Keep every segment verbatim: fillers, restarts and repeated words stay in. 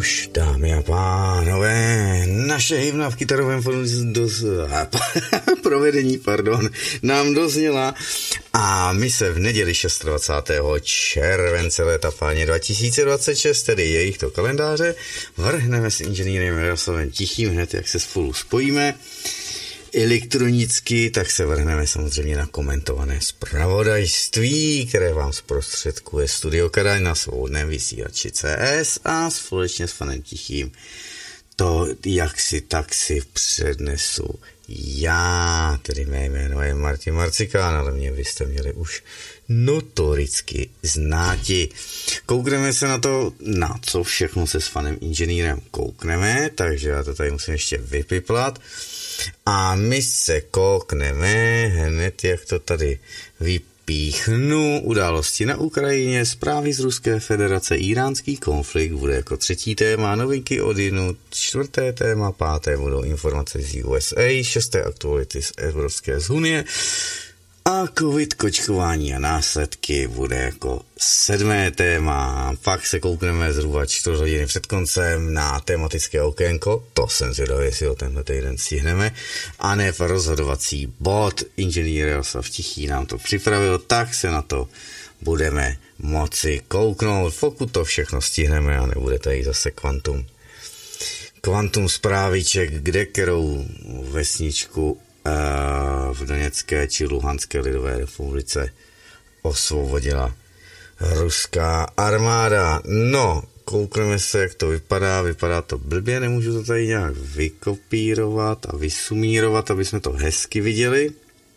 už, dámy a pánové, naše hymna v kytarovém dos, provedení pardon, nám dozněla a my se v neděli dvacátého šestého července léta páně dva tisíce dvacet šest, tedy jejich to kalendáře, vrhneme s inženýrem Jaroslavem Tichým hned, jak se spolu spojíme elektronicky, tak se vrhneme samozřejmě na komentované zpravodajství, které vám zprostředkuje Studio Kadaň na svobodném vysílači C S a společně s panem Tichým to jak si tak si přednesu já, tedy mé jméno je Martin Marcikán, ale mě byste měli už notoricky znáti. Koukneme se na to, na co všechno se s panem inženýrem koukneme, takže já to tady musím ještě vypiplat. A my se koukneme hned, jak to tady vypíchnu, události na Ukrajině, zprávy z Ruské federace, iránský konflikt bude jako třetí téma, novinky od jinut, čtvrté téma, páté budou informace z U S A, šesté aktuality z Evropské unie a covid, kočkování a následky bude jako sedmé téma. Pak se koukneme zhruba čtyři hodiny před koncem na tematické okénko, to jsem zvědavý, jestli ho tenhle týden stihneme, a ne v rozhodovací bod. Inženýr Jaroslav Tichý nám to připravil, tak se na to budeme moci kouknout, pokud to všechno stihneme a nebude tady zase kvantum. Kvantum zprávíček, kde kterou vesničku v Doněcké či Luhanské lidové republice osvobodila ruská armáda. No, koukneme se, jak to vypadá. Vypadá to blbě, nemůžu to tady nějak vykopírovat a vysumírovat, aby jsme to hezky viděli.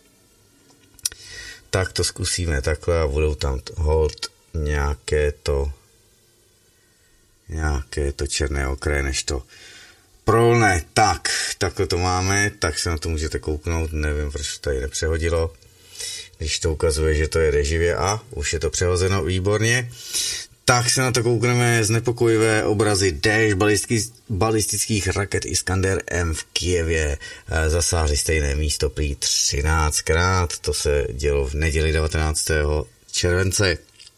Tak to zkusíme takhle a budou tam hold nějaké to nějaké to černé okraje, než to prolne. Tak, takhle to máme, tak se na to můžete kouknout, nevím, proč to tady nepřehodilo, když to ukazuje, že to jede živě a už je to přehozeno, výborně. Tak se na to koukneme, znepokojivé obrazy déšť balistických raket Iskander M v Kyjevě zasáhly stejné místo prý třináctkrát, to se dělo v neděli devatenáctého července.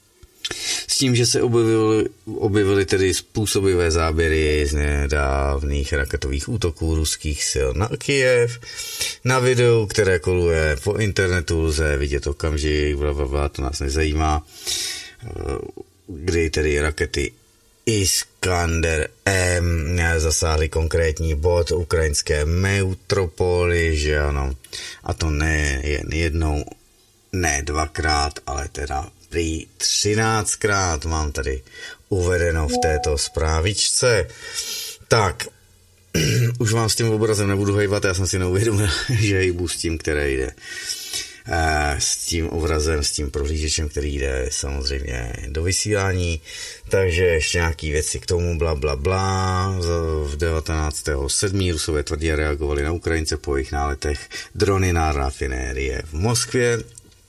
S tím, že se objevily, objevily tedy způsobivé záběry z nedávných raketových útoků ruských sil na Kyjev. Na videu, které koluje po internetu, lze vidět okamžik, blablabla, to nás nezajímá, kdy tedy rakety Iskander M zasáhly konkrétní bod ukrajinské metropoly, že ano, a to ne jen jednou, ne dvakrát, ale teda prý třináctkrát mám tady uvedeno v této zprávičce. Tak, už vám s tím obrazem nebudu hejbat, já jsem si neuvědomil, že hejbu s tím, který jde. S tím obrazem, s tím prohlížečem, který jde samozřejmě do vysílání. Takže ještě nějaký věci k tomu, bla, bla, bla. V devatenáctého sedmého Rusové tvrdě reagovali na Ukrajince po jejich náletech drony na rafinérie v Moskvě.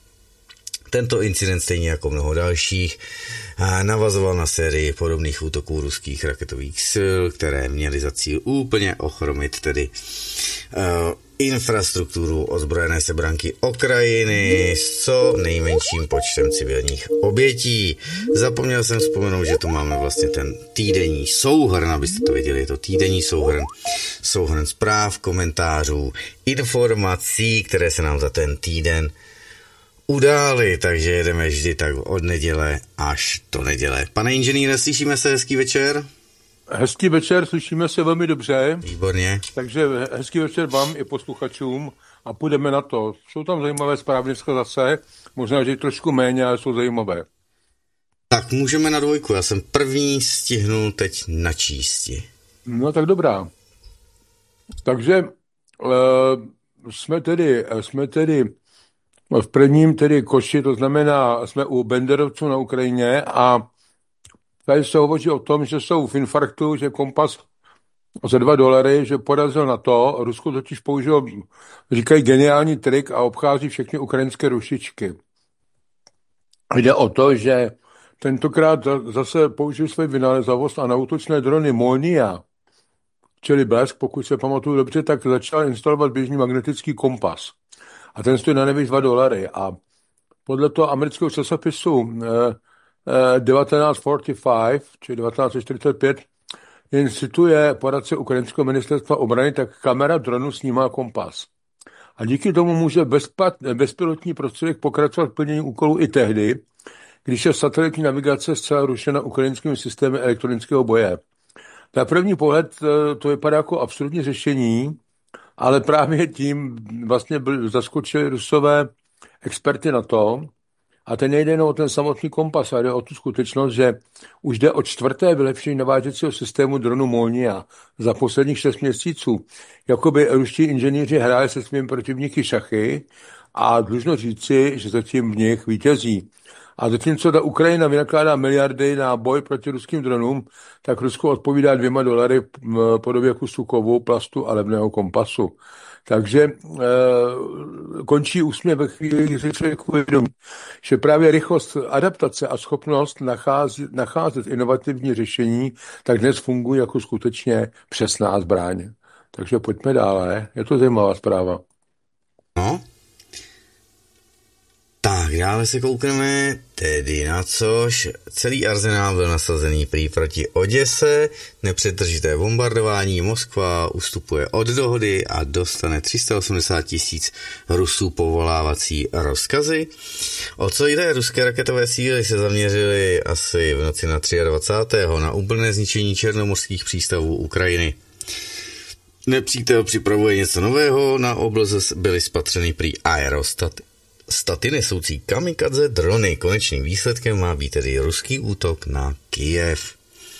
Tento incident, stejně jako mnoho dalších, navazoval na sérii podobných útoků ruských raketových sil, které měly za cíl úplně ochromit tedy uh, infrastrukturu ozbrojené sebranky Ukrajiny s co nejmenším počtem civilních obětí. Zapomněl jsem vzpomenout, že tu máme vlastně ten týdenní souhrn, abyste to viděli, je to týdenní souhrn, souhrn zpráv, komentářů, informací, které se nám za ten týden událi, takže jedeme vždy tak od neděle až do neděle. Pane inženýre, slyšíme se, hezký večer? Hezký večer, slyšíme se velmi dobře. Výborně. Takže hezký večer vám i posluchačům a půjdeme na to. Jsou tam zajímavé zprávy dneska zase, možná, že trošku méně, ale jsou zajímavé. Tak můžeme na dvojku, já jsem první stihnul teď načísti. No tak dobrá. Takže e, jsme tedy, jsme tedy v prvním tedy koši, to znamená, jsme u Benderovců na Ukrajině a tady se hovoří o tom, že jsou v infarktu, že Kompas za dva dolary, že porazil na to. Rusko totiž použil, říkají, geniální trik a obchází všechny ukrajinské rušičky. Jde o to, že tentokrát zase použil své vynalezavost a na útočné drony Molnia, čili Blesk, pokud se pamatuju dobře, tak začal instalovat běžný magnetický kompas. A ten stojí na nejvíc dva dolary. A podle toho amerického časopisu eh, eh, devatenáct čtyřicet pět, či devatenáct čtyřicet pět, jen cituje poradce ukrajinského ministerstva obrany, tak kamera dronu snímá kompas. A díky tomu může bezpat, bezpilotní prostředek pokračovat v plnění úkolů i tehdy, když je satelitní navigace zcela rušena ukrajinskými systémy elektronického boje. Na první pohled to vypadá jako absurdní řešení, ale právě tím vlastně byli, zaskočili Rusové experty na to, a teď nejde jenom o ten samotný kompas, ale jde o tu skutečnost, že už jde o čtvrté vylepšení naváděcího systému dronu Molnia za posledních šest měsíců. Jakoby ruští inženýři hráli se svými protivníky šachy a dlužno říci, že zatím v nich vítězí. A zatímco ta Ukrajina vynakládá miliardy na boj proti ruským dronům, tak Rusko odpovídá dvěma dolary v podobě kusu kovu, plastu a levného kompasu. Takže e, končí úsměv ve chvíli, kdy si člověk uvědomí, že právě rychlost adaptace a schopnost nacházet, nacházet inovativní řešení, tak dnes fungují jako skutečně přesná zbraň. Takže pojďme dále. Je to zajímavá zpráva. No. Tak, dále se koukneme tedy na což celý arzenál byl nasazený prý proti Oděse, nepřetržité bombardování, Moskva ustupuje od dohody a dostane tři sta osmdesát tisíc Rusů povolávací rozkazy. O co jde? Ruské raketové síly se zaměřily asi v noci na dvacátého třetího na úplné zničení černomorských přístavů Ukrajiny. Nepřítel připravuje něco nového, na oblast byly spatřeny prý aerostaty. Staty nesoucí kamikadze drony. Konečným výsledkem má být tedy ruský útok na Kyjev.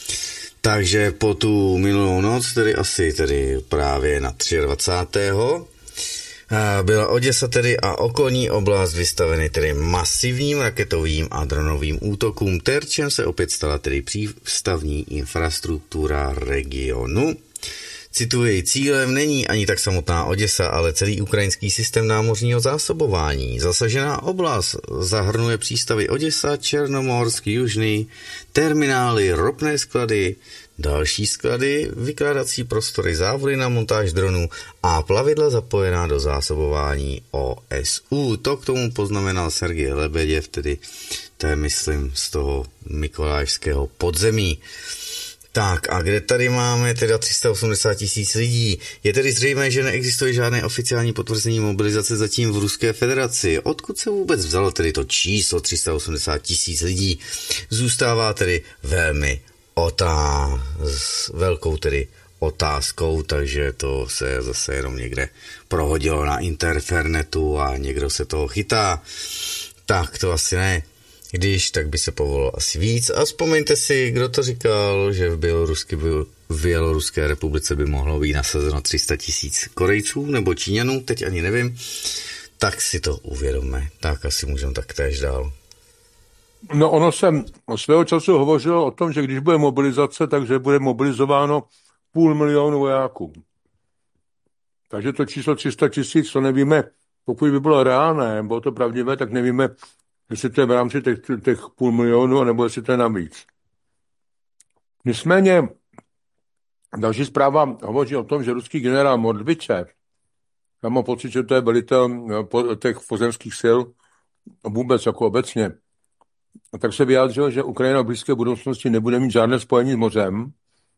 Takže po tu minulou noc, tedy asi tedy právě na dvacátého třetího byla Oděsa tedy a okolní oblast vystaveny tedy masivním raketovým a dronovým útokům. Terčem se opět stala tedy přístavní infrastruktura regionu. Cituji, cílem není ani tak samotná Oděsa, ale celý ukrajinský systém námořního zásobování. Zasažená oblast zahrnuje přístavy Oděsa, Černomorsk, Južný, terminály, ropné sklady, další sklady, vykládací prostory, závody na montáž dronů a plavidla zapojená do zásobování O S U. To k tomu poznamenal Sergej Lebeděv, tedy to je myslím z toho mikolášského podzemí. Tak a kde tady máme teda tři sta osmdesát tisíc lidí? Je tedy zřejmé, že neexistuje žádné oficiální potvrzení mobilizace zatím v Ruské federaci. Odkud se vůbec vzalo tedy to číslo tři sta osmdesát tisíc lidí? Zůstává tedy velmi otá... s velkou tedy otázkou, takže to se zase jenom někde prohodilo na internetu a někdo se toho chytá. Tak to asi ne. Když, tak by se povolilo asi víc. A vzpomeňte si, kdo to říkal, že v Bělorusky, v Běloruské republice by mohlo být nasazeno tři sta tisíc Korejců nebo Číňanů, teď ani nevím. Tak si to uvědomme. Tak asi můžeme taktéž dál. No ono se svého času hovořilo o tom, že když bude mobilizace, takže bude mobilizováno půl milionu vojáků. Takže to číslo tři sta tisíc, to nevíme, pokud by bylo reálné, bylo to pravdivé, tak nevíme, jestli to je v rámci těch, těch půl milionu, nebo jestli to je navíc. Nicméně další zpráva hovoří o tom, že ruský generál Mordvičev, já mám pocit, že to je velitel těch pozemských sil, vůbec jako obecně, tak se vyjádřil, že Ukrajina v blízké budoucnosti nebude mít žádné spojení s mořem,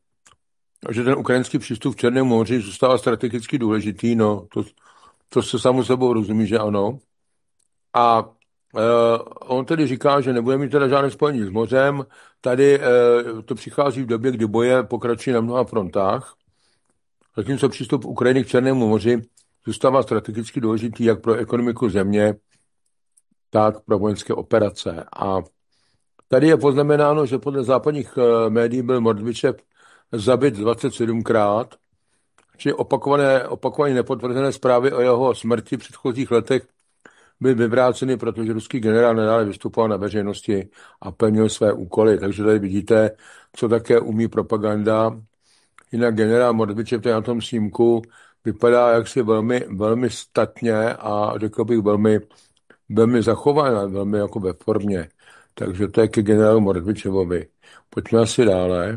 že ten ukrajinský přístup v Černém moři zůstává strategicky důležitý, no to, to se samo sebou rozumí, že ano. A Uh, on tedy říká, že nebude mít teda žádné spojení s mořem. Tady uh, to přichází v době, kdy boje pokračují na mnoha frontách. Zatímco přístup Ukrajiny k Černému moři zůstává strategicky důležitý jak pro ekonomiku země, tak pro vojenské operace. A tady je poznamenáno, že podle západních uh, médií byl Mordvičev zabit dvacet sedmkrát, či opakované, opakované nepotvrzené zprávy o jeho smrti v předchozích letech byly vyvráceny, protože ruský generál nadále vystupoval na veřejnosti a plnil své úkoly. Takže tady vidíte, co také umí propaganda. Jinak generál Mordvičev na tom snímku vypadá jaksi velmi, velmi statně a řekl bych velmi, velmi zachovaný, velmi jako ve formě. Takže to je ke generálu Mordvičevovi. Pojďme asi dále.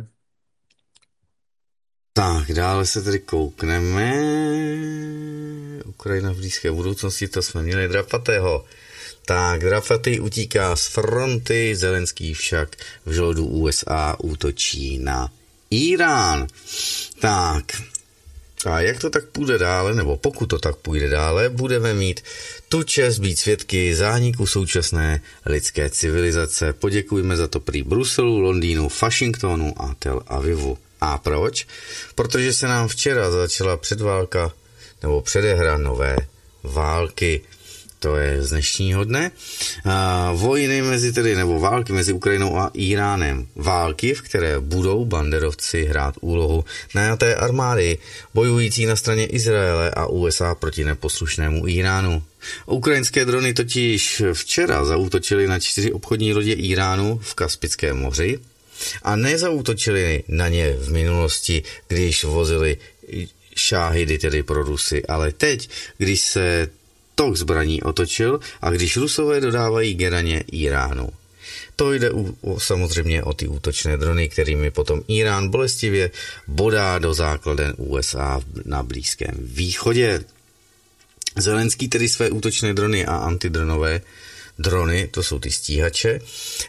Tak, dále se tedy koukneme. Ukrajina v blízké budoucnosti, to jsme měli Drapatého. Tak, Drapatý utíká z fronty, Zelenský však v žoldu U S A útočí na Irán. Tak, a jak to tak půjde dále, nebo pokud to tak půjde dále, budeme mít tu čest být svědky zániku současné lidské civilizace. Poděkujme za to prý Bruselu, Londýnu, Washingtonu a Tel Avivu. A proč? Protože se nám včera začala předválka nebo předehra nové války. To je z dnešního dne. A vojny mezi tedy, nebo války mezi Ukrajinou a Iránem. Války, v které budou banderovci hrát úlohu najaté armády, bojující na straně Izraele a U S A proti neposlušnému Iránu. Ukrajinské drony totiž včera zaútočily na čtyři obchodní lodě Iránu v Kaspickém moři a nezaútočili na ně v minulosti, když vozili šáhidy tedy pro Rusy, ale teď, když se tok zbraní otočil a když Rusové dodávají geraně Iránu. To jde u, o, samozřejmě o ty útočné drony, kterými potom Irán bolestivě bodá do základen U S A na Blízkém východě. Zelenský tedy své útočné drony a antidronové drony, to jsou ty stíhače,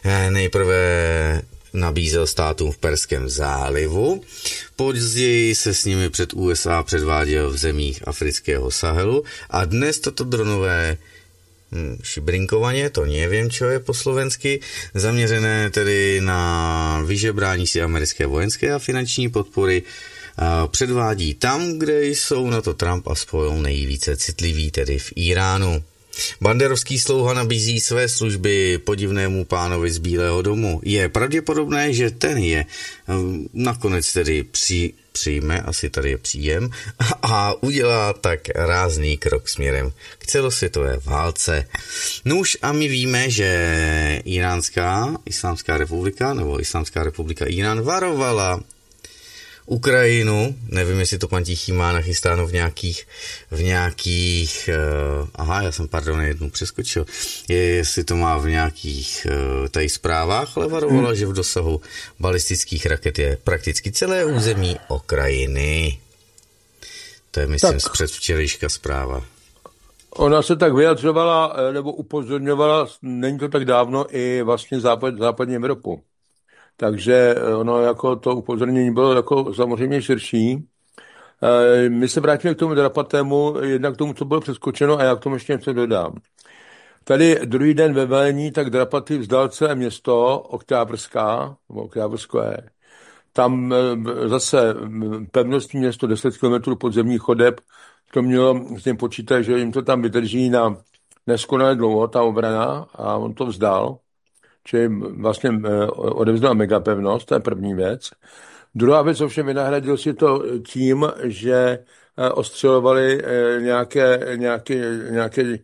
nejprve nabízel státům v Perském zálivu, později se s nimi před U S A předváděl v zemích afrického Sahelu a dnes toto dronové hm, šibrinkovaně, to nevím, čo je po slovensky, zaměřené tedy na vyžebrání si americké vojenské a finanční podpory, předvádí tam, kde jsou na to Trump a spojou nejvíce citliví, tedy v Iránu. Banderovský slouha nabízí své služby podivnému pánovi z Bílého domu. Je pravděpodobné, že ten je nakonec tedy při, přijme, asi tady je příjem, a udělá tak rázný krok směrem k celosvětové válce. Nuž a my víme, že Iránská islámská republika, nebo Islámská republika Irán varovala Ukrajinu, nevím, jestli to pan Tichý má nachystáno v nějakých, v nějakých, uh, aha, já jsem, pardon, jednou přeskočil, je, jestli to má v nějakých uh, tady zprávách, ale varovala, hmm. že v dosahu balistických raket je prakticky celé území Ukrajiny. To je, myslím, tak z předvčerejška zpráva. Ona se tak vyjadřovala, nebo upozorňovala, není to tak dávno, i vlastně západ, západní Evropu. Takže ono jako to upozornění bylo jako samozřejmě širší. My se vrátíme k tomu drapatému, jednak k tomu, co bylo přeskočeno a já k tomu ještě něco dodám. Tady druhý den ve velení, tak Drapaty vzdal celé město Oktyábrská, nebo Oktyábrské. Tam zase pevnostní město deset kilometrů podzemních chodeb, to mělo s tím počítat, že jim to tam vydrží na neskonale dlouho, ta obrana, a on to vzdal. Čili vlastně odevzdal megapevnost, to je první věc. Druhá věc ovšem vynahradil si to tím, že ostřelovali nějaké, nějaké, nějaké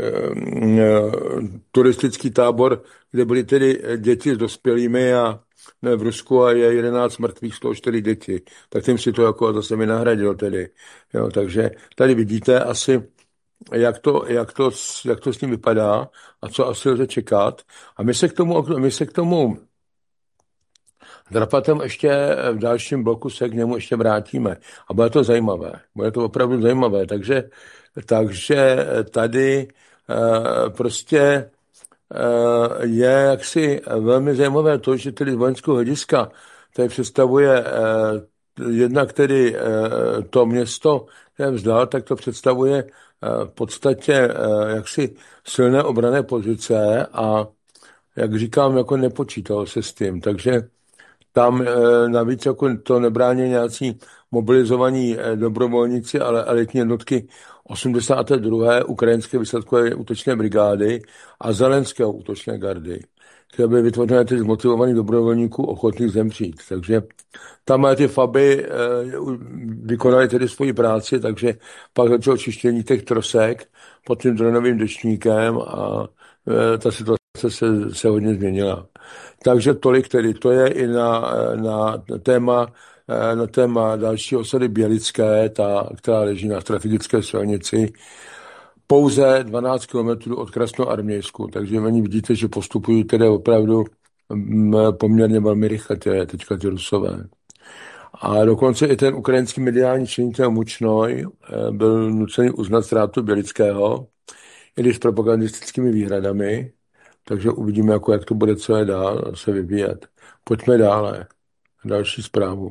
turistický tábor, kde byly tedy děti s dospělými a v Rusku a je jedenáct mrtvých, sto čtyři děti. Tak tím si to jako zase vynahradil tedy. Jo, takže tady vidíte asi, jak to, jak to, jak to s ním vypadá a co asi lze čekat. A my se k tomu, my se k tomu drapatem ještě v dalším bloku se k němu ještě vrátíme. A bude to zajímavé. Bude to opravdu zajímavé. Takže, takže tady uh, prostě uh, je jaksi velmi zajímavé to, že tedy z vojenského hlediska tady představuje uh, jednak tedy uh, to město, které vzdal, tak to představuje v podstatě jaksi silné obranné pozice a jak říkám, jako nepočítal se s tím. Takže tam navíc jako to nebrání nějací mobilizovaní dobrovolníci, ale elitní jednotky osmdesáté druhé ukrajinské výsadkové útočné brigády a Zelenského útočné gardy, které byly vytvořené ty zmotivovaných dobrovolníků ochotných zemřít. Takže tam ty faby vykonaly tedy svoji práci, takže pak začalo čištění těch trosek pod tím dronovým dešníkem a ta situace se, se hodně změnila. Takže tolik tedy, to je i na, na téma na téma další osady Bělické, ta, která leží na strategické silnici, pouze dvanáct kilometrů od Krasnoarmějsku, takže oni vidíte, že postupují tedy opravdu poměrně velmi rychle teďka ty Rusové. A dokonce i ten ukrajinský mediální činitel Mučnoj byl nucený uznat ztrátu Bělického, i když s propagandistickými výhradami, takže uvidíme, jako, jak to bude celé dál se vyvíjet. Pojďme dále. další zprávu.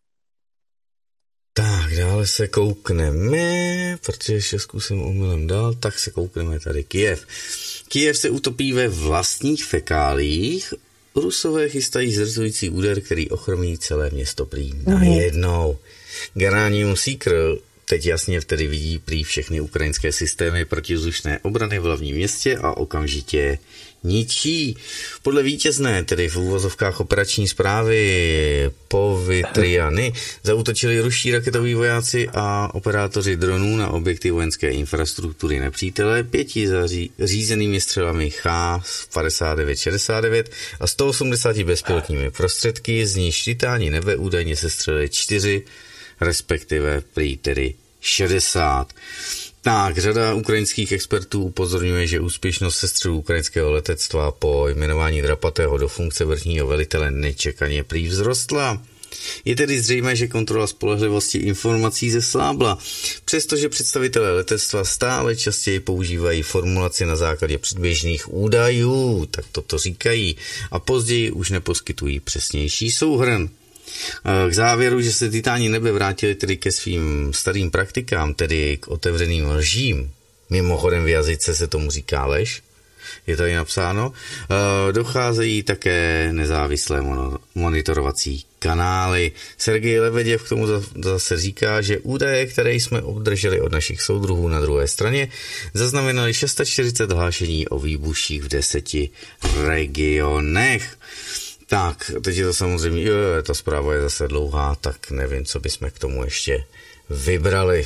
Tak, dále se koukneme, protože Česku jsem omylem dal, tak se koukneme tady Kyjev. Kyjev se utopí ve vlastních fekálích, Rusové chystají zrzující úder, který ochromí celé město prý najednou. Generální Seeker teď jasně tedy vidí prý všechny ukrajinské systémy protivzdušné obrany v hlavním městě a okamžitě ničí. Podle vítězné, tedy v úvozovkách operační zprávy Povitriany, zaútočili ruští raketoví vojáci a operátoři dronů na objekty vojenské infrastruktury nepřítele pěti řízenými střelami H padesát devět šedesát devět a sto osmdesáti bezpilotními prostředky, z níž titání nebe údajně se střelili čtyři, respektive prý tedy šedesát. Tak, řada ukrajinských expertů upozorňuje, že úspěšnost sestřelů ukrajinského letectva po jmenování Drapatého do funkce vrchního velitele nečekaně prý vzrostla. Je tedy zřejmé, že kontrola spolehlivosti informací zeslábla, přestože představitelé letectva stále častěji používají formulaci na základě předběžných údajů, tak toto říkají, a později už neposkytují přesnější souhrn. K závěru, že se titání nebe vrátili tedy ke svým starým praktikám, tedy k otevřeným lžím, mimochodem v jazyce se tomu říká lež, je tady napsáno, docházejí také nezávislé monitorovací kanály. Sergej Lebeděv k tomu zase říká, že údaje, které jsme obdrželi od našich soudruhů na druhé straně, zaznamenali čtyřicet šest hlášení o výbuších v deseti regionech. Tak, teď je to samozřejmě, jo, ta zpráva je zase dlouhá, tak nevím, co bychom k tomu ještě vybrali.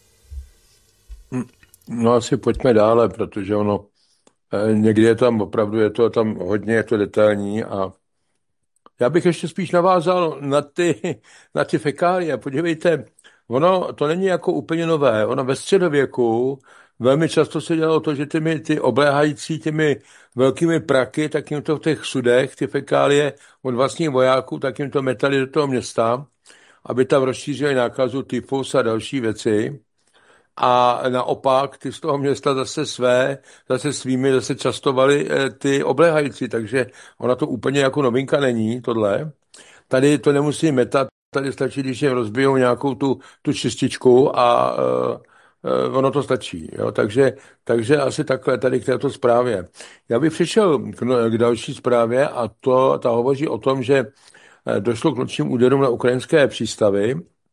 No asi pojďme dále, protože ono, někdy je tam opravdu, je to tam hodně, je to detailní a já bych ještě spíš navázal na ty, na ty fekálie. Podívejte, ono to není jako úplně nové, ono ve středověku velmi často se dělalo to, že těmi, ty obléhající těmi velkými praky, tak jim to v těch sudech, ty fekálie od vlastních vojáků, tak jim to metali do toho města, aby tam rozšířili nákazu tyfus a další věci. A naopak ty z toho města zase své, zase svými zase častovali ty obléhající, takže ona to úplně jako novinka není, tohle. Tady to nemusí metat, tady stačí, když jim rozbijou nějakou tu, tu čističku a uh, ono to stačí. Jo? Takže, takže asi takhle tady k této zprávě. Já bych přišel k, k další zprávě a to, ta hovoří o tom, že došlo k nočním úderům na ukrajinské přístavy.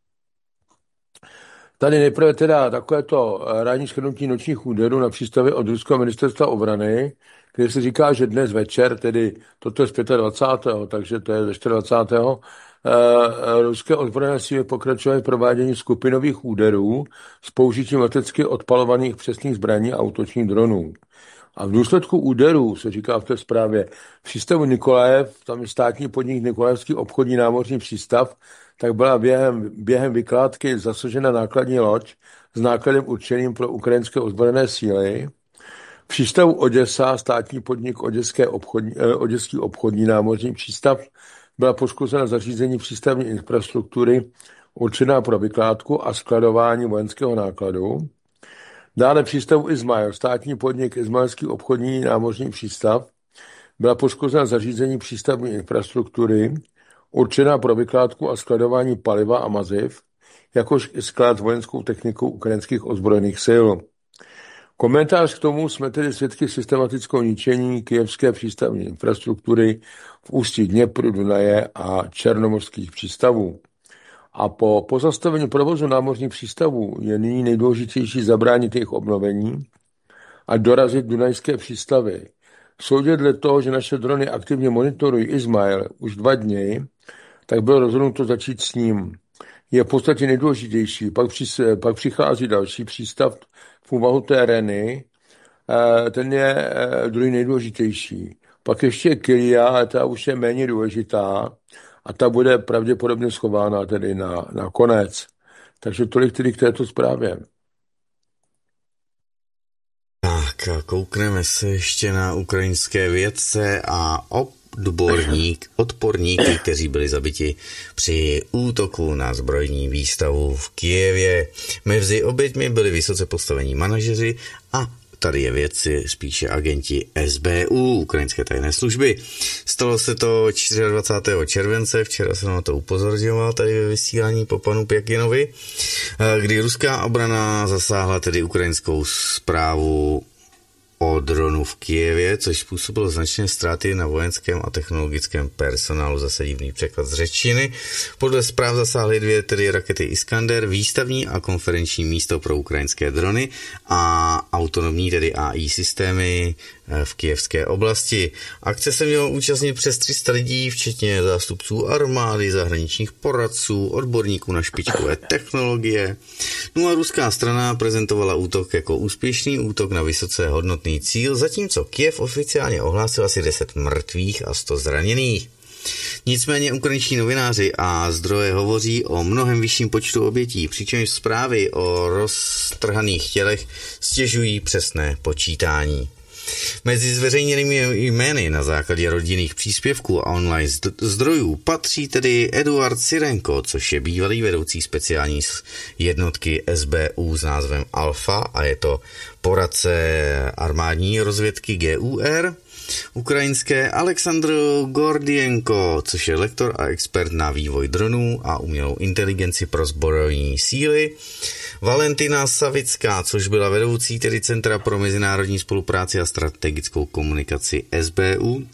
Tady nejprve teda takovéto ranní shrnutí nočních úderů na přístavy od ruského ministerstva obrany, kde se říká, že dnes večer, tedy toto je z dvacátého pátého takže to je ze dvacátého čtvrtého ruské ozbrojené síly pokračovaly v provádění skupinových úderů s použitím letecky odpalovaných přesných zbraní a útočných dronů. A v důsledku úderů, se říká v té zprávě, v přístavu Nikolajev, tam je státní podnik Nikolajevský obchodní námořní přístav, tak byla během, během vykládky zasažena nákladní loď s nákladem určeným pro ukrajinské ozbrojené síly. V přístavu Oděsa, státní podnik Oděské obchodní, eh, Oděský obchodní námořní přístav, byla poškozena zařízení přístavní infrastruktury určená pro vykládku a skladování vojenského nákladu. Dále přístavu Izmail, státní podnik Izmailský obchodní námořní přístav, byla poškozena zařízení přístavní infrastruktury určená pro vykládku a skladování paliva a maziv, jakož i sklad vojenskou technikou ukrajinských ozbrojených sil. Komentář k tomu: jsme tedy svědky systematického ničení kyjevské přístavní infrastruktury v ústí Dněpru, Dunaje a černomorských přístavů. A po pozastavení provozu námořních přístavů je nyní nejdůležitější zabránit jejich obnovení a dorazit dunajské přístavy. Soudě dle toho, že naše drony aktivně monitorují Izmail už dva dny, tak bylo rozhodnuto začít s ním. Je v podstatě nejdůležitější. Pak, při, pak přichází další přístav v úvahu té Reny, ten je druhý nejdůležitější. Pak ještě Kyria, ale ta už je méně důležitá a ta bude pravděpodobně schována tedy na, na konec. Takže tolik tedy k této zprávě. Tak, koukneme se ještě na ukrajinské vědce a odborník, odporníky, kteří byli zabiti při útoku na zbrojní výstavu v Kyjevě. Mezi oběťmi byli vysoce postavení manažeři a tady je věci spíše agenti S B U, ukrajinské tajné služby. Stalo se to dvacátého čtvrtého července, včera jsem na to upozorňoval tady ve vysílání po panu Pěkinovi, kdy ruská obrana zasáhla tedy ukrajinskou správu o dronu v Kyjevě, což způsobilo značné ztráty na vojenském a technologickém personálu, zase divný překlad z řečtiny. Podle zpráv zasáhly dvě tedy rakety Iskander, výstavní a konferenční místo pro ukrajinské drony a autonomní tedy A I systémy v kyjevské oblasti. Akce se mělo účastnit přes tři sta lidí, včetně zástupců armády, zahraničních poradců, odborníků na špičkové technologie. No a ruská strana prezentovala útok jako úspěšný útok na vysoce hodnotný cíl, zatímco Kyjev oficiálně ohlásil asi deset mrtvých a sto zraněných. Nicméně ukrajinští novináři a zdroje hovoří o mnohem vyšším počtu obětí, přičemž zprávy o roztrhaných tělech stěžují přesné počítání. Mezi zveřejněnými jmény na základě rodinných příspěvků a online zdrojů patří tedy Eduard Syrenko, což je bývalý vedoucí speciální jednotky S B U s názvem Alfa a je to poradce armádní rozvědky G U R, ukrajinské Aleksandr Gordienko, což je lektor a expert na vývoj dronů a umělou inteligenci pro zbrojní síly, Valentina Savická, což byla vedoucí tedy Centra pro mezinárodní spolupráci a strategickou komunikaci S B U,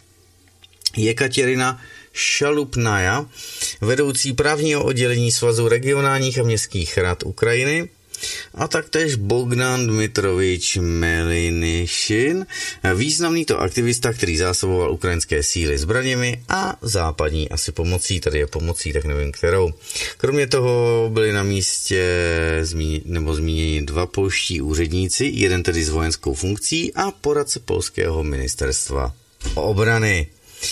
Jekaterina Šalupnaja, vedoucí právního oddělení Svazu regionálních a městských rad Ukrajiny, a taktéž Bogdan Dmitrovič Melinišin, významný to aktivista, který zásoboval ukrajinské síly zbraněmi a západní asi pomocí, tady je pomocí, tak nevím kterou. Kromě toho byli na místě zmíně, nebo zmíněni dva polští úředníci, jeden tedy s vojenskou funkcí a poradce polského ministerstva obrany.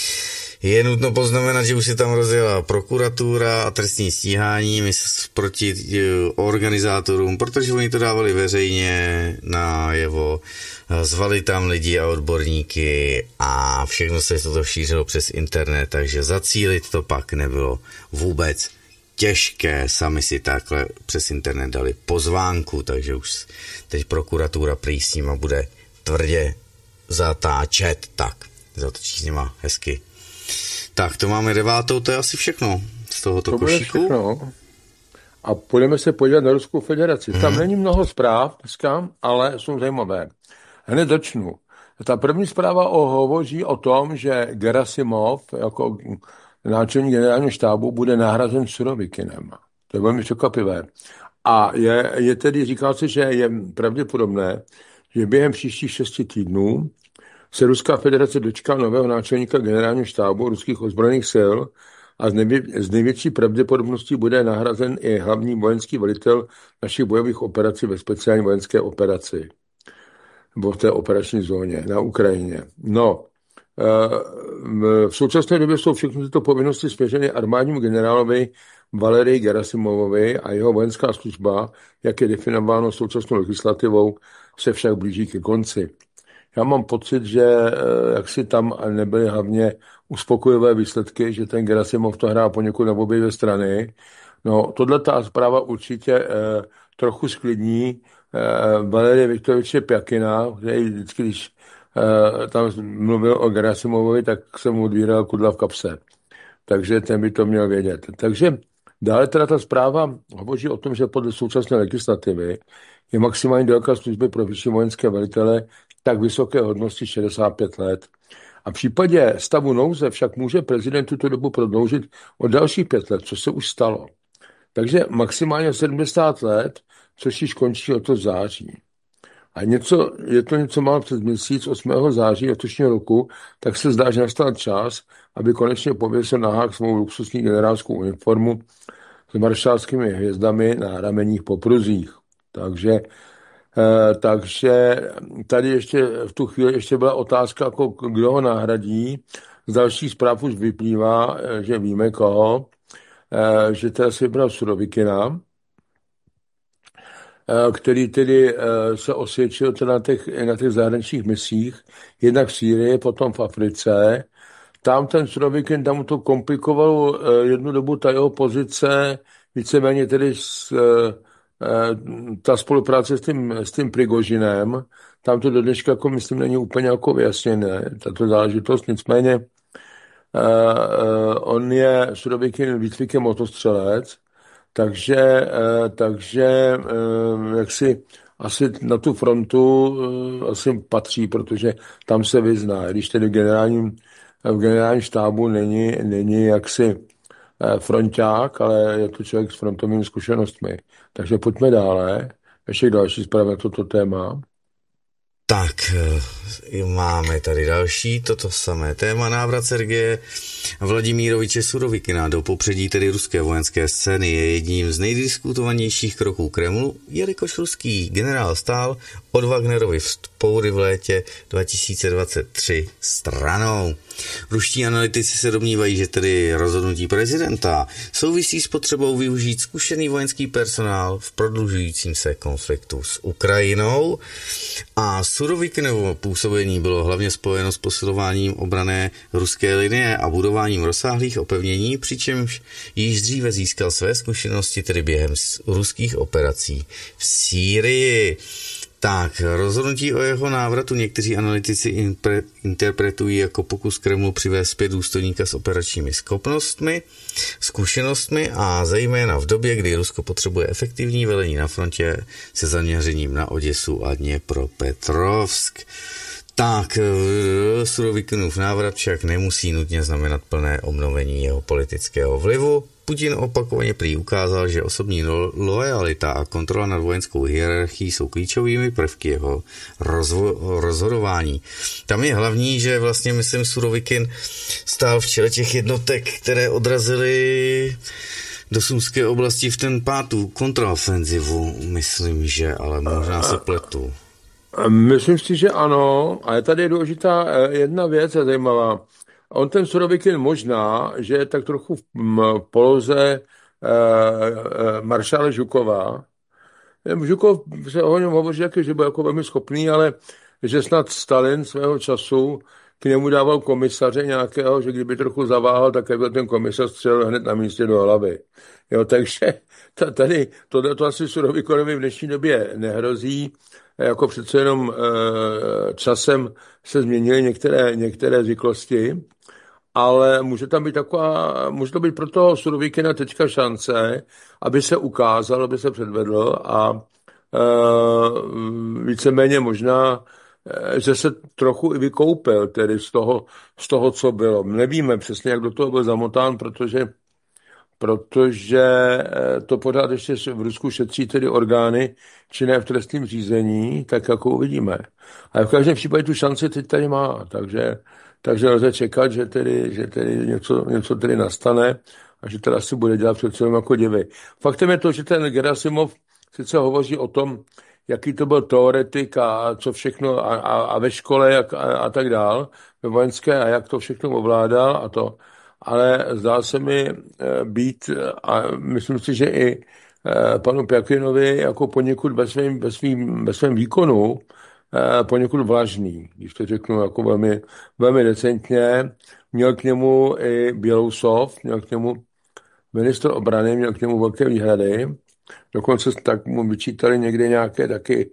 Je nutno poznamenat, že už se tam rozjela prokuratura a trestní stíhání proti organizátorům, protože oni to dávali veřejně najevo, zvali tam lidi a odborníky a všechno se toto šířilo přes internet, takže zacílit to pak nebylo vůbec těžké. Sami si takhle přes internet dali pozvánku, takže už teď prokuratura prý s nima bude tvrdě zatáčet, tak zatočí s nima hezky. Tak, to máme devátou, to je asi všechno z tohoto to košíku. Všechno. A půjdeme se podívat na Ruskou federaci. Hmm. Tam není mnoho zpráv dneska, ale jsou zajímavé. Hned začnu. Ta první zpráva o, hovoří o tom, že Gerasimov jako náčelník generálního štábu bude nahrazen Surovikinem. To je velmi překvapivé. A je, je tedy, říká se, že je pravděpodobné, že během příštích šesti týdnů se Ruská federace dočká nového náčelníka generálního štábu ruských ozbrojených sil a z, nejvě, z největší pravděpodobností bude nahrazen i hlavní vojenský velitel našich bojových operací ve speciální vojenské operaci, nebo v té operační zóně na Ukrajině. No, v současné době jsou všechny tyto povinnosti svěřeny armádnímu generálovi Valerii Gerasimovovi a jeho vojenská služba, jak je definováno současnou legislativou, se však blíží ke konci. Já mám pocit, že jak si tam nebyly hlavně uspokojivé výsledky, že ten Gerasimov to hrá poněkud na obě dvě strany. No, tohle ta zpráva určitě eh, trochu sklidní eh, Valerie Viktoroviče Pjakina, který vždycky, když eh, tam mluvil o Gerasimovovi, tak se mu odvíral kudla v kapse. Takže ten by to měl vědět. Takže dále teda ta zpráva hovoří o tom, že podle současné legislativy je maximální délka služby pro vyšší vojenské velitele tak vysoké hodnosti šedesát pět let. A v případě stavu nouze však může prezident tuto dobu prodloužit o dalších pět let, co se už stalo. Takže maximálně sedmdesát let, což již končí od toho září. A něco, je to něco málo přes měsíc, osmého září letošního roku, tak se zdá, že nastal čas, aby konečně pověsil na hák svou luxusní generálskou uniformu s maršálskými hvězdami na ramenních popruzích. Takže, eh, takže tady ještě v tu chvíli ještě byla otázka, jako kdo ho nahradí. Z dalších zpráv už vyplývá, že víme koho, eh, že teda si vybral Surovikina, eh, který tedy eh, se osvědčil teda na těch, na těch zahraničních misích, jednak v Sýrii, potom v Africe. Tam ten Surovikin, tam mu to komplikovalo eh, jednu dobu ta jeho pozice, víceméně tedy s, ta spolupráce s tím, s tím Prigožinem, tam to do dneška, jako myslím, není úplně jako vyjasněné, tato záležitost, nicméně uh, uh, on je Surovikin výcvikem motostřelec, takže, uh, takže uh, jak si asi na tu frontu uh, asi patří, protože tam se vyzná, když tedy v generálním, v generálním štábu není, není jaksi fronťák, ale je to člověk s frontovými zkušenostmi. Takže pojďme dále. Ještě další zpráva na toto téma. Tak, máme tady další, toto samé téma, návrat Sergeje Vladimíroviče Surovikina do popředí tedy ruské vojenské scény je jedním z nejdiskutovanějších kroků Kremlu, jelikož ruský generál stál od Wagnerovy vzpoury v létě dva tisíce dvacet tři stranou. Ruští analytici se domnívají, že tedy rozhodnutí prezidenta souvisí s potřebou využít zkušený vojenský personál v prodlužujícím se konfliktu s Ukrajinou a Surovikinovo působení bylo hlavně spojeno s posilováním obranné ruské linie a budováním rozsáhlých opevnění, přičemž již dříve získal své zkušenosti tedy během ruských operací v Sýrii. Tak, rozhodnutí o jeho návratu někteří analytici impre, interpretují jako pokus Kremlu přivést zpět důstojníka s operačními schopnostmi, zkušenostmi a zejména v době, kdy Rusko potřebuje efektivní velení na frontě se zaměřením na Oděsu a Dněpropetrovsk. Tak, Surovikinův návrat však nemusí nutně znamenat plné obnovení jeho politického vlivu. Putin opakovaně prý ukázal, že osobní loajalita a kontrola nad vojenskou hierarchií jsou klíčovými prvky jeho rozvo- rozhodování. Tam je hlavní, že vlastně, myslím, Surovikin stál v čele těch jednotek, které odrazily do Sumské oblasti v ten pátou kontraofenzivu, myslím, že, ale možná se pletu. Myslím si, že ano, ale tady je důležitá jedna věc, je zajímavá. On ten Surovikin možná, že je tak trochu v poloze eh, maršále Žukova. Žukov se o něm hovoří, že byl jako velmi schopný, ale že snad Stalin svého času k němu dával komisaře nějakého, že kdyby trochu zaváhal, tak byl ten komisař střelil hned na místě do hlavy. Jo, takže tady tohle to asi Surovikonovi v dnešní době nehrozí. Jako přece jenom e, časem se změnily některé, některé zvyklosti, ale může tam být taková, může to být pro toho Surovikina teďka šance, aby se ukázal, aby se předvedl a e, víceméně možná, e, že se trochu i vykoupil tedy z toho, z toho, co bylo. Nevíme přesně, jak do toho byl zamotán, protože protože to pořád ještě v Rusku šetří tedy orgány činné v trestním řízení, tak jako uvidíme. Ale v každém případě tu šanci teď tady má, takže, takže lze čekat, že tedy, že tedy něco, něco tedy nastane a že teda si bude dělat přece jenom jako divy. Faktem je to, že ten Gerasimov sice hovoří o tom, jaký to byl teoretik a co všechno a, a, a ve škole jak, a, a tak dál, ve vojenské a jak to všechno ovládal a to, ale zdá se mi být, a myslím si, že i panu Pjakinovi jako poněkud ve svém, ve svým, ve svém výkonu poněkud vlažný, když to řeknu jako velmi, velmi decentně. Měl k němu i Bělousov, měl k němu ministr obrany, měl k němu velké výhrady. Dokonce tak mu vyčítali někde nějaké taky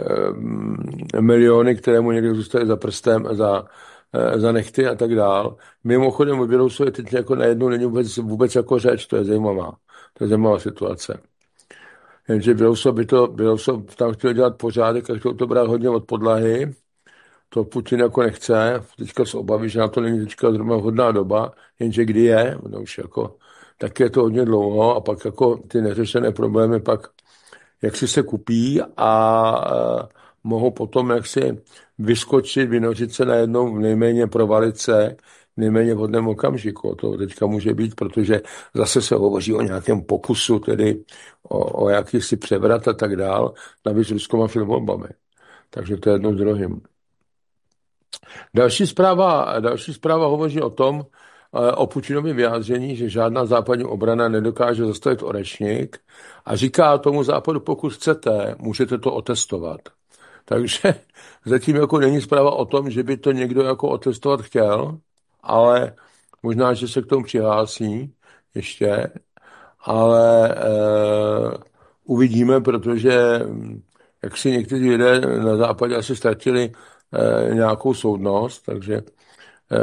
e, miliony, které mu někde zůstaly za prstem a za za nechty a tak dál. Mimochodem o Bělousovi teď jako najednou není vůbec, vůbec jako řeč, to je zajímavá. To je zajímavá situace. Jenže Bělousov by to, Bělousov tam chtěl dělat pořádek a chtěl to brát hodně od podlahy. To Putin jako nechce. Teďka se obaví, že na to není teďka zrovna vhodná doba, jenže kdy je, no už jako, tak je to hodně dlouho a pak jako ty neřešené problémy pak jak si se kupí a mohou potom jaksi vyskočit, vynořit se najednou, nejméně provalit se, nejméně v hodném okamžiku. To teďka může být, protože zase se hovoří o nějakém pokusu, tedy o, o jakýsi převrat a tak dál, navíc Rusko má před volbami. Takže to je jedno s druhým. Další zpráva, další zpráva hovoří o tom, o Putinovém vyjádření, že žádná západní obrana nedokáže zastavit Orešník a říká tomu Západu, pokud chcete, můžete to otestovat. Takže zatím jako není zpráva o tom, že by to někdo jako otestovat chtěl, ale možná, že se k tomu přihlásí ještě, ale e, uvidíme, protože jak si někteří lidé na západě asi ztratili eh, nějakou soudnost, takže eh,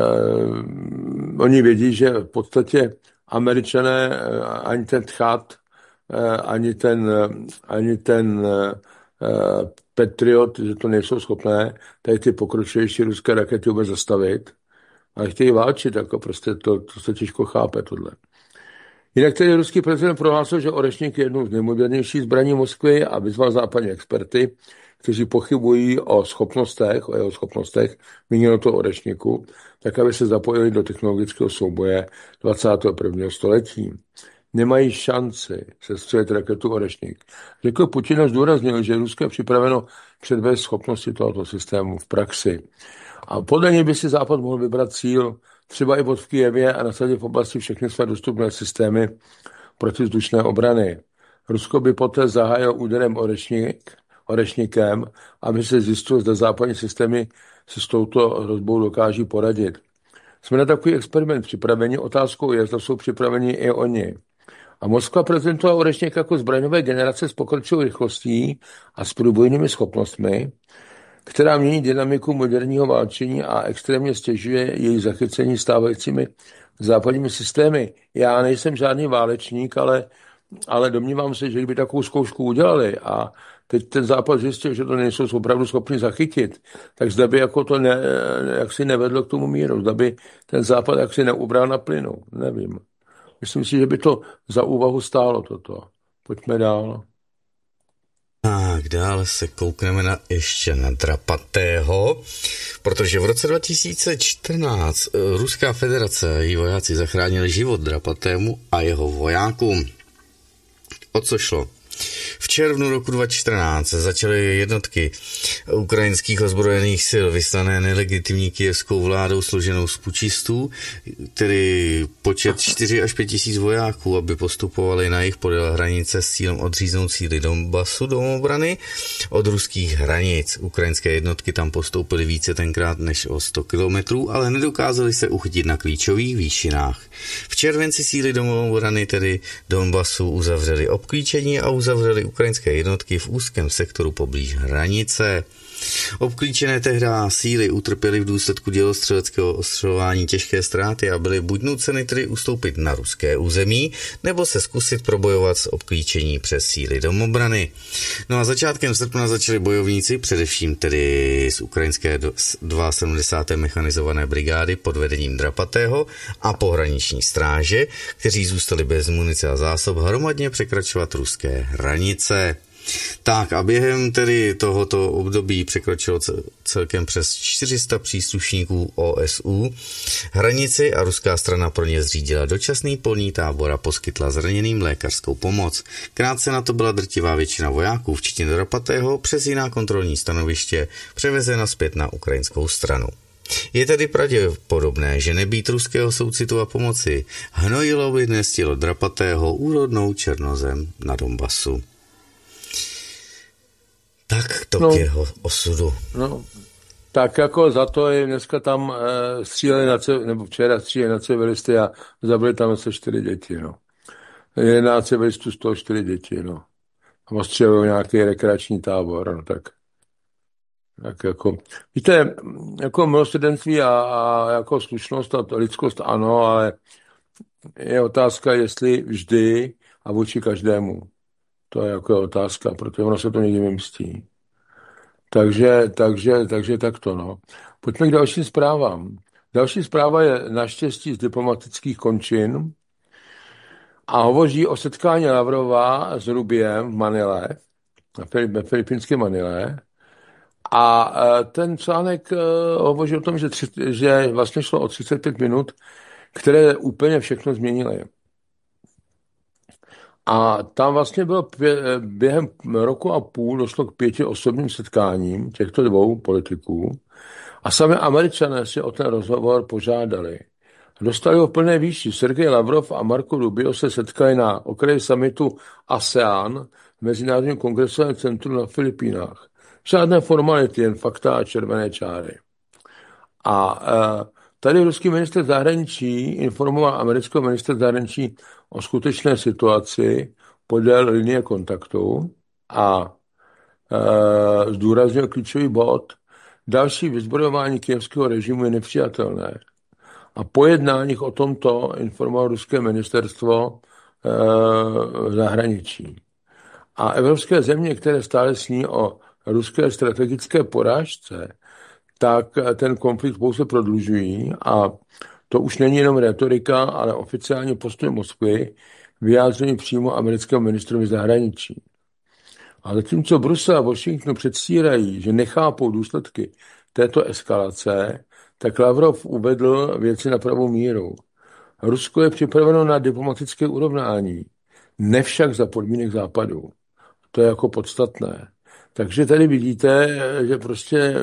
oni vědí, že v podstatě Američané eh, ani ten Tchad, eh, ani ten, ani ten eh, Patriot, že to nejsou schopné tady ty pokročilejší ruské rakety vůbec zastavit, ale chtějí válčit, jako prostě to, to se těžko chápe tohle. Jinak tedy ruský prezident prohlásil, že Orešník je jednou z nejmodernějších zbraní Moskvy a vyzval západní experty, kteří pochybují o schopnostech, o jeho schopnostech, míněno to Orešníku, tak aby se zapojili do technologického souboje dvacátého prvního století. Nemají šanci sestřelit raketu Orešník. Řekl Putin a zdůraznil, že Rusko je připraveno předvést schopnosti tohoto systému v praxi. A podle něj by si Západ mohl vybrat cíl třeba i pod v Kyjevě a nasadit v oblasti všechny své dostupné systémy protivzdušné obrany. Rusko by poté zahájil úderem Orešník, Orešníkem, aby se zjistilo, zda západní systémy si s touto hrozbou dokáží poradit. Jsme na takový experiment připraveni, otázkou je, zda jsou připraveni i oni. A Moskva prezentuje Orešník jako zbraňové generace s pokročilou rychlostí a s průbojnými schopnostmi, která mění dynamiku moderního válčení a extrémně stěžuje její zachycení stávajícími západními systémy. Já nejsem žádný válečník, ale, ale domnívám se, že kdyby takovou zkoušku udělali a teď ten Západ zjistil, že to nejsou opravdu schopni zachytit, tak zda by jako to ne, jaksi nevedlo k tomu míru, zda by ten Západ jaksi neubral na plynu, nevím. Myslím si, že by to za úvahu stálo toto. Pojďme dál. Tak dále se koukneme na, ještě na Drapatého, protože v roce dva tisíce čtrnáct Ruská federace a její vojáci zachránili život Drapatému a jeho vojákům. O co šlo? V červnu roku dva tisíce čtrnáct začaly jednotky ukrajinských ozbrojených sil vyslané nelegitimní kyjevskou vládou složenou z pučistů, tedy počet čtyři až pět tisíc vojáků, aby postupovali na jich podél hranice s cílem odříznout síly Donbasu domobrany od ruských hranic. Ukrajinské jednotky tam postoupily více tenkrát než o sto kilometrů, ale nedokázali se uchytit na klíčových výšinách. V červenci síly domobrany, tedy Donbasu, uzavřely obklíčení a uzavřely ukrajinské jednotky v úzkém sektoru poblíž hranice. Obklíčené tehdy síly utrpěly v důsledku dělostřeleckého ostřelování těžké ztráty a byly buď nuceny tedy ustoupit na ruské území, nebo se zkusit probojovat s obklíčení přes síly domobrany. No a začátkem srpna začali bojovníci, především tedy z ukrajinské sedmdesát druhé mechanizované brigády pod vedením Drapatého a pohraniční stráže, kteří zůstali bez munice a zásob, hromadně překračovat ruské hranice. Tak a během tedy tohoto období překročilo celkem přes čtyři sta příslušníků O S U hranici a ruská strana pro ně zřídila dočasný polní tábor a poskytla zraněným lékařskou pomoc. Krátce na to byla drtivá většina vojáků, včetně Drapatého, přes jiná kontrolní stanoviště převezena zpět na ukrajinskou stranu. Je tedy pravděpodobné, že nebýt ruského soucitu a pomoci, hnojilo by dnes tělo Drapatého úrodnou černozem na Donbasu. Tak to no, k jeho osudu. No, tak jako za to je dneska tam e, stříleli na civilisty, nebo včera stříleli na civilisty a zabili tam asi čtyři děti, no. jedenáct civilistů, z toho čtyři děti, no. A ostřelují nějaký rekreační tábor, no tak. Tak jako, víte, jako milosrdenství a, a jako slušnost a lidskost ano, ale je otázka, jestli vždy a vůči každému. To je jako otázka, protože ono se to někdy vymstí. Takže, takže, takže takto, no. Pojďme k dalším zprávám. Další zpráva je naštěstí z diplomatických končin a hovoří o setkání Lavrova s Rubiem v Manile, ve filipínské Manile. A ten článek hovoří o tom, že, tři, že vlastně šlo o třicet pět minut, které úplně všechno změnily. A tam vlastně bylo během roku a půl došlo k pěti osobním setkáním těchto dvou politiků a sami Američané si o ten rozhovor požádali. Dostali ho v plné výši. Sergej Lavrov a Marco Rubio se setkali na okraji summitu ASEAN v Mezinárodním kongresovém centru na Filipínách. Žádné formality, jen fakta a červené čáry. A tady ruský ministr zahraničí informoval amerického ministra zahraničí o skutečné situaci, podél linie kontaktu a e, zdůraznil klíčový bod. Další vyzbrojování kyjevského režimu je nepřijatelné. A po jednáních o tomto informoval ruské ministerstvo e, zahraničí. A evropské země, které stále sní o ruské strategické porážce, tak ten konflikt pouze prodlužují a to už není jenom retorika, ale oficiální postoj Moskvy vyjádření přímo amerického ministrovi zahraničí. A zatímco Brusel a Washington předstírají, že nechápou důsledky této eskalace, tak Lavrov uvedl věci na pravou míru. Rusko je připraveno na diplomatické urovnání, ne však za podmínek Západu. To je jako podstatné. Takže tady vidíte, že prostě e,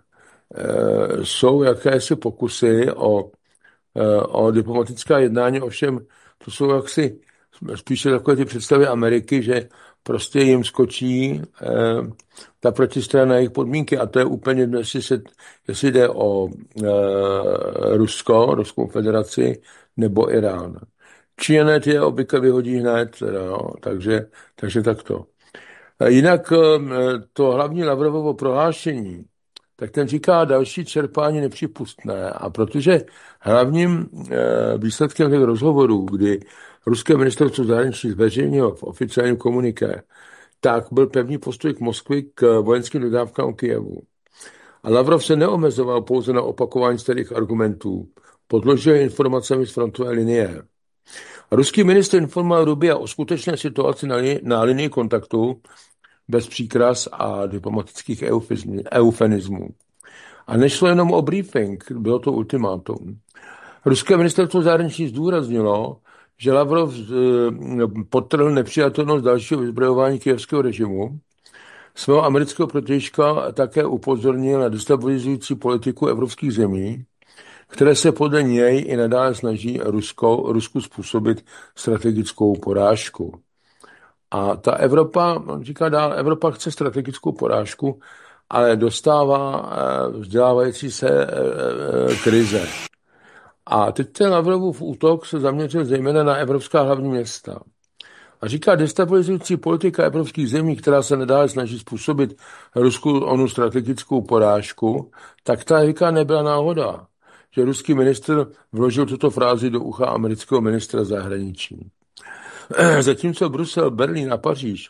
jsou jakési pokusy o, e, o diplomatická jednání, ovšem to jsou jaksi spíše takové ty představy Ameriky, že prostě jim skočí e, ta protistrana jejich podmínky a to je úplně, jestli, se, jestli jde o e, Rusko, Ruskou federaci nebo Irán. Číňané je obvykle vyhodí hned, teda, no, takže, takže takto. Jinak to hlavní Lavrovovo prohlášení, tak ten říká další čerpání nepřípustné. A protože hlavním výsledkem těch rozhovorů, kdy ruské ministerstvo zahraničí zveřejnilo v oficiálním komuniké, tak byl pevný postoj k Moskvě k vojenským dodávkám Kyjevu. A Lavrov se neomezoval pouze na opakování starých argumentů, podložil informacemi z frontové linie. Ruský ministr informoval Rubia o skutečné situaci na, li, na linii kontaktu bez příkras a diplomatických eufemismů. A nešlo jenom o briefing, bylo to ultimátum. Ruské ministerstvo zahraničí zdůraznilo, že Lavrov podtrhl nepřijatelnost dalšího vyzbrojování kyjevského režimu. Svého amerického protějška také upozornil na destabilizující politiku evropských zemí, které se podle něj i nadále snaží Rusko, Rusku způsobit strategickou porážku. A ta Evropa, on říká dál, Evropa chce strategickou porážku, ale dostává vzdělávající se krize. A teď ten Lavrovův útok se zaměřil zejména na evropská hlavní města. A říká, destabilizující politika evropských zemí, která se nadále snaží způsobit Rusku onu strategickou porážku, tak ta říká nebyla náhoda, že ruský ministr vložil tuto frázi do ucha amerického ministra zahraničí. Zatímco Brusel, Berlín a Paříž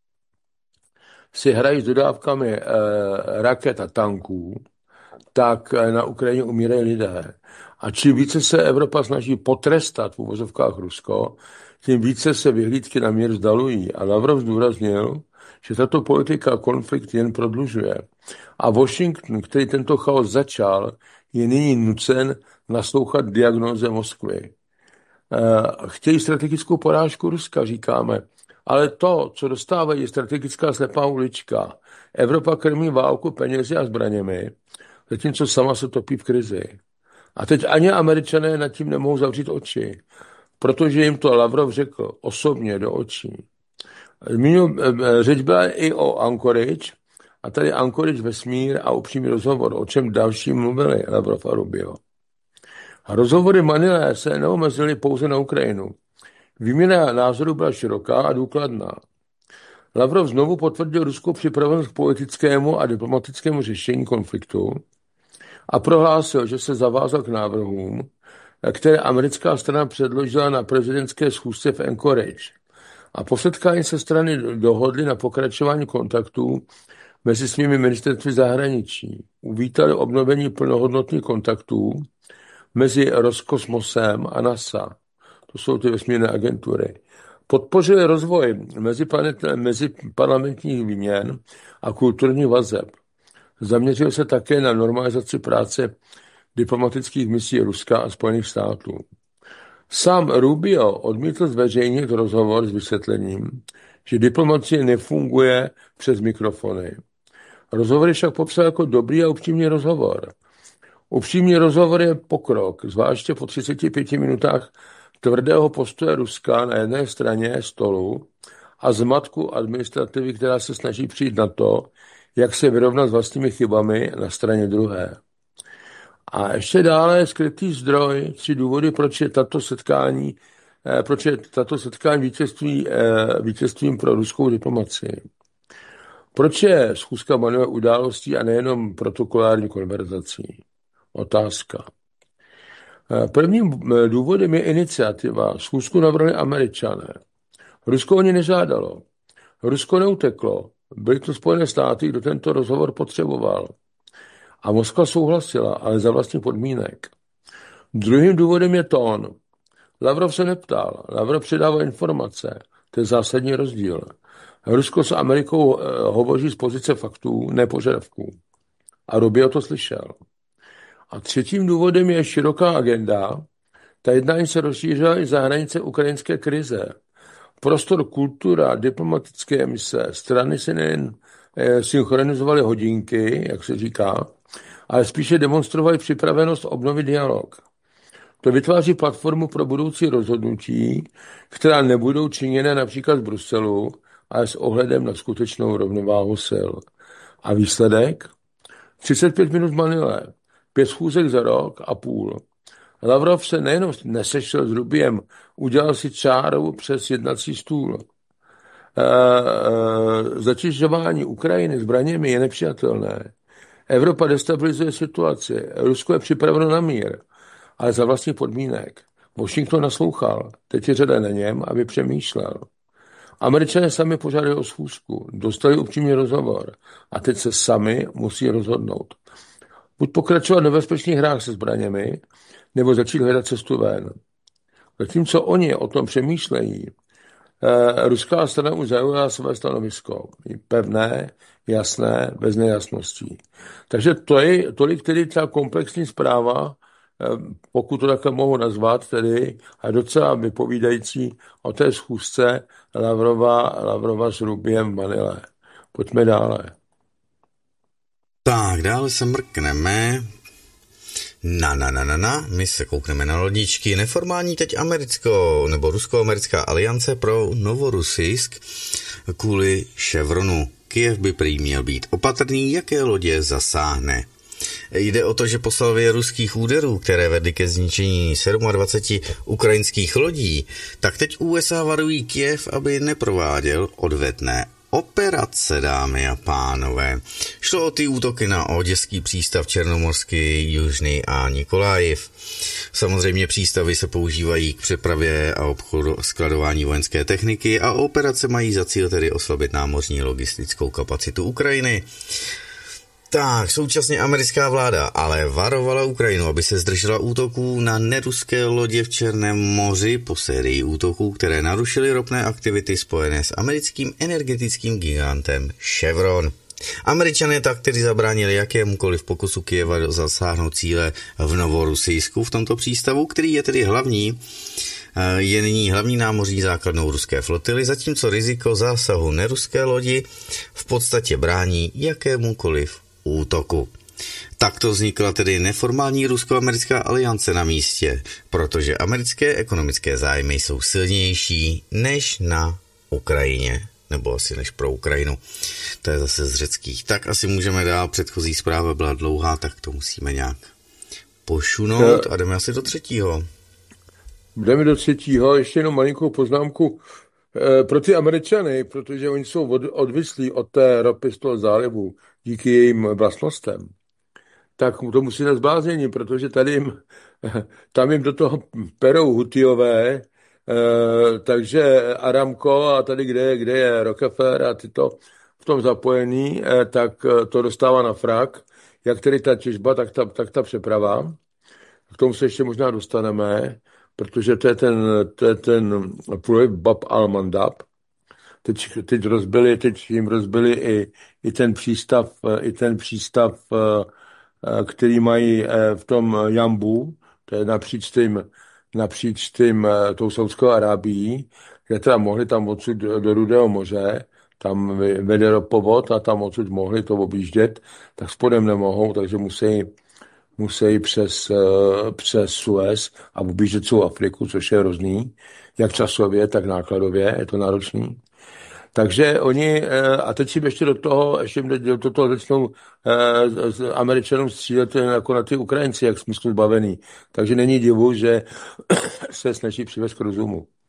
si hrají s dodávkami e, raket a tanků, tak na Ukrajině umírají lidé. A čím více se Evropa snaží potrestat v uvozovkách Rusko, tím více se vyhlídky na mír vzdalují. A Lavrov zdůraznil, že tato politika konflikt jen prodlužuje. A Washington, který tento chaos začal, je nyní nucen naslouchat diagnóze Moskvy. Chtějí strategickou porážku Ruska, říkáme. Ale to, co dostávají, je strategická slepá ulička. Evropa krmí válku penězi a zbraněmi, zatímco sama se topí v krizi. A teď ani Američané nad tím nemohou zavřít oči, protože jim to Lavrov řekl osobně do očí. Řeč byla i o Anchorage, a tady Anchorage, vesmír a upřímný rozhovor, o čem další mluvili Lavrov a Rubio. A rozhovory Manilé se neomezily pouze na Ukrajinu. Výměna názorů byla široká a důkladná. Lavrov znovu potvrdil ruskou připravenost k politickému a diplomatickému řešení konfliktu a prohlásil, že se zavázal k návrhům, které americká strana předložila na prezidentské schůzce v Anchorage. A po setkání se strany dohodly na pokračování kontaktů mezi svými ministerstvy zahraničí. Uvítali obnovení plnohodnotných kontaktů mezi Roskosmosem a NASA. To jsou ty vesmírné agentury. Podpořili rozvoj meziparlamentních výměn a kulturních vazeb. Zaměřil se také na normalizaci práce diplomatických misí Ruska a Spojených států. Sám Rubio odmítl zveřejnit rozhovor s vysvětlením, že diplomacie nefunguje přes mikrofony. Rozhovor je však popsal jako dobrý a upřímný rozhovor. Upřímný rozhovor je pokrok, zvláště po třiceti pěti minutách tvrdého postoje Ruska na jedné straně stolu a zmatku administrativy, která se snaží přijít na to, jak se vyrovnat s vlastními chybami na straně druhé. A ještě dále skrytý zdroj, tři důvody, proč je tato setkání proč je tato setkání vítězství, vítězstvím pro ruskou diplomacii. Proč je schůzka Manuela událostí a nejenom protokolární konverzací? Otázka. Prvním důvodem je iniciativa. Schůzku navrhli Američané. Rusko o ně nežádalo. Rusko neuteklo. Byly to Spojené státy, kdo tento rozhovor potřeboval. A Moskva souhlasila, ale za vlastní podmínek. Druhým důvodem je tón. Lavrov se neptal. Lavrov předával informace. To je zásadní rozdíl. Rusko s Amerikou hovoří z pozice faktů, ne požadavků. A Rubio to slyšel. A třetím důvodem je široká agenda. Ta jednání se rozšířila i za hranice ukrajinské krize. Prostor kultura, diplomatické mise, strany si nejen synchronizovaly hodinky, jak se říká, ale spíše demonstrovali připravenost obnovit dialog. To vytváří platformu pro budoucí rozhodnutí, která nebudou činěné například z Bruselu, ale s ohledem na skutečnou rovnováhu sil. A výsledek? třicet pět minut v Manile, pět schůzek za rok a půl. Lavrov se nejenom nesešel s Rubiem, udělal si čáru přes jednací stůl. E, e, začišťování Ukrajiny zbraněmi je nepřijatelné. Evropa destabilizuje situaci. Rusko je připraveno na mír, ale za vlastní podmínek. Washington naslouchal. Teď je řada na něm, aby přemýšlel. Američané sami požádali o schůzku, dostali upřímný rozhovor a teď se sami musí rozhodnout. Buď pokračovat ve nebezpečných hrách se zbraněmi, nebo začít hledat cestu ven. Zatímco oni o tom přemýšlejí, eh, ruská strana už zaujala své stanovisko. Je pevné, jasné, bez nejasností. Takže to je tolik tedy ta komplexní zpráva, eh, pokud to takhle mohu nazvat, tedy a docela vypovídající o té schůzce Lavrova, Lavrova s Rubiem v Manile. Pojďme dále. Tak, dále se mrkneme. Na, na, na, na, na, my se koukneme na lodičky. Neformální teď americko, nebo rusko-americká aliance pro Novorusijsk kvůli Chevronu. Kyjev by prý měl být opatrný, jaké lodě zasáhne. Jde o to, že po salvě ruských úderů, které vedly ke zničení dvacet sedm ukrajinských lodí, tak teď U S A varují Kyjev, aby neprováděl odvetné operace, dámy a pánové. Šlo o ty útoky na oděský přístav Černomorský, Jižný a Nikolajiv. Samozřejmě přístavy se používají k přepravě a obchodu, skladování vojenské techniky a operace mají za cíl tedy oslabit námořní logistickou kapacitu Ukrajiny. Tak, současně americká vláda ale varovala Ukrajinu, aby se zdržela útoků na neruské lodě v Černém moři po sérii útoků, které narušily ropné aktivity spojené s americkým energetickým gigantem Chevron. Američané tak tedy zabránili jakémukoliv pokusu Kyjeva zasáhnout cíle v Novorusijsku v tomto přístavu, který je tedy hlavní, je nyní hlavní námořní základnou ruské flotily, zatímco riziko zásahu neruské lodi v podstatě brání jakémukoliv útoku. Takto vznikla tedy neformální rusko-americká aliance na místě, protože americké ekonomické zájmy jsou silnější než na Ukrajině, nebo asi než pro Ukrajinu. To je zase z řeckých. Tak asi můžeme dál, předchozí zpráva byla dlouhá, tak to musíme nějak pošunout a jdeme asi do třetího. Jdeme do třetího, ještě jenom malinkou poznámku e, pro ty Američany, protože oni jsou od, odvislí od té ropy z toho zálivu díky jejím vlastnostem. Tak to musí na zbláznění, protože tady jim, tam jim do toho perou Hutiové, e, takže Aramco a tady, kde, kde je Rockefeller a tyto v tom zapojení, e, tak to dostává na frak. Jak tedy ta těžba, tak ta, tak ta přeprava. K tomu se ještě možná dostaneme, protože to je ten, to je ten projekt Bab al-Mandab. Teď, teď, rozbili, teď jim rozbili i, i ten přístav, i ten přístav, který mají v tom Jambu, to je napříč tím, napříč tím, tou Saudskou Arábií, kde teda mohli tam odsud do Rudého moře, tam vede ropovod a tam odsud mohli to objíždět, tak spodem nemohou, takže musí musí přes, přes Suez a objíždět celou Afriku, což je hrozný, jak časově, tak nákladově, je to náročný. Takže oni, a teď si ještě do toho, ještě do toho začnou eh, Američanům střílet jako na ty Ukrajinci, jak smyslu zbavený. Takže není divu, že se snaží přivést k rozumu.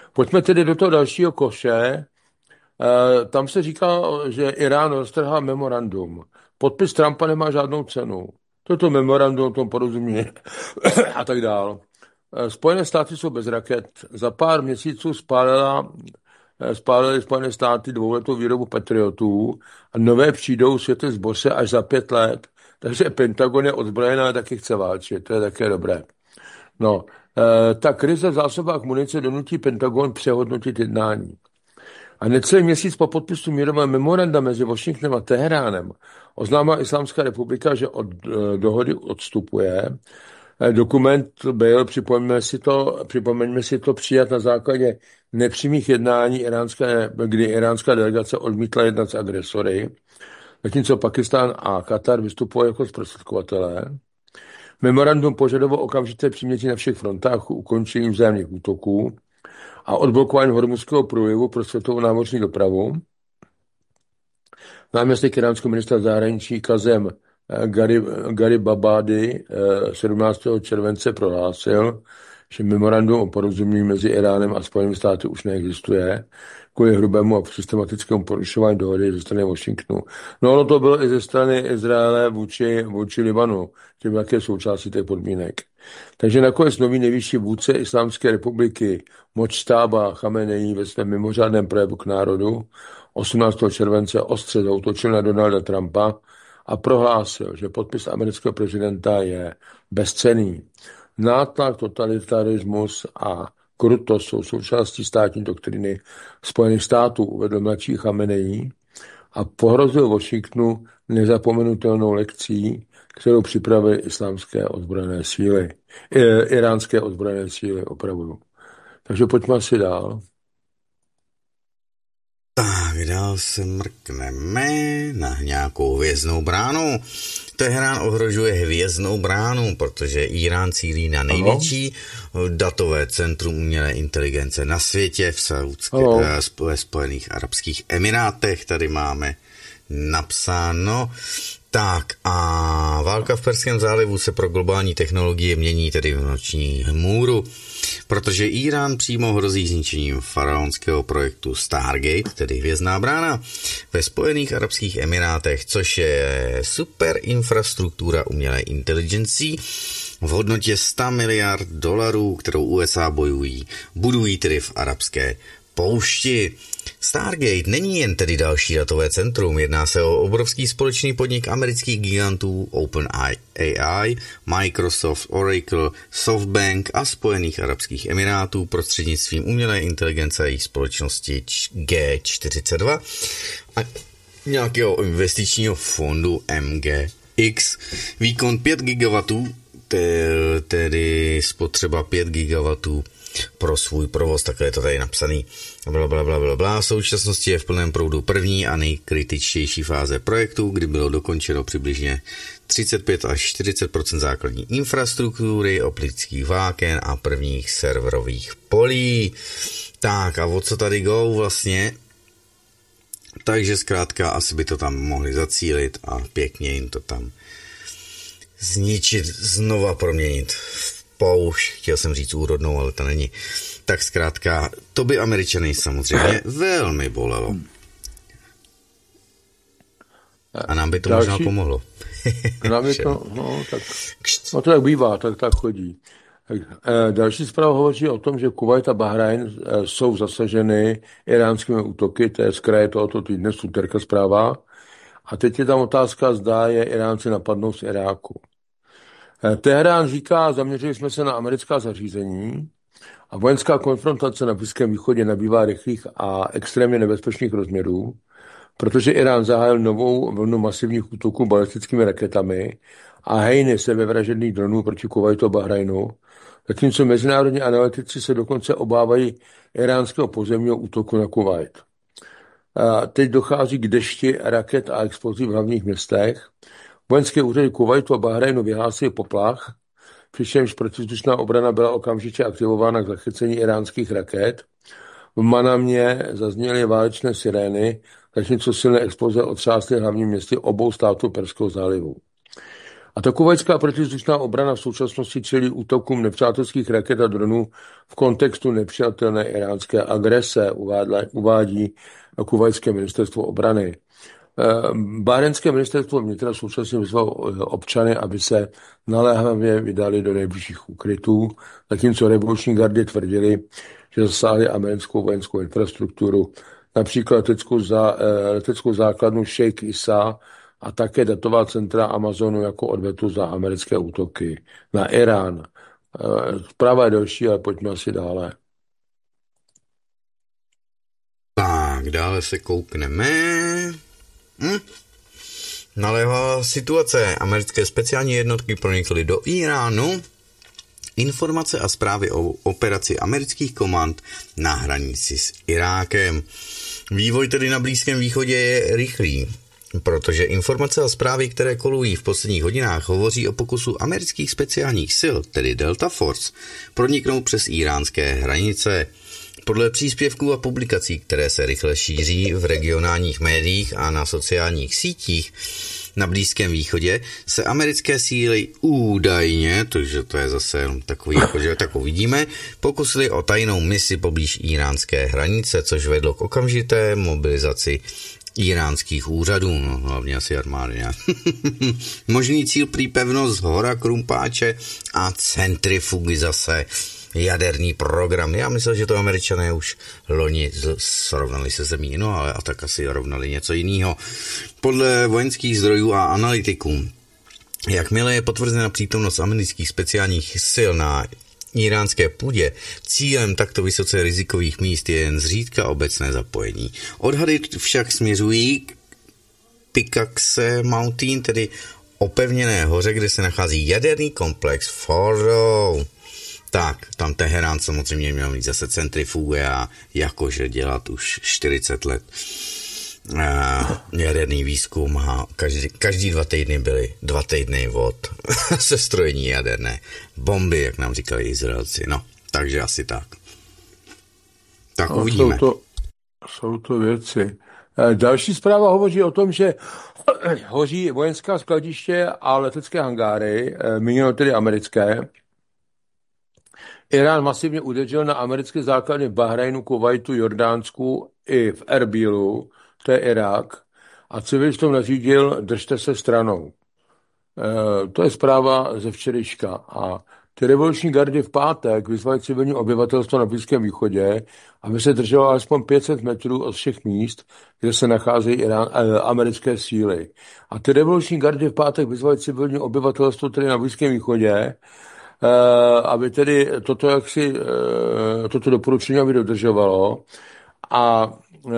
Pojďme tedy do toho dalšího koše. Tam se říká, že Irán roztrhá memorandum. Podpis Trumpa nemá žádnou cenu. Toto memorandum, tom porozumí a tak dál. Spojené státy jsou bez raket. Za pár měsíců spálila, spálily Spojené státy dvouletou výrobu Patriotů a nové přijdou, světe zboře až za pět let. Takže Pentagon je odzbrojený, ale taky chce válčit. To je také dobré. No, ta krize v zásobách munice donutí Pentagon přehodnotit jednání. A necelý měsíc po podpisu mírového memoranda mezi Washingtonem a Teheránem oznámila Islámská republika, že od dohody odstupuje. Dokument byl, připomeňme si to, připomeňme si to, přijat na základě nepřímých jednání, iránské, kdy iránská delegace odmítla jednat s agresory, zatímco Pakistán a Katar vystupovali jako zprostředkovatelé. Memorandum požadovalo okamžité přímětí na všech frontách, ukončení vzájemných útoků a odblokování Hormuzského průlivu pro světovou námořní dopravu. Náměstek iránského ministra zahraničí Kazem Garibabadi sedmnáctého července prohlásil, že memorandum o porozumění mezi Iránem a Spojenými státy už neexistuje kvůli hrubému a systematickému porušování dohody ze strany Washingtonu. No ono to bylo i ze strany Izraele vůči, vůči Libanu, tím jaké součástí těch podmínek. Takže nakonec nový nejvyšší vůdce Islámské republiky Močtába Chameneí ve svém mimořádném projevu k národu osmnáctého července ostře zaútočil na Donalda Trumpa a prohlásil, že podpis amerického prezidenta je bezcenný. Nátlak, totalitarismus a krutost jsou součástí státní doktriny Spojených států, uvedl mladší Chameneí a pohrozil Washingtonu nezapomenutelnou lekcí, kterou připravily islámské ozbrojené síly, iránské ozbrojené síly, opravuju. Takže pojďme asi dál. Tak, dál se mrkneme na nějakou hvězdnou bránu. Teherán ohrožuje hvězdnou bránu, protože Irán cílí na největší Ano. datové centrum umělé inteligence na světě v Saudské, ve Spojených arabských emirátech. Tady máme napsáno. Tak a válka v Perském zálivu se pro globální technologie mění tedy v noční hmůru, protože Irán přímo hrozí zničením faraonského projektu Stargate, tedy hvězdná brána, ve Spojených arabských emirátech, což je super infrastruktura umělé inteligencí v hodnotě sto miliard dolarů, kterou U S A bojují, budují tedy v arabské poušti. Stargate není jen tedy další datové centrum, jedná se o obrovský společný podnik amerických gigantů OpenAI, Microsoft, Oracle, SoftBank a Spojených arabských emirátů prostřednictvím umělé inteligence a jejich společnosti G čtyřicet dva a nějakého investičního fondu M G X. Výkon pět gigawattů, tedy spotřeba pět gigawattů pro svůj provoz, takhle je to tady napsaný. Bla, bla, bla, bla, bla. V současnosti je v plném proudu první a nejkritičtější fáze projektu, kdy bylo dokončeno přibližně třicet pět až čtyřicet procent základní infrastruktury, optických vláken a prvních serverových polí. Tak a o co tady go vlastně? Takže zkrátka asi by to tam mohli zacílit a pěkně jim to tam zničit, znova proměnit v poušť, chtěl jsem říct úrodnou, ale to není. Tak zkrátka, to by Američany samozřejmě velmi bolelo. A nám by to Další, možná pomohlo. Nám by to, no, tak, no to jak bývá, tak tak chodí. Další zpráva hovoří o tom, že Kuvajt a Bahrajn jsou zasaženy iránskými útoky, to je z kraje tohoto týdne, z úterka zpráva. A teď je tam otázka, zda je Iránci napadnou z Iráku. Teherán říká, zaměřili jsme se na americká zařízení a vojenská konfrontace na Blízkém východě nabývá rychlých a extrémně nebezpečných rozměrů, protože Irán zahájil novou vlnu masivních útoků balistickými raketami a hejny sebevražedných dronů proti Kuvajtu a Bahrajnu, zatímco mezinárodní analytici se dokonce obávají iránského pozemního útoku na Kuvajt. A teď dochází k dešti raket a explozí v hlavních městech. Vojenské úřady Kuvajtu a Bahrajnu vyhlásily poplach, přičemž protivzdušná obrana byla okamžitě aktivována k zachycení iránských raket. V Manamě zazněly válečné sirény, zatímco silné exploze otřásly hlavní městy obou států Perského zálivu. A ta kuvajská protivzdušná obrana v současnosti čelí útokům nepřátelských raket a dronů v kontextu nepřijatelné iránské agrese, uvádí kuvajské ministerstvo obrany. Bárenské ministerstvo vnitra současně vyzvalo občany, aby se naléhavě vydali do nejbližších úkrytů, zatímco revoluční gardy tvrdili, že zasáhli americkou vojenskou infrastrukturu, například leteckou, zá, leteckou základnu Sheikh Issa a také datová centra Amazonu jako odvetu za americké útoky na Irán. Zpráva je delší, ale pojďme asi dále. Tak, dále se koukneme. Hm? Naléhavá situace. Americké speciální jednotky pronikly do Iránu. Informace a zprávy o operaci amerických komand na hranici s Irákem. Vývoj tedy na Blízkém východě je rychlý, protože informace a zprávy, které kolují v posledních hodinách, hovoří o pokusu amerických speciálních sil, tedy Delta Force, proniknout přes iránské hranice. Podle příspěvků a publikací, které se rychle šíří v regionálních médiích a na sociálních sítích na Blízkém východě, se americké síly údajně, takže to je zase jenom takový, jakože tak uvidíme, pokusili o tajnou misi poblíž iránské hranice, což vedlo k okamžité mobilizaci iránských úřadů, no hlavně asi armády, ne? Možný cíl prý pevnost Hora Krumpáče a centrifugizace, jaderný program. Já myslel, že to Američané už loni srovnali se zemí, no ale a tak asi rovnali něco jiného. Podle vojenských zdrojů a analytiků, jakmile je potvrzena přítomnost amerických speciálních sil na iránské půdě, cílem takto vysoce rizikových míst je jen zřídka obecné zapojení. Odhady však směřují k Pickaxe Mountain, tedy opevněné hoře, kde se nachází jaderný komplex Fordow. Tak, tam Teherán samozřejmě měl mít zase centrifuge a jakože dělat už čtyřicet let uh, jaderný výzkum a každý, každý dva týdny byly dva týdny od sestrojení jaderné bomby, jak nám říkali Izraelci. No, takže asi tak. Tak no, uvidíme. Jsou to, jsou to věci. Další zpráva hovoří o tom, že hoří vojenská skladiště a letecké hangáry, míněno tedy americké. Irán masivně udeřil na americké základny v Bahrajnu, Kuvajtu, Jordánsku i v Erbílu, to je Irák, a civilistom nařídil, držte se stranou. E, to je zpráva ze včerejška. A ty revoluční gardy v pátek vyzvali civilní obyvatelstvo na Blízkém východě, aby se drželo alespoň pět set metrů od všech míst, kde se nacházejí Irán, e, americké síly. A ty revoluční gardy v pátek vyzvali civilní obyvatelstvo tedy na Blízkém východě, Uh, aby tedy toto, jaksi, uh, toto doporučení aby dodržovalo a uh,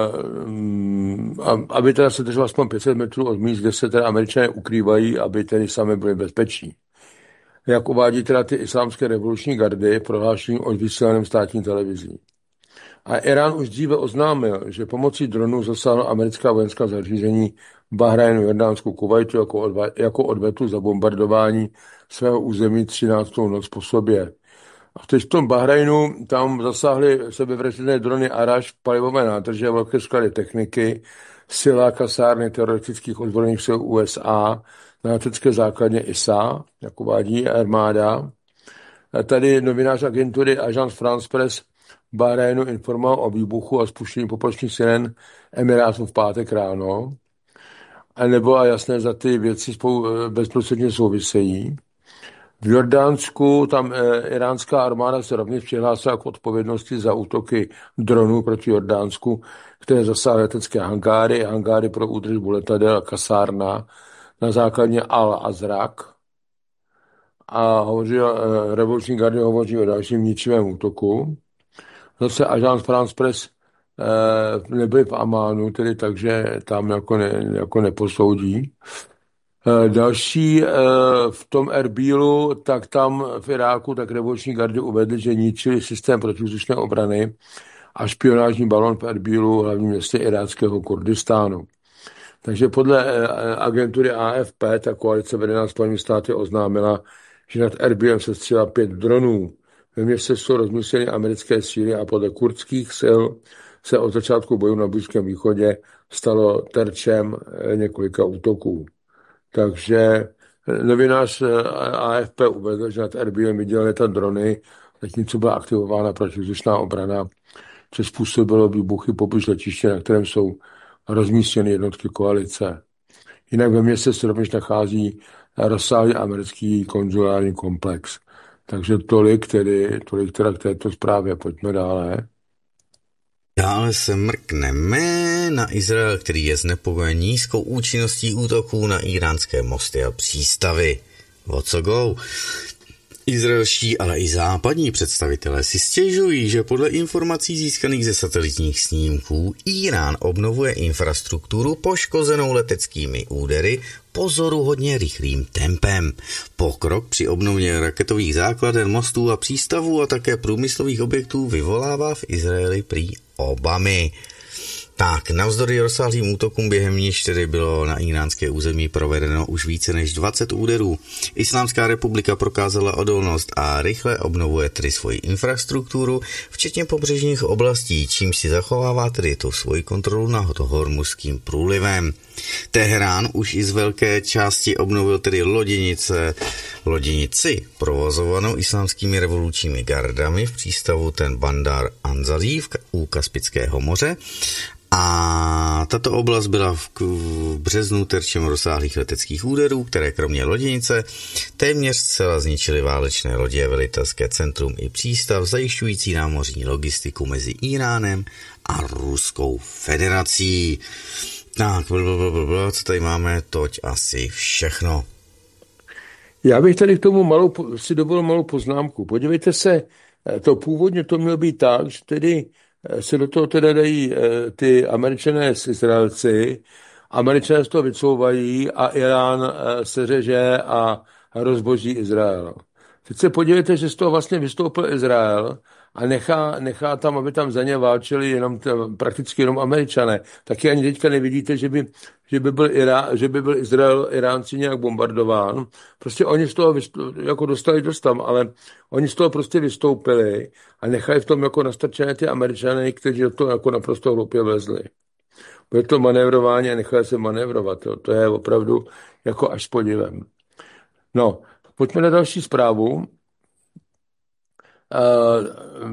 aby teda se drželo aspoň pět set metrů od míst, kde se teda Američané ukrývají, aby tedy sami byli bezpeční. Jak uvádí teda ty islámské revoluční gardy prohlášení od vysílaném státní televizí. A Irán už dříve oznámil, že pomocí dronů zasáhlo americká vojenská zařízení v Bahrajnu, Jordánsku, Kuvajtu jako, odva, jako odvetu za bombardování svého území třináctou noc po sobě. A teď v tom Bahrajnu tam zasáhly sebevražedné drony Arash, palivové nádrže, velké sklady techniky, sila kasárny teroristických ozbrojených sil U S A na letecké základně I S A, jak uvádí armáda. A tady novinář agentury Agence France Presse Bahrajnu informoval o výbuchu a spuštění poplačných siren Emirátů v pátek ráno. A nebo a jasné, za ty věci spolu bezprostředně souvisejí. V Jordánsku tam e, iránská armáda se rovněž přihlásila k odpovědnosti za útoky dronů proti Jordánsku, které zasáhly letecké hangáry, hangáry pro údržbu letadel a kasárna na základně Al-Azraq. A hovoří, e, revoluční gardy hovoří o dalším ničivém útoku. Zase Agence France Presse e, nebyli v Amánu, tedy takže tam jako, ne, jako neposoudí. Další v tom Erbílu, tak tam v Iráku, tak revoluční gardy uvedli, že ničili systém protivzdušné obrany a špionážní balon v Erbílu, hlavním městě iráckého Kurdistánu. Takže podle agentury A F P, ta koalice vedená Spojenými státy oznámila, že nad Erbílem se střelila pět dronů. Ve městě jsou rozmístěny americké síly a podle kurdských sil se od začátku bojů na Blízkém východě stalo terčem několika útoků. Takže novinář A F P uvedl, že nad Erbilem viděl letat drony, zatímco byla aktivována protivzdušná obrana, což způsobilo výbuchy poblíž letiště, na kterém jsou rozmístěny jednotky koalice. Jinak ve městě se rovněž nachází rozsáhlý americký konzulární komplex. Takže tolik tedy, tolik teda k této zprávě. Pojďme dále. Dále se mrkneme na Izrael, který je znepokojen nízkou účinností útoků na íránské mosty a přístavy. O co go? Izraelští, ale i západní představitelé si stěžují, že podle informací získaných ze satelitních snímků Írán obnovuje infrastrukturu poškozenou leteckými údery pozoruhodně rychlým tempem. Pokrok při obnově raketových základen, mostů a přístavů a také průmyslových objektů vyvolává v Izraeli prý obavy. Tak, navzdory rozsáhlým útokům, během níž tedy bylo na íránské území provedeno už více než dvacet úderů, Islámská republika prokázala odolnost a rychle obnovuje tedy svoji infrastrukturu, včetně pobřežních oblastí, čímž si zachovává tedy tu svoji kontrolu nad Hormuzským průlivem. Teherán už i z velké části obnovil tedy loděnice, loděnici provozovanou islámskými revolučními gardami v přístavu ten Bandar Anzali u Kaspického moře. A tato oblast byla v březnu terčem rozsáhlých leteckých úderů, které kromě loděnice téměř zcela zničily válečné lodě, velitelské centrum i přístav, zajišťující námořní logistiku mezi Íránem a Ruskou federací. Tak, blablabla, co tady máme, toť asi všechno. Já bych tady k tomu malou, si dovolil malou poznámku. Podívejte se, to původně to mělo být tak, že tedy se do toho teda dají ty Američané s Izraelci, Američané z toho vycouvají a Irán se řeže a rozboží Izrael. Teď se podívejte, že z toho vlastně vystoupil Izrael a nechá, nechá tam, aby tam za ně válčili jenom tam, prakticky jenom Američané. Taky ani teďka nevidíte, že by, že by, byl, Irá, že by byl Izrael Iránci nějak bombardován. Prostě oni z toho vystoupili, jako dostali dost tam, ale oni z toho prostě vystoupili a nechají v tom jako nastrčené ty Američané, kteří do toho jako naprosto hloupě vlezli. Bude to manévrování a nechali se manévrovat. Jo. To je opravdu jako až s podivem. No, pojďme na další zprávu. Uh,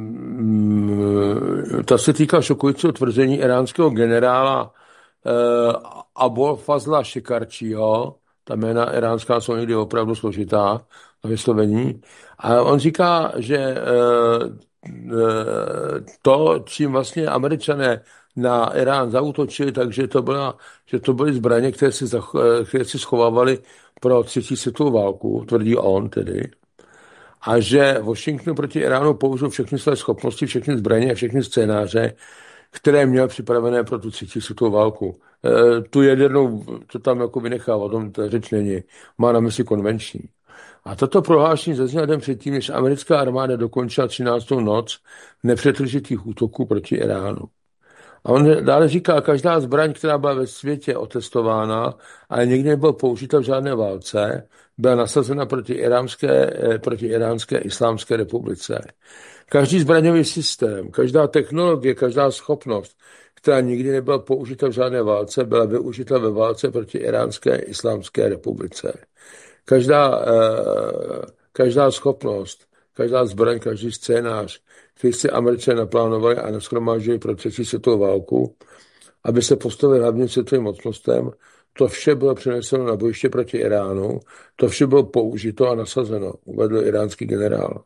um, ta se týká šokujícího tvrzení iránského generála uh, Abul Fazla Šikarčího. Ta jména iránská jsou někdy opravdu složitá na vyslovení. A on říká, že uh, uh, to, čím vlastně Američané na Irán zaútočili, takže to, byla, že to byly zbraně, které si, zach, které si schovávali pro třetí světovou válku, tvrdí on tedy. A že Washington proti Iránu použil všechny své schopnosti, všechny zbraně a všechny scénáře, které měl připravené pro tu třetí světovou válku. E, tu jadernou, to tam jako vynechává, o tom ta řeč není. Má na mysli konvenční. A toto prohlášení zaznělo den předtím, než americká armáda dokončila třináctou noc nepřetržitých útoků proti Iránu. A on dále říká, každá zbraň, která byla ve světě otestována, ale nikdy nebyla použita v žádné válce, byla nasazena proti iránské, proti iránské islámské republice. Každý zbraňový systém, každá technologie, každá schopnost, která nikdy nebyla použita v žádné válce, byla využita ve válce proti iránské islámské republice. Každá, každá schopnost, každá zbraň, každý scénář, který si Američané naplánovali a nashromáždili pro třetí světovou válku, aby se postavili hlavním světovým mocnostem, to vše bylo přeneseno na bojiště proti Iránu, to vše bylo použito a nasazeno, uvedl iránský generál.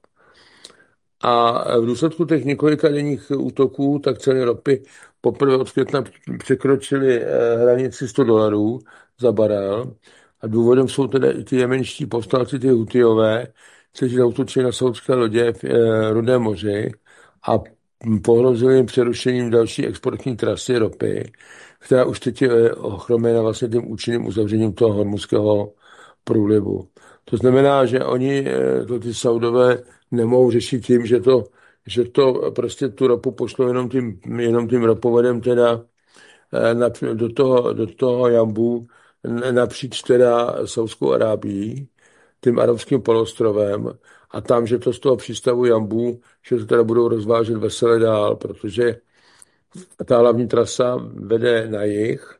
A v důsledku těch několika denních útoků, tak ceny ropy poprvé od května překročily hranici sto dolarů za barel. A důvodem jsou tedy i ty jemenští povstalci, ty Hutijové, kteří zautočili na saudské lodě v Rudém moři a pohrozili jim přerušením další exportní trasy ropy, která už teď je ochromena vlastně tím účinným uzavřením toho Hormuzského průlivu. To znamená, že oni, to ty Saudové, nemohou řešit tím, že to, že to prostě tu ropu pošlo jenom tím, jenom tím ropovodem teda na, do toho, do toho Jambu napříč teda Saudskou Arábií, tím arabským polostrovem a tam, že to z toho přístavu Jambu, že to teda budou rozvážet vesele dál, protože ta hlavní trasa vede na jih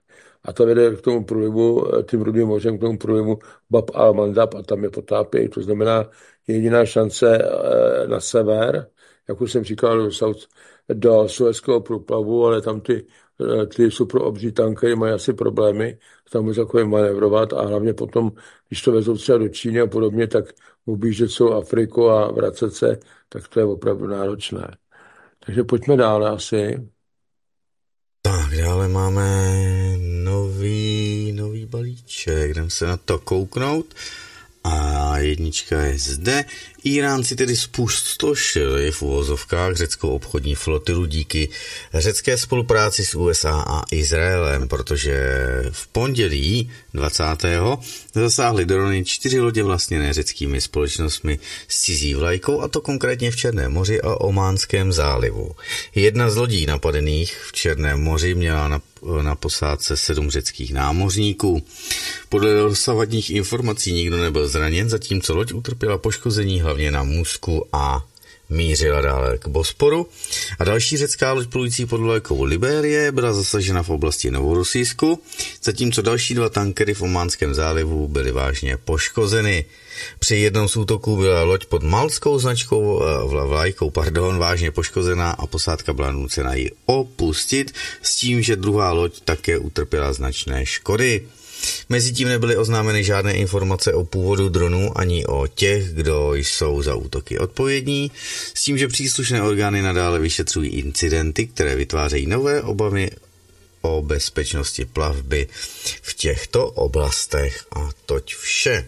a to vede k tomu průlivu, tím Rudým mořem, k tomu průlivu Bab al-Mandab a tam je potápějí. To znamená, jediná šance na sever, jak už jsem říkal, do, South, do Suezského průplavu, ale tam ty, ty superobří tankery mají asi problémy, tam může takové manévrovat a hlavně potom, když to vezou třeba do Číny a podobně, tak objíždět celou Afriku a vracet se, tak to je opravdu náročné. Takže pojďme dále asi. Tak, dále máme nový, nový balíček, jdem se na to kouknout. A jednička je zde. Iránci tedy spustošili v uvozovkách řeckou obchodní flotilu díky řecké spolupráci s U S A a Izraelem, protože v pondělí dvacátého zasáhly drony čtyři lodě vlastněné řeckými společnostmi s cizí vlajkou, a to konkrétně v Černém moři a Ománském zálivu. Jedna z lodí napadených v Černém moři měla na, na posádce sedm řeckých námořníků. Podle dosavadních informací nikdo nebyl zraněn, zatímco loď utrpěla poškození hlavně na můstku a mířila dále k Bosporu. A další řecká loď plující pod vlajkou Liberie byla zasažena v oblasti Novorosijsku, zatímco další dva tankery v Ománském zálivu byly vážně poškozeny. Při jednom z útoků byla loď pod maltskou značkou vlajkou pardon, vážně poškozená a posádka byla nucena ji opustit, s tím, že druhá loď také utrpěla značné škody. Mezitím nebyly oznámeny žádné informace o původu dronů ani o těch, kdo jsou za útoky odpovědní, s tím, že příslušné orgány nadále vyšetřují incidenty, které vytvářejí nové obavy o bezpečnosti plavby v těchto oblastech. A toť vše.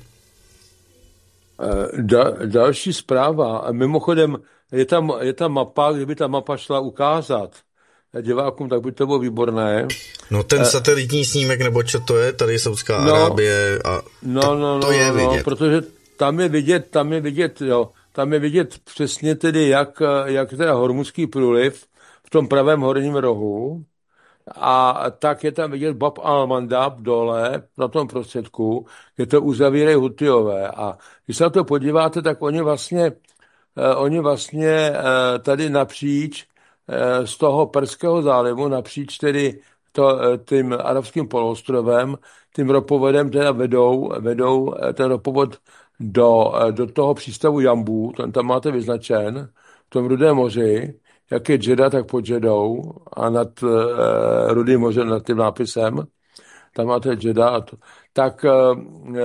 Da, další zpráva. A mimochodem, je tam, je tam mapa, kdyby ta mapa šla ukázat divákům, tak by to bylo výborné. No ten satelitní snímek, nebo co to je, tady Saudská no, Arábie a no, to, no, to no, je vidět. No, protože tam je vidět, tam je vidět, jo, tam je vidět přesně tedy, jak, jak teda Hormuzský průliv v tom pravém horním rohu, a tak je tam vidět Bab al-Mandab dole na tom prostředku, kde to uzavírají Hutiové. A když se na to podíváte, tak oni vlastně, eh, oni vlastně eh, tady napříč eh, z toho Perského zálivu, napříč tedy to, eh, tím arabským poloostrovem, tím ropovodem teda vedou, vedou eh, ten ropovod do, eh, do toho přístavu Jambu, ten tam máte vyznačen, v tom Rudém moři, jak je Džeda, tak pod Džedou a nad uh, Rudým mořem, nad tím nápisem, tam máte Džeda, a to, tak uh, uh,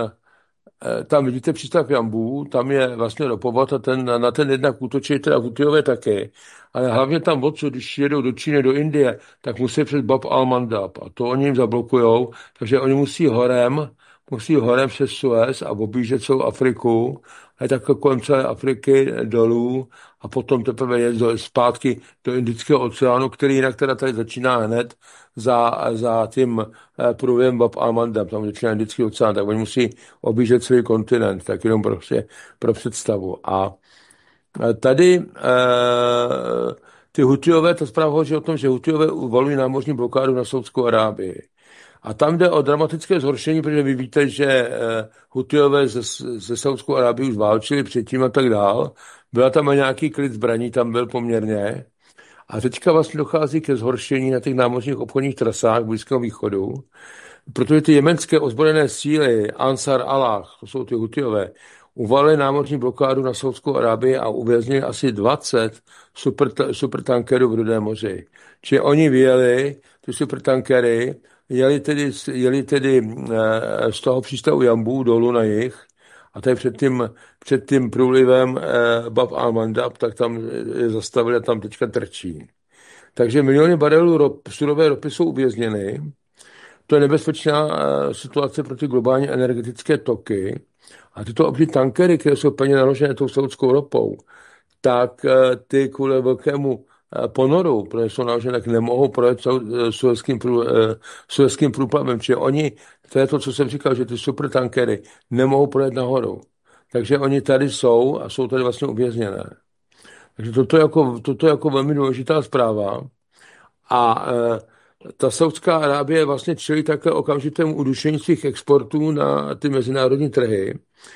tam vidíte přístav Jambu, tam je vlastně ropovod a ten, na ten jednak útočí teda Hutiové taky, ale hlavně tam odsud, když jedou do Číny, do Indie, tak musí přes Bab al-Mandab a to oni jim zablokujou, takže oni musí horem, musí horem přes Suez a objíždět celou Afriku, a je takhle kolem celé Afriky dolů a potom teprve je zpátky do Indického oceánu, který jinak teda tady začíná hned za, za tím průlivem Bab al-Mandab, tam začíná Indický oceán, tak oni musí objíždět celý kontinent, tak jenom prostě pro představu. A tady e, ty Hutiové, ta zpráva hovoří o tom, že Hutiové uvalují námořní blokádu na Saudskou Arábii. A tam jde o dramatické zhoršení, protože vy víte, že Hutiové ze, ze Saudskou Arábii už válčili předtím a tak dál. Byla tam i nějaký klid zbraní, tam byl poměrně. A teďka vlastně dochází ke zhoršení na těch námořních obchodních trasách Blízkého východu, protože ty jemenské ozbrojené síly Ansar Allah, to jsou ty Hutiové, uvalili námořní blokádu na Saudskou Arábii a uvěznili asi dvacet super, supertankerů v Rudém moři. Čili oni vyjeli, ty supertankery, jeli tedy, jeli tedy z toho přístavu Jambu dolů na jih a tady před tím, před tím průlivem Bab al-Mandab, tak tam je zastavili a tam teďka trčí. Takže miliony barelů rop, surové ropy jsou uvězněny. To je nebezpečná situace pro ty globální energetické toky. A tyto obří tankery, které jsou plně naložené tou saudskou ropou, tak ty kvůli velkému ponoru, protože jsou naložené, tak nemohou projet suezským, prů, suezským průplavem. Čili oni, to je to, co jsem říkal, že ty supertankery nemohou projet nahoru. Takže oni tady jsou a jsou tady vlastně uvězněné. Takže toto je jako, toto je jako velmi důležitá zpráva. A e, ta Saudská Arábie vlastně čelí také okamžitému udušení svých exportů na ty mezinárodní trhy.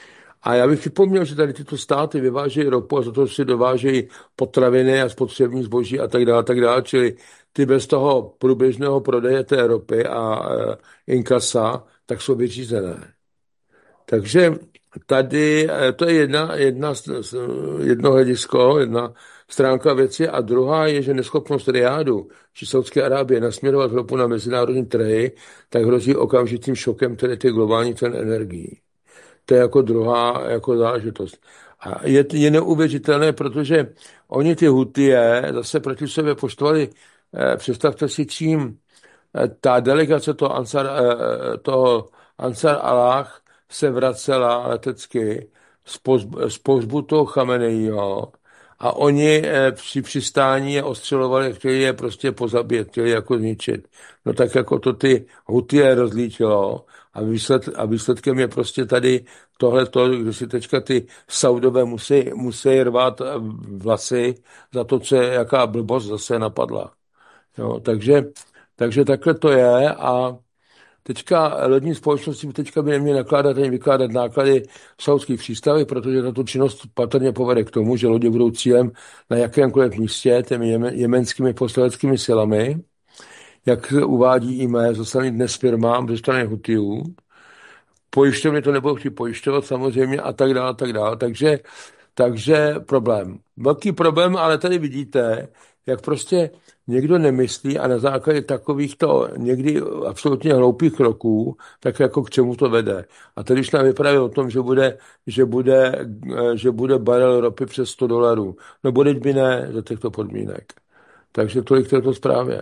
A já bych připomněl, že tady tyto státy vyvážejí ropu a za to si dovážejí potraviny a spotřební zboží a tak dále, tak dále. Čili ty bez toho průběžného prodeje té ropy a e, inkasa, tak jsou vyřízené. Takže tady to je jedna, jedna, jedno hledisko, jedna stránka věci a druhá je, že neschopnost Riádu či Saudské Arábie nasměrovat ropu na mezinárodní trhy, tak hrozí okamžitým šokem tedy ty globální cen energií. To je jako druhá jako záležitost. A je, je neuvěřitelné, protože oni ty Hutie zase proti sobě poštovali, eh, představte si čím, eh, ta delegace toho Ansar, eh, toho Ansar Allah se vracela letecky z, pozb, z pohřbu toho Chameneího a oni eh, při přistání je ostřelovali, chtěli je prostě pozabít, chtěli jako zničit. No tak jako to ty Hutie rozlítilo a, výsled, a výsledkem je prostě tady tohleto, když si teďka ty Saudové musí, musí rvát vlasy za to, co je, jaká blbost zase napadla. Jo, takže, takže takhle to je a teďka lodní společnosti teďka by neměly nakládat ani vykládat náklady v saudských přístavech, protože tato činnost patrně povede k tomu, že lodě budou cílem na jakémkoliv místě těmi jemenskými povstaleckými silami, jak uvádí í mé, zaslaný dnes firmám ze strany Hutiů. Pojišťovny to nebudou chtít pojišťovat samozřejmě a tak dále, tak dále. Takže, takže problém. Velký problém, ale tady vidíte, jak prostě někdo nemyslí a na základě takovýchto někdy absolutně hloupých kroků, tak jako k čemu to vede. A tady už nám vyprávěl o tom, že bude, že bude, že bude barel ropy přes sto dolarů. No bude by ne za těchto podmínek. Takže tolik této zprávě.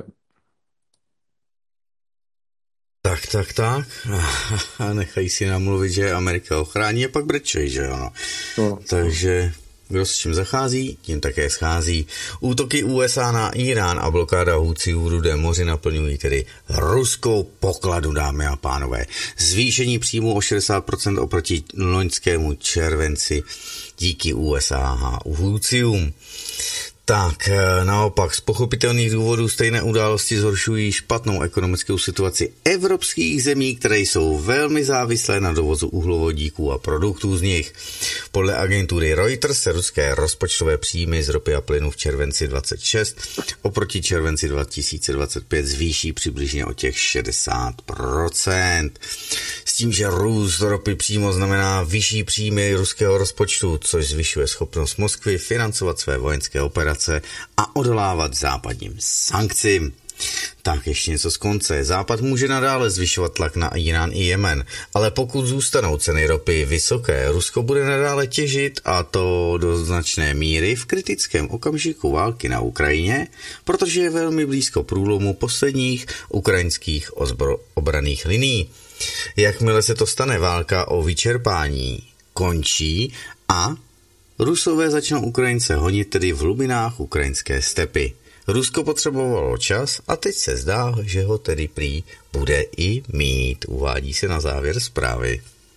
Tak, tak, tak. A nechají si namluvit, že Amerika ochrání a pak brečej, že ano. No. Takže kdo s čím zachází, tím také schází. Útoky U S A na Irán a blokáda Húthiů v Rudém moři naplňují tedy ruskou pokladu, dámy a pánové. Zvýšení příjmu o šedesát procent oproti loňskému červenci díky U S A a Húthiům. Tak naopak z pochopitelných důvodů stejné události zhoršují špatnou ekonomickou situaci evropských zemí, které jsou velmi závislé na dovozu uhlovodíků a produktů z nich. Podle agentury Reuters se ruské rozpočtové příjmy z ropy a plynu v červenci dvacet šest oproti červenci dva tisíce dvacet pět zvýší přibližně o těch šedesát procent. S tím, že růst ropy přímo znamená vyšší příjmy ruského rozpočtu, což zvyšuje schopnost Moskvy financovat své vojenské operace a odolávat západním sankcím. Tak ještě něco z konce. Západ může nadále zvyšovat tlak na Irán i Jemen, ale pokud zůstanou ceny ropy vysoké, Rusko bude nadále těžit a to do značné míry v kritickém okamžiku války na Ukrajině, protože je velmi blízko průlomu posledních ukrajinských ozbro- obranných linií. Jakmile se to stane, válka o vyčerpání končí a Rusové začnou Ukrajince honit tedy v hlubinách ukrajinské stepy. Rusko potřebovalo čas a teď se zdá, že ho tedy prý bude i mít. Uvádí se na závěr zprávy.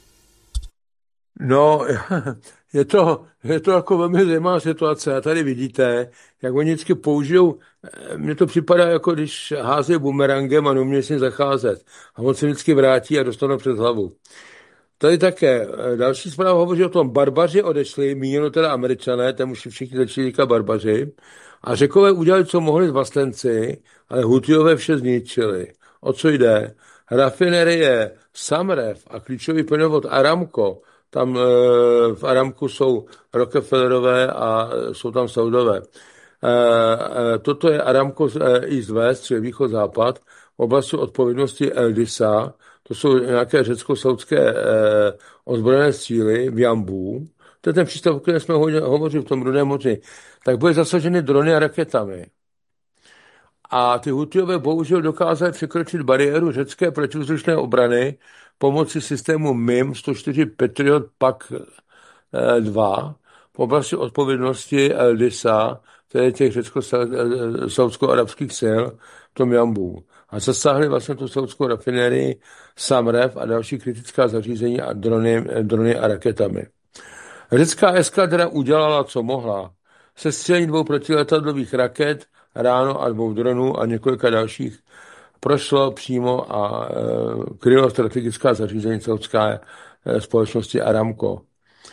No, je to, je to jako velmi zajímavá situace. A tady vidíte, jak oni vždycky použijou, mně to připadá, jako když házejí bumerangem a neumějí s ním zacházet. A on se vždycky vrátí a dostanou přes hlavu. Tady také další zpráva hovoří o tom, barbaři odešli, míněno teda Američané, tam už všichni začali říkat barbaři, a Řekové udělali, co mohli z vlastenci, ale Hutiové vše zničili. O co jde? Rafinerie Samrev a klíčový plynovod Aramco, tam e, v Aramku jsou Rockefellerové a jsou tam Saudové. E, e, toto je Aramco East West, čili východ-západ, v oblasti odpovědnosti Eldisa. To jsou nějaké řecko-saudské eh, ozbrojené síly v Jambu. To je ten přístav, o kterém jsme hovořili v tom Rudém moři. Tak byly zasaženy drony a raketami. A ty Hutiové bohužel dokázali překročit bariéru řecké protivzdušné obrany pomocí systému M I M sto čtyři Patriot Pak dva v oblasti odpovědnosti Eldisa, tedy těch řecko-saudsko-arabských sil v tom Jambu. A zasáhli vlastně tu saudskou rafinérii Samrev a další kritická zařízení a drony, drony a raketami. Řecká eskadra udělala, co mohla. Sestřelení dvou protiletadlových raket, ráno a dvou dronů a několika dalších prošlo přímo a e, krylo strategická zařízení saudské e, společnosti Aramco.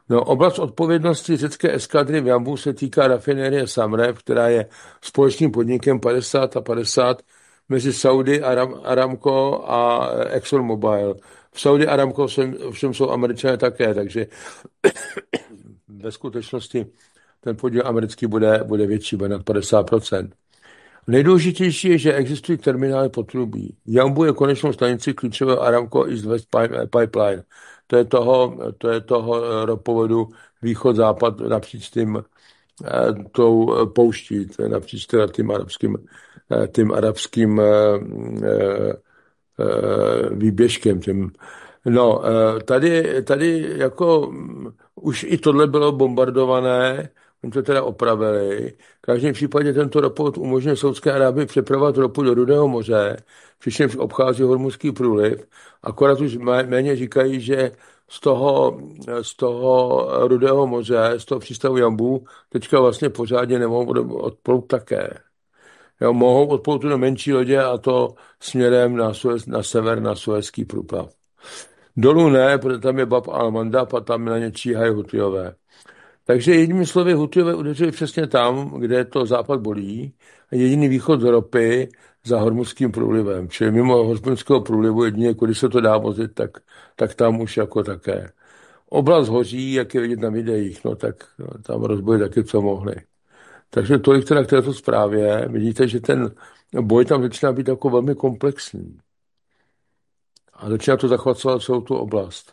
No, oblast odpovědnosti řecké eskadry v Jambu se týká rafinérie Samrev, která je společným podnikem padesát a padesát mezi Saudi Aram, Aramco a ExxonMobil. V Saudi Aramco všem jsou Američané také, takže ve skutečnosti ten podíl americký bude, bude větší, bude nad padesát procent. Nejdůležitější je, že existují terminály potrubí. Jambu je konečnou stanici klíčového Aramco East West Pipeline. To je toho, to je toho ropovodu východ-západ napříč tím, tou pouští, to je napříč teda tím arabským, tím arabským výběžkem. Tím. No, tady, tady jako už i tohle bylo bombardované, oni to teda opravili. V každém případě tento ropovod umožňuje Saudské Arábii přepravovat ropu do Rudého moře, přičemž obchází Hormuzský průliv. Akorát už méně říkají, že z toho, z toho Rudého moře, z toho přístavu Jambu, teďka vlastně pořádně nemohou odplout také. Jo, mohou odplout do menší lodě a to směrem na, Suez, na sever, na Suezský průplav. Dolů ne, protože tam je Bab al-Mandab a tam na ně číhají Hutijové. Takže jedním slovy Hutijové udeřili přesně tam, kde to západ bolí, a jediný východ z ropy za Hormuzským průlivem. Čili mimo Hormuzského průlivu jedině, když se to dá vozit, tak, tak tam už jako také. Oblast hoří, jak je vidět na videích, no tak no, tam rozboj taky, co mohli. Takže tolik teda k této zprávě. Vidíte, že ten boj tam začíná být jako velmi komplexní. A začíná to zachvacovat celou tu oblast.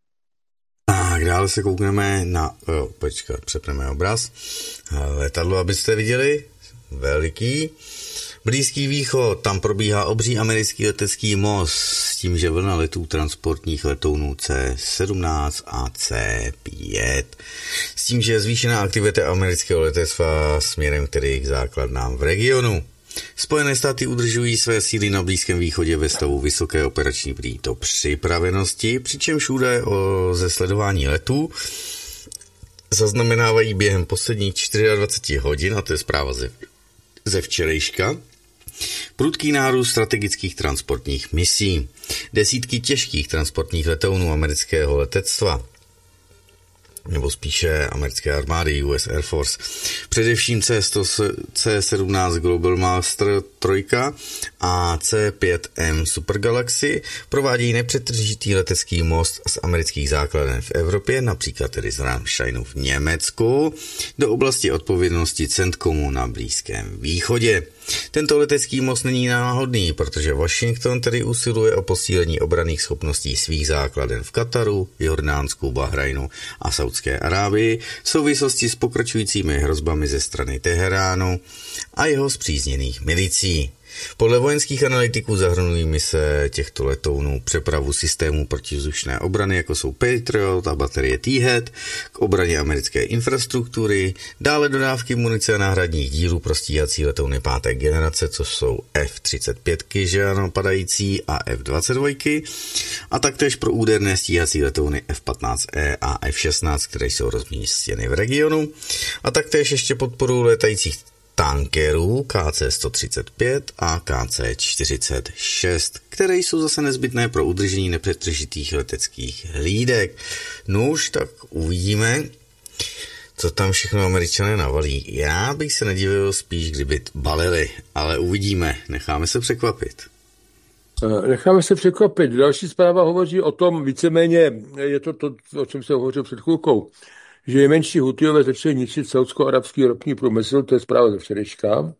A dále se koukneme na, jo, počkat, přepneme obraz. Letadlo, abyste viděli, veliký. Blízký východ, tam probíhá obří americký letecký most s tím, že vlna letů transportních letounů C sedmnáct a C pět. S tím, že je zvýšená aktivita amerického letectva směrem tedy k základnám v regionu. Spojené státy udržují své síly na Blízkém východě ve stavu vysoké operační do připravenosti, přičemž údaje o zesledování letů zaznamenávají během posledních dvacet čtyři hodin, a to je zpráva ze, ze včerejška, prudký nárůst strategických transportních misí. Desítky těžkých transportních letounů amerického letectva, nebo spíše americké armády U S Air Force, především C sedmnáct Global Master tři a C pět M Super Galaxy provádějí nepřetržitý letecký most z amerických základen v Evropě, například tedy z Ramsteinu v Německu, do oblasti odpovědnosti CENTCOMu na Blízkém východě. Tento letecký most není náhodný, protože Washington tedy usiluje o posílení obranných schopností svých základen v Kataru, Jordánsku, Bahrajnu a Saudské Arábii v souvislosti s pokračujícími hrozbami ze strany Teheránu a jeho spřízněných milicí. Podle vojenských analytiků zahrnují mise těchto letounů přepravu systémů protivzdušné obrany, jako jsou Patriot a baterie T-Head, k obraně americké infrastruktury, dále dodávky munice a náhradních dílů pro stíhací letouny páté generace, což jsou F třicet pět, že ano, padající, a F dvacet dva, a taktéž pro úderné stíhací letouny F patnáct E a F šestnáct, které jsou rozmístěny v regionu, a taktéž ještě podporu letajících tankerů K C sto třicet pět a K C čtyřicet šest, které jsou zase nezbytné pro udržení nepřetržitých leteckých hlídek. No už tak uvidíme, co tam všechno Američané navalí. Já bych se nedivil spíš, kdyby balili, ale uvidíme, necháme se překvapit. Necháme se překvapit. Další zpráva hovoří o tom, víceméně je to to, o čem se hovořil před chvilkou, že jemenští Hutijové začali ničit saudsko-arabský ropný průmysl, to je zpráva ze včerejška.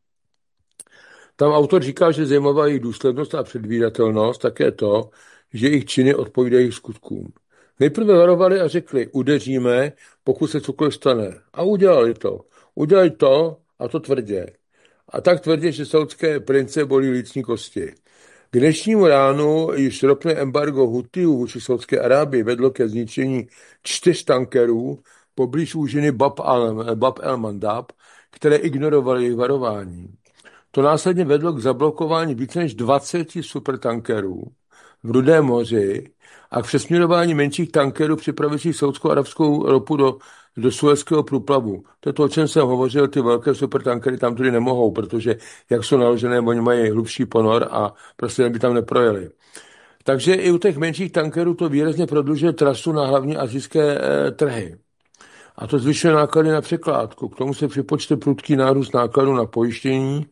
Tam autor říká, že zajímavá jejich důslednost a předvídatelnost, také to, že jejich činy odpovídají jejich skutkům. Nejprve varovali a řekli, udeříme, pokud se cokoliv stane. A udělali to. Udělali to a to tvrdě. A tak tvrdě, že saudské prince bolí lícní kosti. K dnešnímu ránu již ropné embargo Hutijů vůči Saudské Arábii vedlo ke zničení čtyř tankerů poblíž úžiny Bab al-Mandab, které ignorovaly jejich varování. To následně vedlo k zablokování více než dvacet supertankerů v Rudém moři a k přesměrování menších tankerů připravujících saudskou arabskou ropu do, do Suezského průplavu. To je to, o čem jsem hovořil, ty velké supertankery tam tudy nemohou, protože jak jsou naložené, oni mají hlubší ponor a prostě by tam neprojeli. Takže i u těch menších tankerů to výrazně prodlužuje trasu na hlavní asijské e, trhy. A to zvyšuje náklady na překládku. K tomu se připočte prudký nárůst nákladů na pojištění,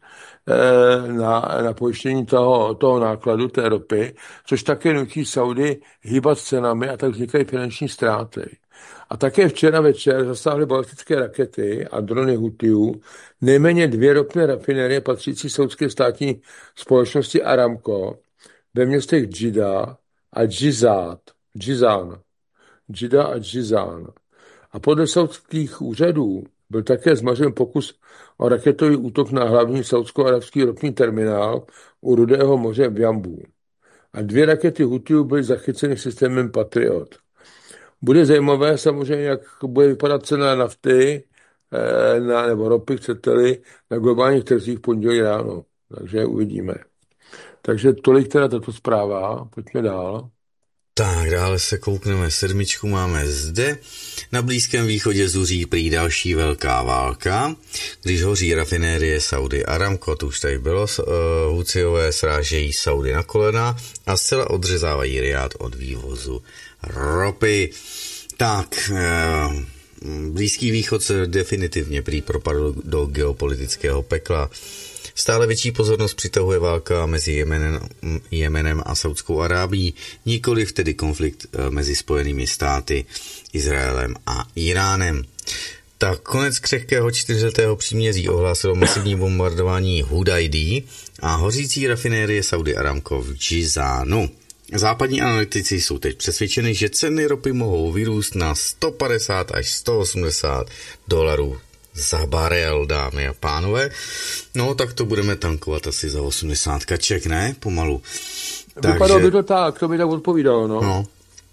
na, na pojištění toho, toho nákladu, té ropy, což také nutí Saudy hýbat s cenami a tak vznikají finanční ztráty. A také včera večer zasáhly balistické rakety a drony Hutijů nejméně dvě ropné rafinérie patřící saudské státní společnosti Aramco ve městech Džida a Džizát, Džizán, Džida a Džizán. A podle saudských úřadů byl také zmařen pokus o raketový útok na hlavní saudsko-arabský ropný terminál u Rudého moře v Jambu. A dvě rakety Hutijů byly zachyceny systémem Patriot. Bude zajímavé samozřejmě, jak bude vypadat cena nafty na, nebo ropy, chcete-li, na globálních trzích pondělí ráno. Takže uvidíme. Takže tolik teda tato zpráva. Pojďme dál. Tak, dále se koukneme, sedmičku máme zde. Na Blízkém východě zuří prý další velká válka. Když hoří rafinérie Saudi Aramco, to už tady bylo, uh, Hutijové srážejí Saudi na kolena a zcela odřezávají Riád od vývozu ropy. Tak, uh, Blízký východ se definitivně prý propadl do geopolitického pekla. Stále větší pozornost přitahuje válka mezi Jemenem, Jemenem a Saudskou Arábií, nikoliv tedy konflikt mezi Spojenými státy, Izraelem a Iránem. Tak konec křehkého čtyřletého příměří ohlásilo masivní bombardování Hudajdí a hořící rafinérie Saudi Aramco v Džizánu. Západní analytici jsou teď přesvědčeni, že ceny ropy mohou vyrůst na sto padesát až sto osmdesát dolarů za barel, dámy a pánové. No, tak to budeme tankovat asi za osmdesát kaček, ne? Pomalu. Vypadalo by to tak, to by tak odpovídalo, no. no.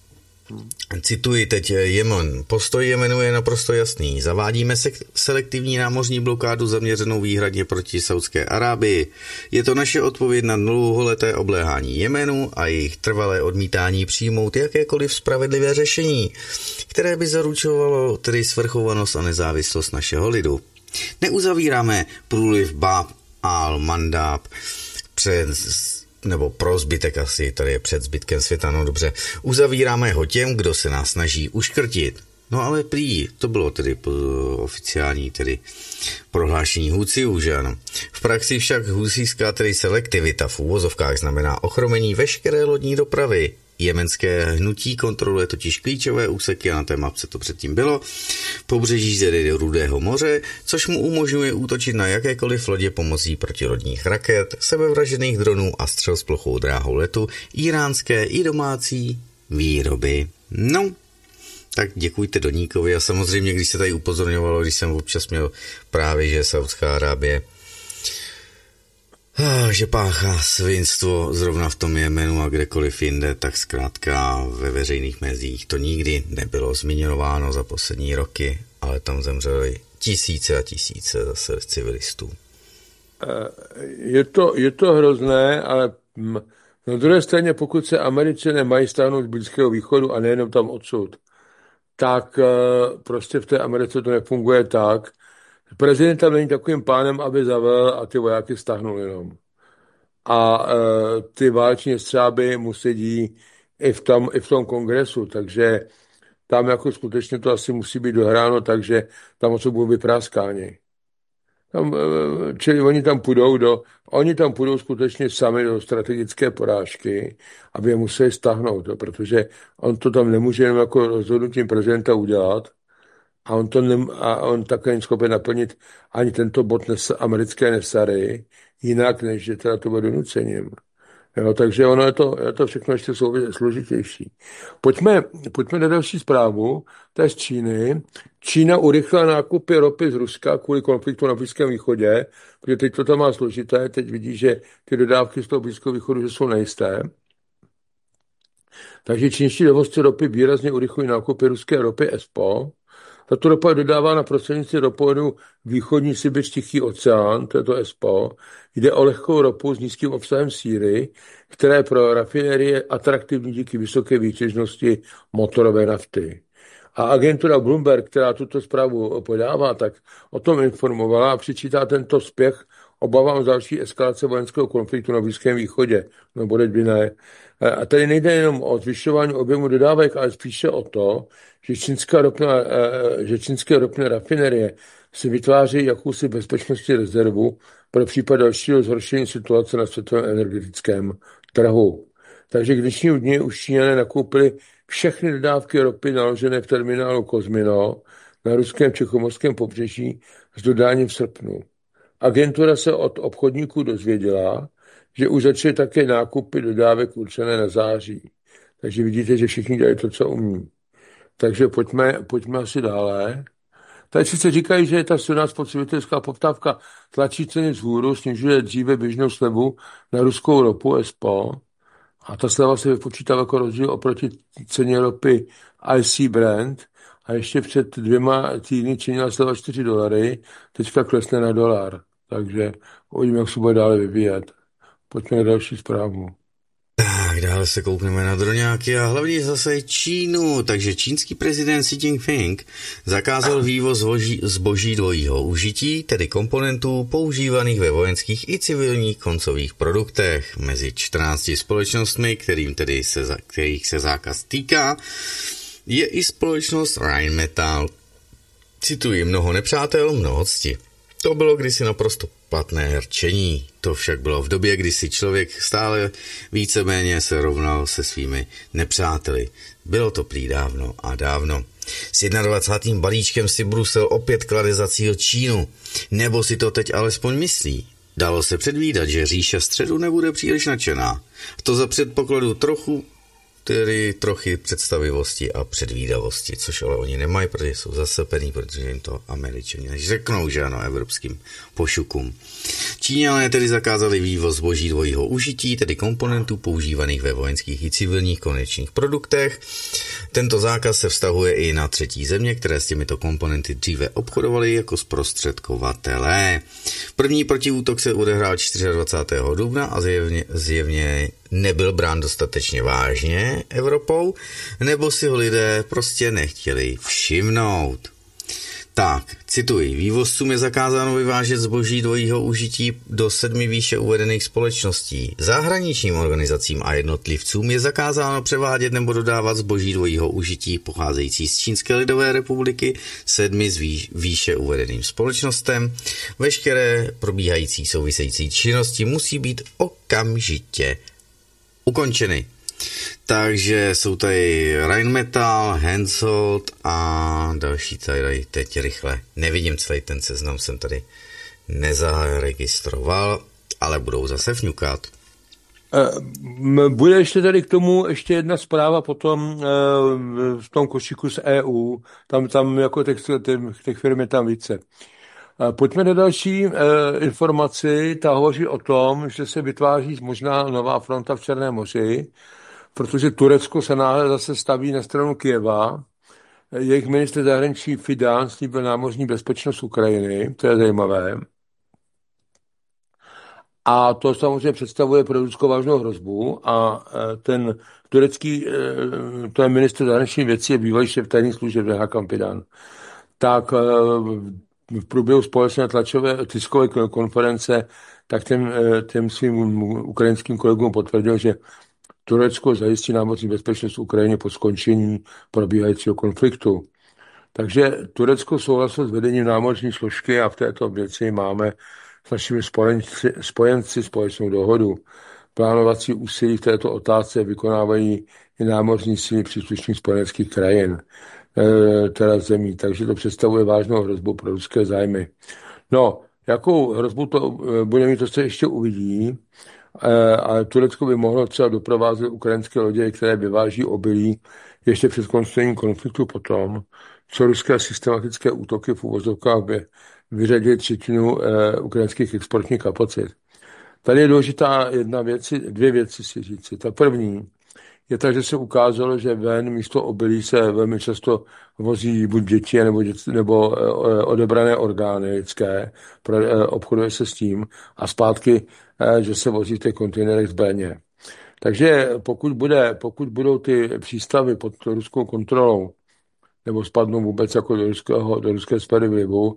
Cituji teď Jemen. Postoj Jemenu je naprosto jasný. Zavádíme se- selektivní námořní blokádu zaměřenou výhradně proti Saudské Arábii. Je to naše odpověď na dlouholeté obléhání Jemenu a jejich trvalé odmítání přijmout jakékoliv spravedlivé řešení, které by zaručovalo tedy svrchovanost a nezávislost našeho lidu. Neuzavíráme průliv Bab al-Mandab přes nebo pro zbytek asi, tady je před zbytkem světa, no dobře, uzavíráme ho těm, kdo se nás snaží uškrtit. No ale prý, to bylo tedy oficiální tedy prohlášení Hutijů, že ano. V praxi však husijská tedy selektivita v úvozovkách znamená ochromení veškeré lodní dopravy. Jemenské hnutí kontroluje totiž klíčové úseky a na té mapce to předtím bylo. Pobřeží tedy Rudého moře, což mu umožňuje útočit na jakékoliv lodě pomocí protilodních raket, sebevražených dronů a střel s plochou dráhou letu, iránské i domácí výroby. No, tak děkujte Doníkovi a samozřejmě, když se tady upozorňovalo, když jsem občas měl právě, že Saudská Arábie že páchá svinstvo zrovna v tom Jemenu a kdekoliv jinde, tak zkrátka ve veřejných médiích to nikdy nebylo zmiňováno za poslední roky, ale tam zemřeli tisíce a tisíce zase civilistů. Je to, je to hrozné, ale na druhé straně, pokud se Američané mají stáhnout z Blízkého východu a nejenom tam odsud, tak prostě v té Americe to nefunguje tak. Prezident tam není takovým pánem, aby zavel a ty vojáky stáhnul jenom. A e, ty váleční střáby mu sedí i v, tom, i v tom kongresu, takže tam jako skutečně to asi musí být dohráno, takže tam odsud budou vypráskáni. Tam, e, čili oni tam půjdou do, oni tam půjdou skutečně sami do strategické porážky, aby je museli stáhnout, jo, protože on to tam nemůže jenom jako rozhodnutím prezidenta udělat, a on, to nem, a on také není schopen naplnit ani tento bod nes, americké nesary, jinak, než že teda to bude donucením. Jo, takže ono je to, je to všechno ještě složitější. Pojďme, pojďme na další zprávu, to je z Číny. Čína urychlila nákupy ropy z Ruska kvůli konfliktu na Blízkém východě, protože teď to tam má složité, teď vidí, že ty dodávky z toho Blízkého východu že jsou nejisté. Takže čínští dovozci ropy výrazně urychlují nákupy ruské ropy E S P O. Tato ropa je dodávána prostřednictvím ropovodu Východní Sibiř Tichý oceán, to je to E S P O. Jde o lehkou ropu s nízkým obsahem síry, která je pro rafinérie atraktivní díky vysoké výtěžnosti motorové nafty. A agentura Bloomberg, která tuto zprávu podává, tak o tom informovala a přičítá tento spěch obávám z další eskalace vojenského konfliktu na Blízkém východě, no bodečby ne. A tady nejde jenom o zvyšování objemu dodávek, ale spíše o to, že čínská ropná, že čínské ropné rafinerie si vytváří jakousi bezpečnostní rezervu pro případ dalšího zhoršení situace na světovém energetickém trhu. Takže k dnešnímu dni už Číňané nakoupili všechny dodávky ropy naložené v terminálu Kozmino na ruském čechomorském pobřeží s dodáním v srpnu. Agentura se od obchodníků dozvěděla, že už začaly také nákupy dodávek určené na září. Takže vidíte, že všichni dělají to, co umí. Takže pojďme, pojďme asi dále. Tady sice říkají, že ta silná spotřebitelská poptávka tlačí ceny vzhůru, snižuje dříve běžnou slevu na ruskou ropu S P O a ta sleva se vypočítá jako rozdíl oproti ceně ropy I C Brent a ještě před dvěma týdny činila sleva čtyři dolary, teďka klesne na dolar. Takže uvidíme, jak se bude dále vyvíjet. Pojďme na další zprávu. Tak dále se koukneme na droňáky a hlavně zase Čínu. Takže čínský prezident Xi Jinping zakázal vývoz zboží, zboží dvojího užití, tedy komponentů používaných ve vojenských i civilních koncových produktech. Mezi čtrnácti společnostmi, kterým tedy se, kterých se zákaz týká, je i společnost Rheinmetall. Cituji, mnoho nepřátel, mnoho cti. To bylo kdysi naprosto platné herčení. To však bylo v době, kdy si člověk stále víceméně se rovnal se svými nepřáteli. Bylo to prý dávno a dávno. S dvacátým prvním balíčkem si Brusel opět klade za cíl Čínu. Nebo si to teď alespoň myslí. Dalo se předvídat, že říše středu nebude příliš nadšená. To za předpokladu trochu tedy trochy představivosti a předvídavosti, což ale oni nemají, protože jsou zasepený, protože jim to Američani řeknou, že ano, evropským pošukům. Číňané tedy zakázali vývoz zboží dvojího užití, tedy komponentů používaných ve vojenských i civilních konečných produktech. Tento zákaz se vztahuje i na třetí země, které s těmito komponenty dříve obchodovaly jako zprostředkovatelé. První protiútok se odehrál dvacátého čtvrtého dubna a zjevně, zjevně nebyl brán dostatečně vážně Evropou, nebo si ho lidé prostě nechtěli všimnout. Tak, cituji, vývozcům je zakázáno vyvážet zboží dvojího užití do sedmi výše uvedených společností. Zahraničním organizacím a jednotlivcům je zakázáno převádět nebo dodávat zboží dvojího užití pocházející z Čínské lidové republiky sedmi z výše uvedeným společnostem. Veškeré probíhající související činnosti musí být okamžitě ukončeny. Takže jsou tady Rheinmetall, Hensoldt a další tady teď rychle. Nevidím celý ten seznam, jsem tady nezaregistroval, ale budou zase fňukat. Bude ještě tady k tomu ještě jedna zpráva potom v tom košíku z E U. Tam, tam jako těch, těch firm je tam více. Pojďme do další eh, informaci. Ta hovoří o tom, že se vytváří možná nová fronta v Černém moři, protože Turecko se náhle zase staví na stranu Kyjeva. Jejich ministr zahraničí Fidan slíbil námořní bezpečnost Ukrajiny, to je zajímavé. A to samozřejmě představuje pro Rusko vážnou hrozbu a ten turecký, to je ministr zahraničních věcí, je bývalý šéf tajných služeb Hakan Fidan. Tak v průběhu společné tlačové tiskové konference tak těm, těm svým ukrajinským kolegům potvrdil, že Turecko zajistí námořní bezpečnost Ukrajině po skončení probíhajícího konfliktu. Takže Turecko souhlasilo s vedením námořní složky a v této věci máme s našimi spojenci, spojenci společnou dohodu. Plánovací úsilí v této otázce vykonávají i námořní síly příslušných spojeneckých krajin, teda zemí, takže to představuje vážnou hrozbu pro ruské zájmy. No, jakou hrozbu to bude mít, to se ještě uvidí, ale Turecko by mohlo třeba doprovázet ukrajinské lodě, které vyváží obilí ještě před skončením konfliktu potom, co ruské systematické útoky v uvozovkách by vyřadily třetinu ukrajinských exportních kapacit. Tady je důležitá jedna věc, dvě věci si říci. Ta první je tak, že se ukázalo, že ven místo obilí se velmi často vozí buď děti nebo, děti, nebo odebrané orgány lidské, obchoduje se s tím a zpátky, že se vozí v těch kontejnerech zbraně. Takže pokud, bude, pokud budou ty přístavy pod ruskou kontrolou nebo spadnou vůbec jako do, ruského, do ruské sféry vlivu,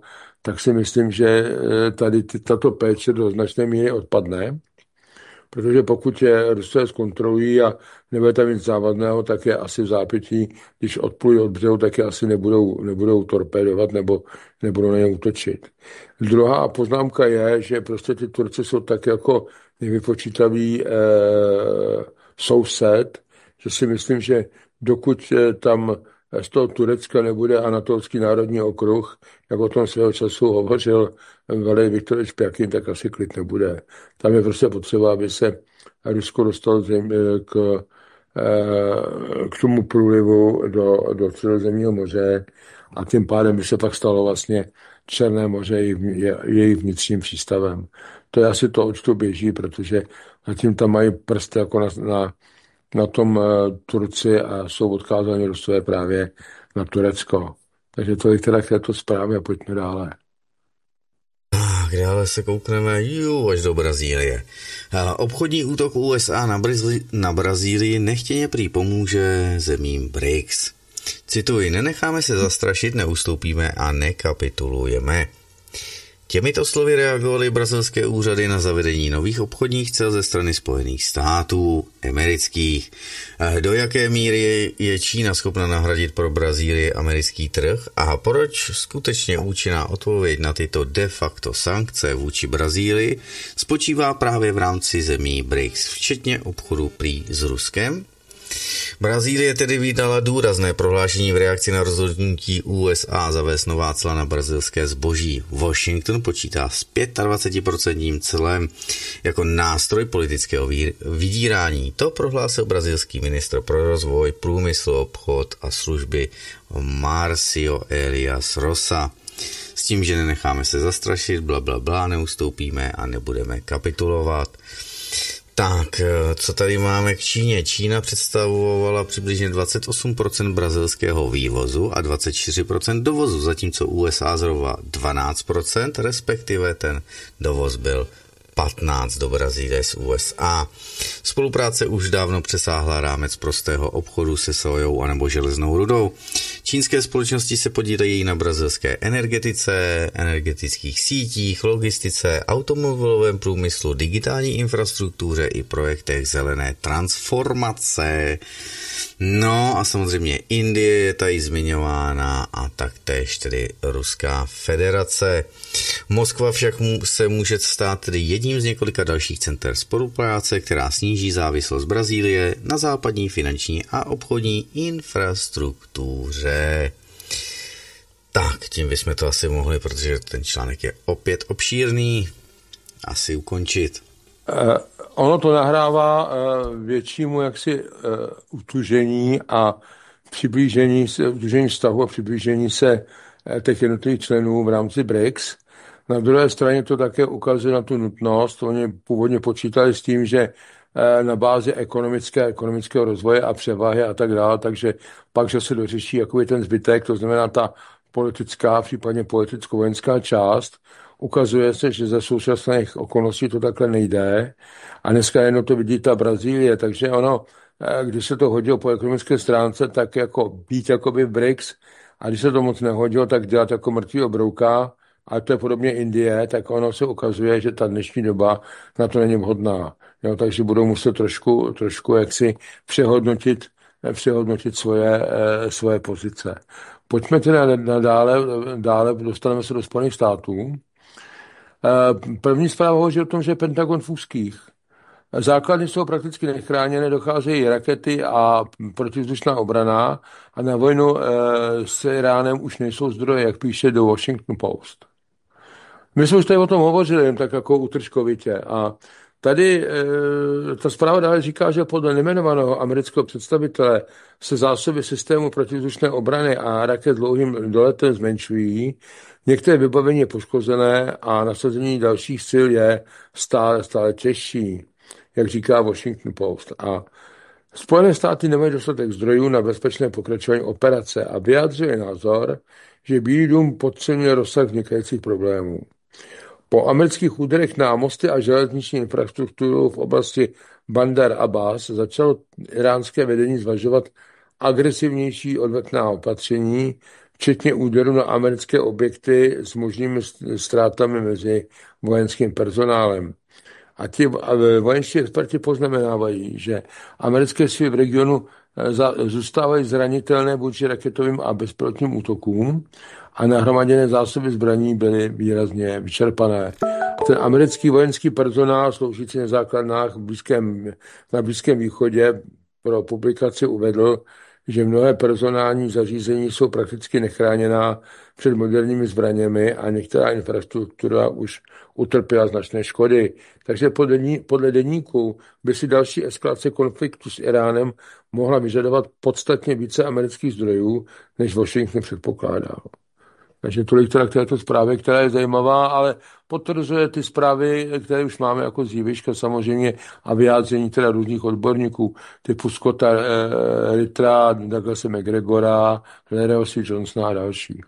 tak si myslím, že tady tato péče do značné míry odpadne, protože pokud je Rusové zkontrolují a nebude tam nic závadného, tak je asi v zápětí, když odplují od břehu, tak je asi nebudou, nebudou torpédovat nebo nebudou na ně útočit. Druhá poznámka je, že prostě ty Turci jsou tak jako nevypočítavý eh, soused, že si myslím, že dokud tam z toho Turecka nebude Anatolský národní okruh, jak o tom svého času hovořil Valej Viktorovич Pjakin, tak asi klid nebude. Tam je prostě potřeba, aby se Rusko dostalo k, k tomu průlivu do, do Středozemního moře a tím pádem by se pak stalo vlastně Černé moře jejich vnitřním přístavem. To je asi to, oč to běží, protože zatím tam mají prst jako na, na na tom Turci a jsou odkázáni Rusové právě na Turecko. Takže to je teda k této zprávě a pojďme dále. Dále se koukneme jú, až do Brazílie. Obchodní útok U S A na, Brazí- na Brazílii nechtěně prý pomůže zemím B R I C S. Cituji, nenecháme se zastrašit, neustoupíme a nekapitulujeme. Těmito slovy reagovaly brazilské úřady na zavedení nových obchodních cel ze strany Spojených států amerických. Do jaké míry je Čína schopna nahradit pro Brazílii americký trh a proč skutečně účinná odpověď na tyto de facto sankce vůči Brazílii spočívá právě v rámci zemí B R I C S, včetně obchodu prý s Ruskem? Brazílie tedy vydala důrazné prohlášení v reakci na rozhodnutí U S A zavést nová cla na brazilské zboží. Washington počítá s dvacet pět procent clem jako nástroj politického vydírání. To prohlásil brazilský ministr pro rozvoj, průmysl, obchod a služby Marcio Elias Rosa. S tím, že nenecháme se zastrašit, bla, bla, bla, neustoupíme a nebudeme kapitulovat. Tak, co tady máme k Číně? Čína představovala přibližně dvacet osm procent brazilského vývozu a dvacet čtyři procent dovozu, zatímco U S A zhruba dvanáct procent, respektive ten dovoz byl patnáct do Brazílie z U S A. Spolupráce už dávno přesáhla rámec prostého obchodu se sojou anebo železnou rudou. Čínské společnosti se podílejí na brazilské energetice, energetických sítích, logistice, automobilovém průmyslu, digitální infrastruktuře i projektech zelené transformace. No a samozřejmě Indie je tady zmiňována a taktéž tedy Ruská federace. Moskva však se může stát tedy jedním z několika dalších center spolupráce, která sníží závislost Brazílie na západní finanční a obchodní infrastruktuře. Tak, tím bychom to asi mohli, protože ten článek je opět obšírný, asi ukončit. Uh, ono to nahrává uh, většímu jaksi uh, utužení a přiblížení se, utužení vztahu a přiblížení se uh, těch jednotlivých členů v rámci B R I C S. Na druhé straně to také ukazuje na tu nutnost. Oni původně počítali s tím, že na bázi ekonomické, ekonomického rozvoje a převahy a tak dále, takže pak, že se dořeší jakoby ten zbytek, to znamená ta politická, případně politicko-vojenská část. Ukazuje se, že ze současných okolností to takhle nejde a dneska jenom to vidí ta Brazílie, takže ono, když se to hodilo po ekonomické stránce, tak jako být jakoby v B R I C S a když se to moc nehodilo, tak dělat jako mrtvý obrouka, a to je podobně Indie, tak ono se ukazuje, že ta dnešní doba na to není vhodná. Jo, takže budou muset trošku, trošku jaksi přehodnotit, přehodnotit svoje, svoje pozice. Pojďme teda dále, dále, dostaneme se do Spojených států. První zpráva hovoří o tom, že je Pentagon v úzkých. Základny jsou prakticky nechráněné, docházejí rakety a protivzdušná obrana a na vojnu s Iránem už nejsou zdroje, jak píše do Washington Post. My jsme už tady o tom hovořili, jen tak jako utržkovitě. A tady e, ta zpráva dále říká, že podle nejmenovaného amerického představitele se zásoby systému protivzdušné obrany a raket dlouhým doletem zmenšují, některé vybavení je poškozené a nasazení dalších sil je stále, stále těžší, jak říká Washington Post. A Spojené státy nemají dostatek zdrojů na bezpečné pokračování operace a vyjádřuje názor, že Bílý dům podceňuje rozsah vznikajících problémů. Po amerických úderech na mosty a železniční infrastrukturu v oblasti Bandar Abbas začalo iránské vedení zvažovat agresivnější odvetná opatření, včetně úderu na americké objekty s možnými ztrátami mezi vojenským personálem. A ti vojenští experti poznamenávají, že americké síly v regionu zůstávají zranitelné vůči raketovým a bezpilotním útokům a nahromaděné zásoby zbraní byly výrazně vyčerpané. Ten americký vojenský personál sloužící na základnách v blízkém, na Blízkém východě pro publikaci uvedl, že mnohé personální zařízení jsou prakticky nechráněná před moderními zbraněmi a některá infrastruktura už utrpěla značné škody. Takže podle, podle deníku by si další eskalace konfliktu s Iránem mohla vyžadovat podstatně více amerických zdrojů, než Washington předpokládal. Takže tolik teda k této zprávě, která je zajímavá, ale potvrzuje ty zprávy, které už máme jako z Jiviška samozřejmě a vyjádření teda různých odborníků, typu Scotta eh, Rittra, Douglase McGregora, Larryho C. Johnsona a dalších.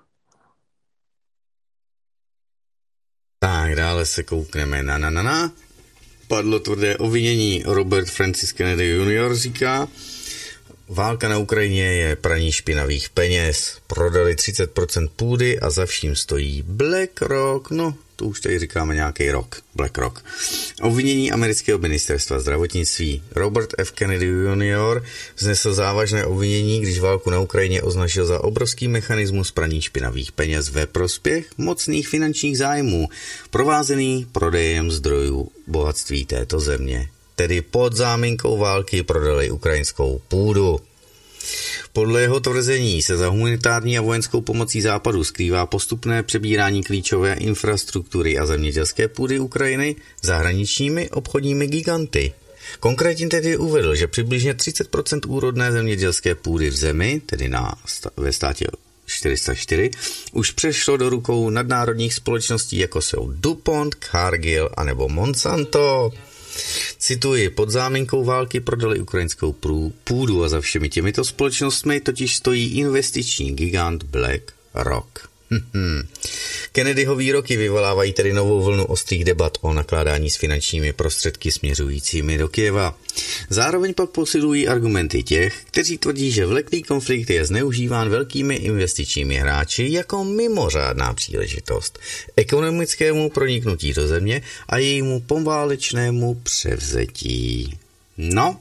Tak, dále se koukneme na na na na. Padlo tvrdé obvinění. Robert Francis Kennedy junior říká, válka na Ukrajině je praní špinavých peněz. Prodali třicet procent půdy a za vším stojí BlackRock. No, to už tady říkáme nějaký rok. BlackRock. Obvinění amerického ministerstva zdravotnictví. Robert F. Kennedy junior vznesl závažné obvinění, když válku na Ukrajině označil za obrovský mechanismus praní špinavých peněz ve prospěch mocných finančních zájmů, provázený prodejem zdrojů bohatství této země. Tedy pod záminkou války prodali ukrajinskou půdu. Podle jeho tvrzení se za humanitární a vojenskou pomocí Západu skrývá postupné přebírání klíčové infrastruktury a zemědělské půdy Ukrajiny zahraničními obchodními giganty. Konkrétně tedy uvedl, že přibližně třicet procent úrodné zemědělské půdy v zemi, tedy na, ve státě čtyři sta čtyři, už přešlo do rukou nadnárodních společností, jako jsou DuPont, Cargill anebo Monsanto. Cituji, pod záminkou války prodali ukrajinskou půdu a za všemi těmito společnostmi totiž stojí investiční gigant BlackRock. Kennedyho výroky vyvolávají tedy novou vlnu ostrých debat o nakládání s finančními prostředky směřujícími do Kyjeva. Zároveň pak posilují argumenty těch, kteří tvrdí, že vleklý konflikt je zneužíván velkými investičními hráči jako mimořádná příležitost ekonomickému proniknutí do země a jejímu poválečnému převzetí. No,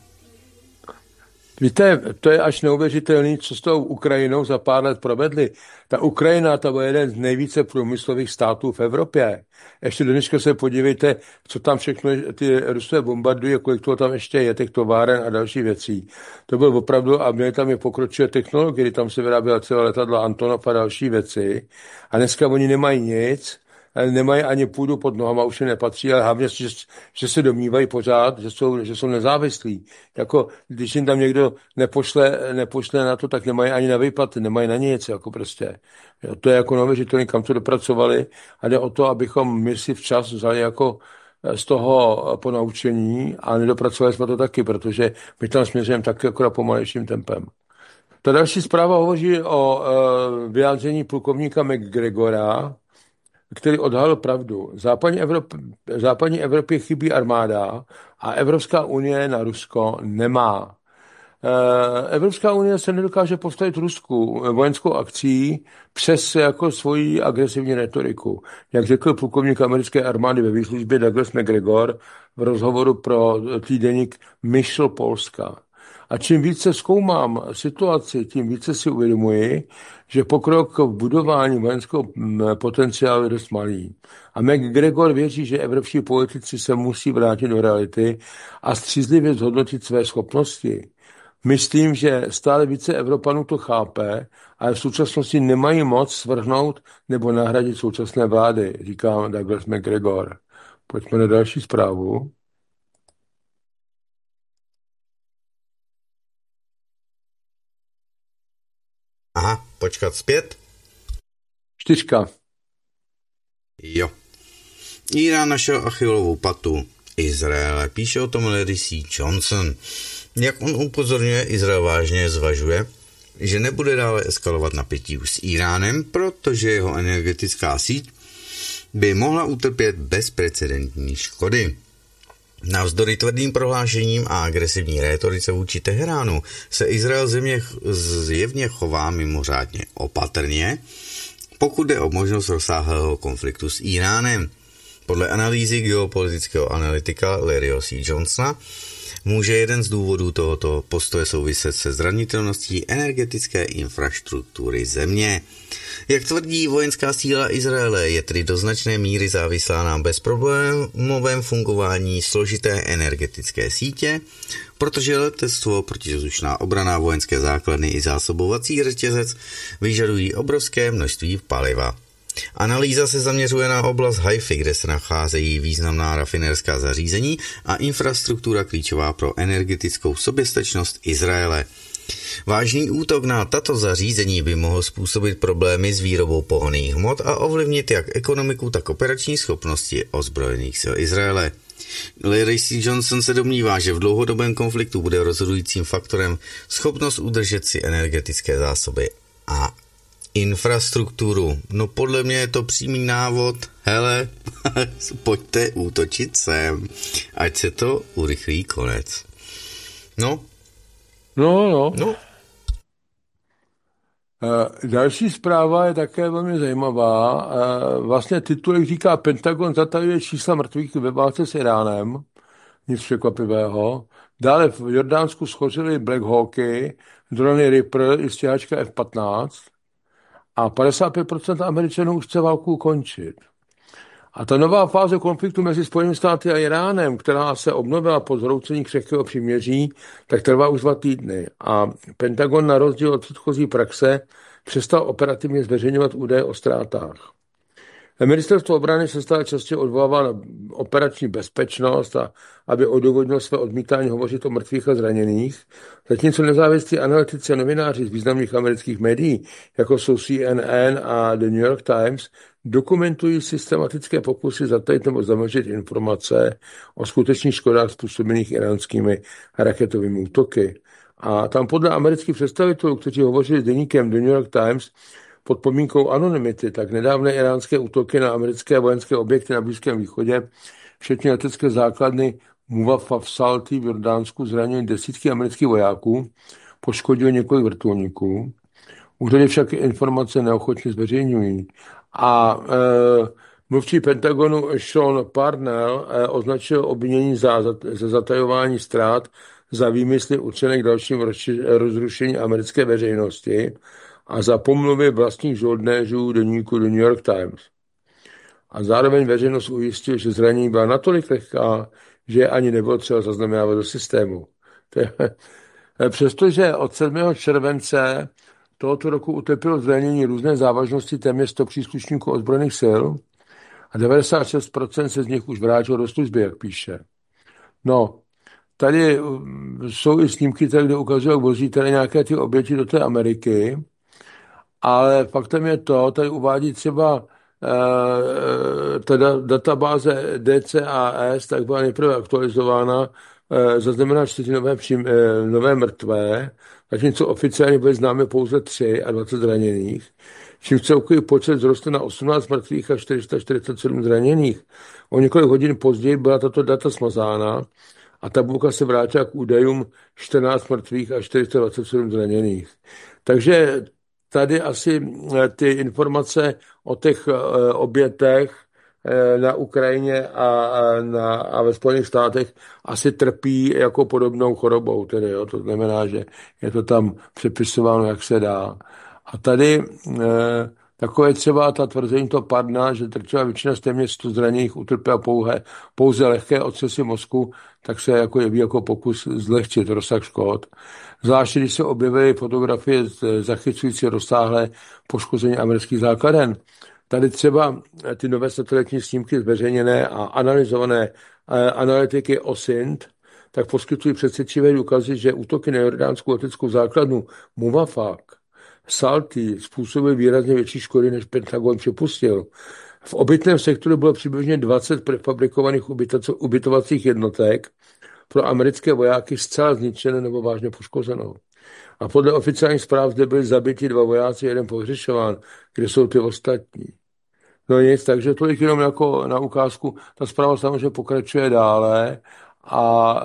víte, to je až neuvěřitelný, co s tou Ukrajinou za pár let provedli. Ta Ukrajina, to je jeden z nejvíce průmyslových států v Evropě. Ještě do dneška se podívejte, co tam všechno ty Rusové bombardují, kolik toho tam ještě je, těch továren a další věcí. To byl opravdu, a měli tam je pokročilé technologie, tam se vyráběla celé letadla Antonov a další věci. A dneska oni nemají nic, nemají ani půdu pod nohama, už je nepatří, ale hlavně, že, že se domnívají pořád, že jsou, že jsou nezávislí. Jako, když jim tam někdo nepošle, nepošle na to, tak nemají ani na výplaty, nemají na nic, jako prostě. Jo, to je jako neuvěřitelné, kam to dopracovali a jde o to, abychom my si včas vzali jako z toho ponaučení a nedopracovali jsme to taky, protože my tam směřujeme taky akorát pomalejším tempem. Ta další zpráva hovoří o e, vyjádření plukovníka McGregora, který odhalil pravdu. Západní Evropě, západní Evropě chybí armáda a Evropská unie na Rusko nemá. Evropská unie se nedokáže postavit Rusku vojenskou akcí přes jako svoji agresivní retoriku. Jak řekl plukovník americké armády ve výslužbě Douglas McGregor v rozhovoru pro týdeník Myšl Polska. A čím více zkoumám situaci, tím více si uvědomuji, že pokrok v budování vojenského potenciálu je dost malý. A McGregor věří, že evropští politici se musí vrátit do reality a střízlivě zhodnotit své schopnosti. Myslím, že stále více Evropanů to chápe, ale v současnosti nemají moc svrhnout nebo nahradit současné vlády, říká Douglas McGregor. Pojďme na další zprávu. Aha, počkat zpět. Čtyřka. Jo. Irán našel Achillovou patu Izraele, píše o tom Larry C. Johnson. Jak on upozorňuje, Izrael vážně zvažuje, že nebude dále eskalovat napětí s Iránem, protože jeho energetická síť by mohla utrpět bezprecedentní škody. Navzdory tvrdým prohlášením a agresivní rétorice vůči Teheránu se Izrael země zjevně chová mimořádně opatrně, pokud jde o možnost rozsáhlého konfliktu s Íránem. Podle analýzy geopolitického analytika Larryho C. Johnsona může jeden z důvodů tohoto postoje souviset se zranitelností energetické infrastruktury země. Jak tvrdí vojenská síla Izraele, je tedy do značné míry závislá na bezproblémovém fungování složité energetické sítě, protože letectvo, protivzdušná obrana, vojenské základny i zásobovací řetězec vyžadují obrovské množství paliva. Analýza se zaměřuje na oblast Haify, kde se nacházejí významná rafinérská zařízení a infrastruktura klíčová pro energetickou soběstačnost Izraele. Vážný útok na tato zařízení by mohl způsobit problémy s výrobou pohonných hmot a ovlivnit jak ekonomiku, tak operační schopnosti ozbrojených sil Izraele. Larry C. Johnson se domnívá, že v dlouhodobém konfliktu bude rozhodujícím faktorem schopnost udržet si energetické zásoby a infrastrukturu. No podle mě je to přímý návod, hele, pojďte útočit sem, ať se to urychlí konec. No. No, no. No. Další zpráva je také velmi zajímavá. Vlastně titulek říká: Pentagon zatajuje čísla mrtvých ve válce s Iránem. Nic překvapivého. Dále v Jordánsku schořily Black Hawky, drony Reaper i stíhačka F patnáct. A padesát pět procent Američanů už chce válku ukončit. A ta nová fáze konfliktu mezi Spojenými státy a Iránem, která se obnovila po zhroucení křehkého příměří, tak trvá už dva týdny. A Pentagon na rozdíl od předchozí praxe přestal operativně zveřejňovat údaje o ztrátách. Ministerstvo obrany se stále častěji odvolává na operační bezpečnost a aby odůvodnil své odmítání hovořit o mrtvých a zraněných, zatímco nezávislí analytici a novináři z významných amerických médií, jako jsou C N N a The New York Times, dokumentují systematické pokusy zatajit nebo zamlžit informace o skutečných škodách způsobených iránskými raketovými útoky. A tam podle amerických představitelů, kteří hovořili s deníkem The New York Times, pod podmínkou anonymity, tak nedávné iránské útoky na americké vojenské objekty na Blízkém východě, včetně letecké základny Muwafa v Salti v Jordánsku, zranili desítky amerických vojáků, poškodili několik vrtulníků. Úřady však informace neochotně zveřejňují. A e, mluvčí Pentagonu Sean Parnell e, označil obvinění za, za, za zatajování ztrát za výmysly určené k dalšímu rozrušení americké veřejnosti a za pomluvy vlastních žoldnéřů deníku The New York Times. A zároveň veřejnost ujistil, že zranění byla natolik lehká, že ani nebylo třeba zaznamenávat do systému. Přestože od sedmého července tohoto roku utrpělo zranění různé závažnosti téměř sto příslušníků ozbrojených sil a devadesát šest procent se z nich už vrátilo do služby, jak píše. No, tady jsou i snímky, tady, kde ukazují, vozí tady nějaké ty oběti do té Ameriky, ale faktem je to, tady uvádí třeba e, teda databáze D C A S, tak byla nejprve aktualizována, e, zaznamená čtyři nové, přím, e, nové mrtvé, zatímco oficiálně byly známy pouze tři a dvacet zraněných, čím celkový počet zrostl na osmnáct mrtvých a čtyři sta čtyřicet sedm zraněných. O několik hodin později byla tato data smazána a tabulka se vrátila k údajům čtrnáct mrtvých a čtyři sta dvacet sedm zraněných. Takže tady asi ty informace o těch obětech na Ukrajině a, na, a ve Spojených státech asi trpí jako podobnou chorobou. Tedy, jo, to znamená, že je to tam přepisováno, jak se dá. A tady e, takové třeba ta tvrzení to padná, že drtivá většina z téměř sto zraněných utrpěla pouze, pouze lehké otřesy mozku, tak se jako jeví jako pokus zlehčit rozsah škod. Zvláště, když se objevily fotografie zachycující rozsáhlé poškození amerických základen. Tady třeba ty nové satelitní snímky zveřejněné a analyzované analytiky O S I N T, tak poskytují přesvědčivé důkazy, že útoky na jordánskou leteckou základnu Muwafa Salti způsobily výrazně větší škody, než Pentagon připustil. V obytném sektoru bylo přibližně dvacet prefabrikovaných ubytovacích jednotek pro americké vojáky zcela zničené nebo vážně poškozeno. A podle oficiálních zpráv zde byli zabiti dva vojáci, jeden pohřešován. Kde jsou ty ostatní? No nic, takže tolik jenom jako na ukázku. Ta zpráva samozřejmě pokračuje dále a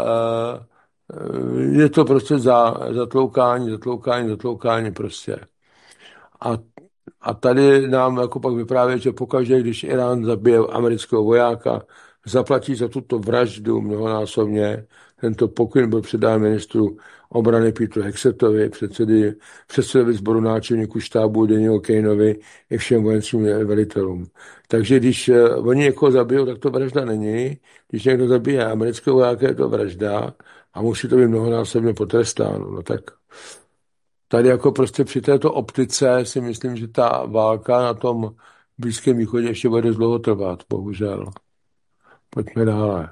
je to prostě za, zatloukání, zatloukání, zatloukání prostě. A, a tady nám jako pak vyprávět, že pokaždé, když Irán zabije amerického vojáka, zaplatí za tuto vraždu mnohonásobně. Tento pokyn byl předán ministru obrany Petru Hexetovi, předsedy, předsedovi sboru náčelníků štábu Danielu Kaneovi i všem vojenským velitelům. Takže když oni někoho zabijou, tak to vražda není. Když někdo zabije amerického vojáka, je to vražda a musí to být mnohonásobně potrestáno. No tak tady jako prostě při této optice si myslím, že ta válka na tom Blízkém východě ještě bude dlouho trvat, bohužel. Pojďme dále.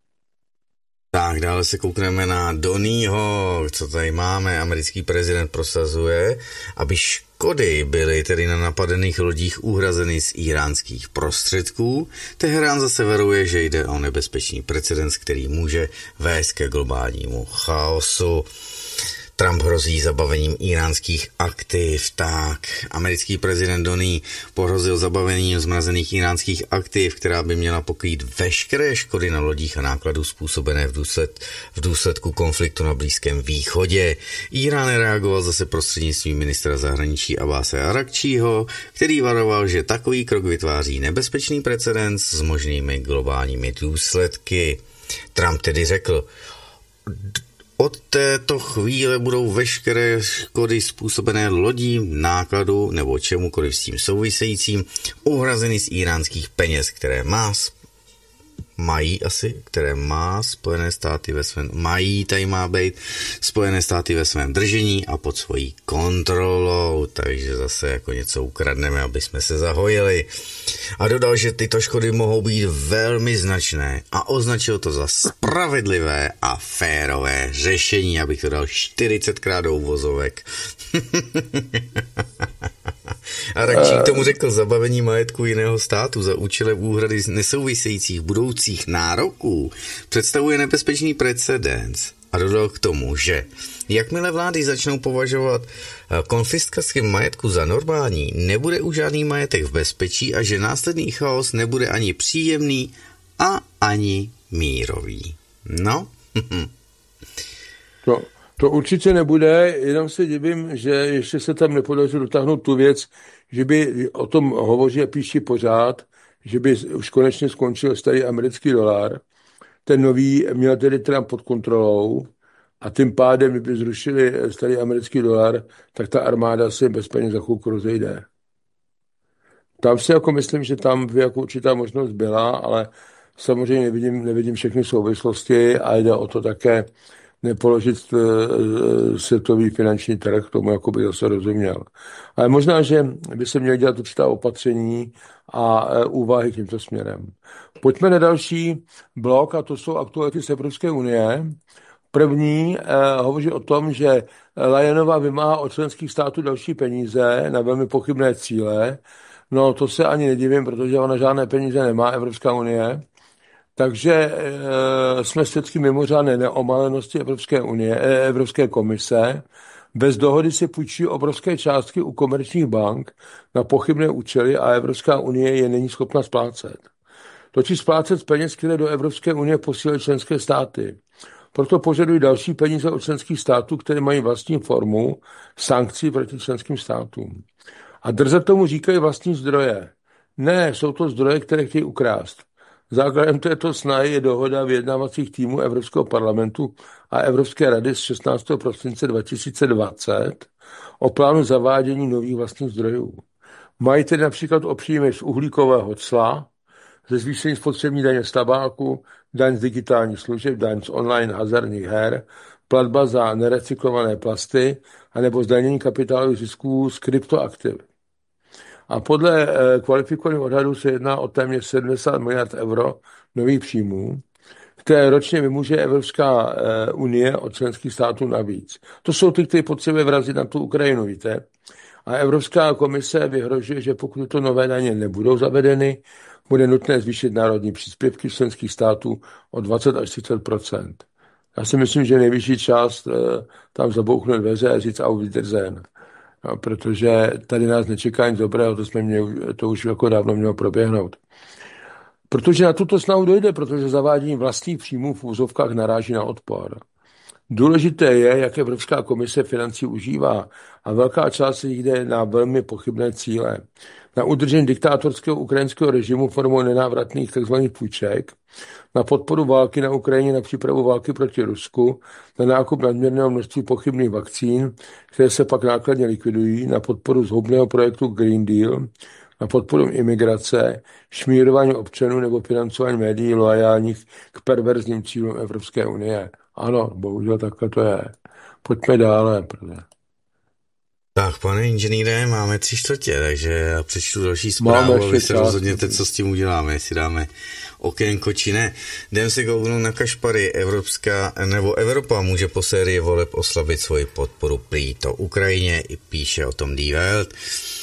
Tak, dále se koukneme na Donnieho, co tady máme. Americký prezident prosazuje, aby škody byly tedy na napadených lodích uhrazeny z iránských prostředků. Teherán zase varuje, že jde o nebezpečný precedens, který může vést ke globálnímu chaosu. Trump hrozí zabavením iránských aktiv. Tak, americký prezident Donnie pohrozil zabavením zmrazených iránských aktiv, která by měla pokrýt veškeré škody na lodích a nákladů způsobené v, důsled, v důsledku konfliktu na Blízkém východě. Irán reagoval zase prostřednictvím ministra zahraničí Abbase Arakčího, který varoval, že takový krok vytváří nebezpečný precedens s možnými globálními důsledky. Trump tedy řekl: od této chvíle budou veškeré škody způsobené lodím, nákladu nebo čemukoliv s tím souvisejícím uhrazeny z iránských peněz, které má mají asi, které má Spojené státy ve svém, mají, tady má být Spojené státy ve svém držení a pod svojí kontrolou, takže zase jako něco ukradneme, aby jsme se zahojili. A dodal, že tyto škody mohou být velmi značné a označil to za spravedlivé a férové řešení, abych to dal čtyřicetkrát do uvozovek. A Rakčík k tomu řekl: zabavení majetku jiného státu za účelem úhrady nesouvisejících budoucích nároků představuje nebezpečný precedens. A dodal k tomu, že jakmile vlády začnou považovat konfiskaci majetku za normální, nebude už žádný majetek v bezpečí a že následný chaos nebude ani příjemný a ani mírový. No? to, to určitě nebude, jenom se divím, že ještě se tam nepodařilo dotáhnout tu věc, že by o tom hovoří a píší pořád, že by už konečně skončil starý americký dolar. Ten nový měl tedy Trump pod kontrolou a tím pádem, kdyby zrušili starý americký dolar, tak ta armáda se bez peněz za chvilku rozejde. Tam si jako myslím, že tam by jako určitá možnost byla, ale samozřejmě nevidím, nevidím všechny souvislosti a jde o to také nepoložit světový finanční trh, tomu jako by zase rozuměl. Ale možná, že by se měl dělat určitá opatření a úvahy tímto směrem. Pojďme na další blok a to jsou aktuality z Evropské unie. První eh, hovoří o tom, že Leyenová vymáhá od členských států další peníze na velmi pochybné cíle. No to se ani nedivím, protože ona žádné peníze nemá, Evropská unie. Takže e, jsme svědky mimořádné neomalenosti Evropské unie, e, Evropské komise. Bez dohody si půjčí obrovské částky u komerčních bank na pochybné účely a Evropská unie je není schopna splácet. Totiž splácet z peněz, které do Evropské unie posílají členské státy. Proto požadují další peníze od členských států, které mají vlastní formu sankcí proti členským státům. A drze tomu říkají vlastní zdroje. Ne, jsou to zdroje, které chtějí ukrást. Základem této snahy je dohoda vyjednávacích týmů Evropského parlamentu a Evropské rady z šestnáctého prosince dva tisíce dvacet o plánu zavádění nových vlastních zdrojů. Mají tedy například o příjmy z uhlíkového cla, ze zvýšení spotřební daně z tabáku, daň z digitálních služeb, daň z online hazardních her, platba za nerecyklované plasty anebo zdanění kapitálových zisků z kryptoaktiv. A podle kvalifikovaných odhadů se jedná o téměř sedmdesát miliard euro nových příjmů, které ročně vymůže Evropská unie od členských států navíc. To jsou ty, které potřebuje vrazit na tu Ukrajinu, víte. A Evropská komise vyhrožuje, že pokud tyto nové daně nebudou zavedeny, bude nutné zvýšit národní příspěvky členských států o dvacet až třicet procent. Já si myslím, že nejvyšší část tam zabouchne dveře a říct auf Wiedersehen. No, protože tady nás nečeká nic dobrého, to, jsme měli, to už jako dávno mělo proběhnout. Protože na tuto snahu dojde, protože zavádění vlastních příjmů v úzovkách naráží na odpor. Důležité je, jak Evropská komise financí užívá a velká část jich jde na velmi pochybné cíle. Na udržení diktátorského ukrajinského režimu formou nenávratných tzv. Půjček, na podporu války na Ukrajině, na přípravu války proti Rusku, na nákup nadměrného množství pochybných vakcín, které se pak nákladně likvidují, na podporu zhoubného projektu Green Deal, na podporu imigrace, šmírování občanů nebo financování médií loajálních k perverzním cílům Evropské unie. Ano, bohužel takhle to je. Pojďme dále. Protože... Tak, pane inženýre, máme tři čtvrtě, takže já přečtu další zprávu a vy se rozhodněte, co s tím uděláme, jestli dáme okénko či ne. Jdem se kouknout na kašpary. Evropská, nebo Evropa může po sérii voleb oslabit svoji podporu prý to Ukrajině, i píše o tom Die Welt.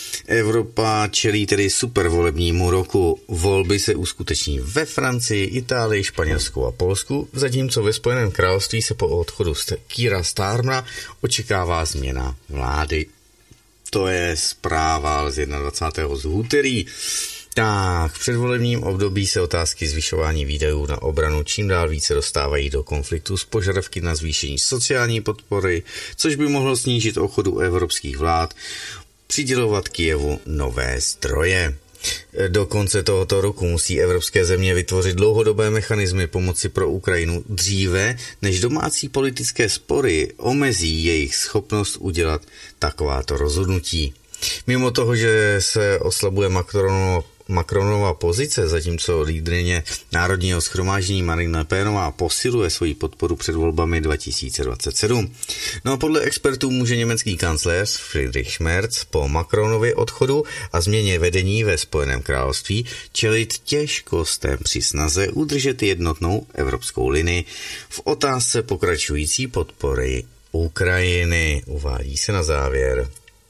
Evropa čelí tedy supervolebnímu roku. Volby se uskuteční ve Francii, Itálii, Španělsku a Polsku, zatímco ve Spojeném království se po odchodu z Keira Starmera očekává změna vlády. To je zpráva z dvacátého prvního z úterý. Tak, v předvolebním období se otázky zvyšování výdajů na obranu čím dál více dostávají do konfliktu s požadavky na zvýšení sociální podpory, což by mohlo snížit ochotu evropských vlád přidělovat Kyjevu nové zdroje. Do konce tohoto roku musí evropské země vytvořit dlouhodobé mechanismy pomoci pro Ukrajinu dříve, než domácí politické spory omezí jejich schopnost udělat takováto rozhodnutí. Mimo toho, že se oslabuje Macronovo Macronova pozice, zatímco lídryně Národního shromáždění Marine Le Penová posiluje svoji podporu před volbami dva tisíce dvacet sedm. No a podle expertů může německý kancléř Friedrich Merz po Macronově odchodu a změně vedení ve Spojeném království čelit těžkostem při snaze udržet jednotnou evropskou linii v otázce pokračující podpory Ukrajiny. Uvádí se na závěr.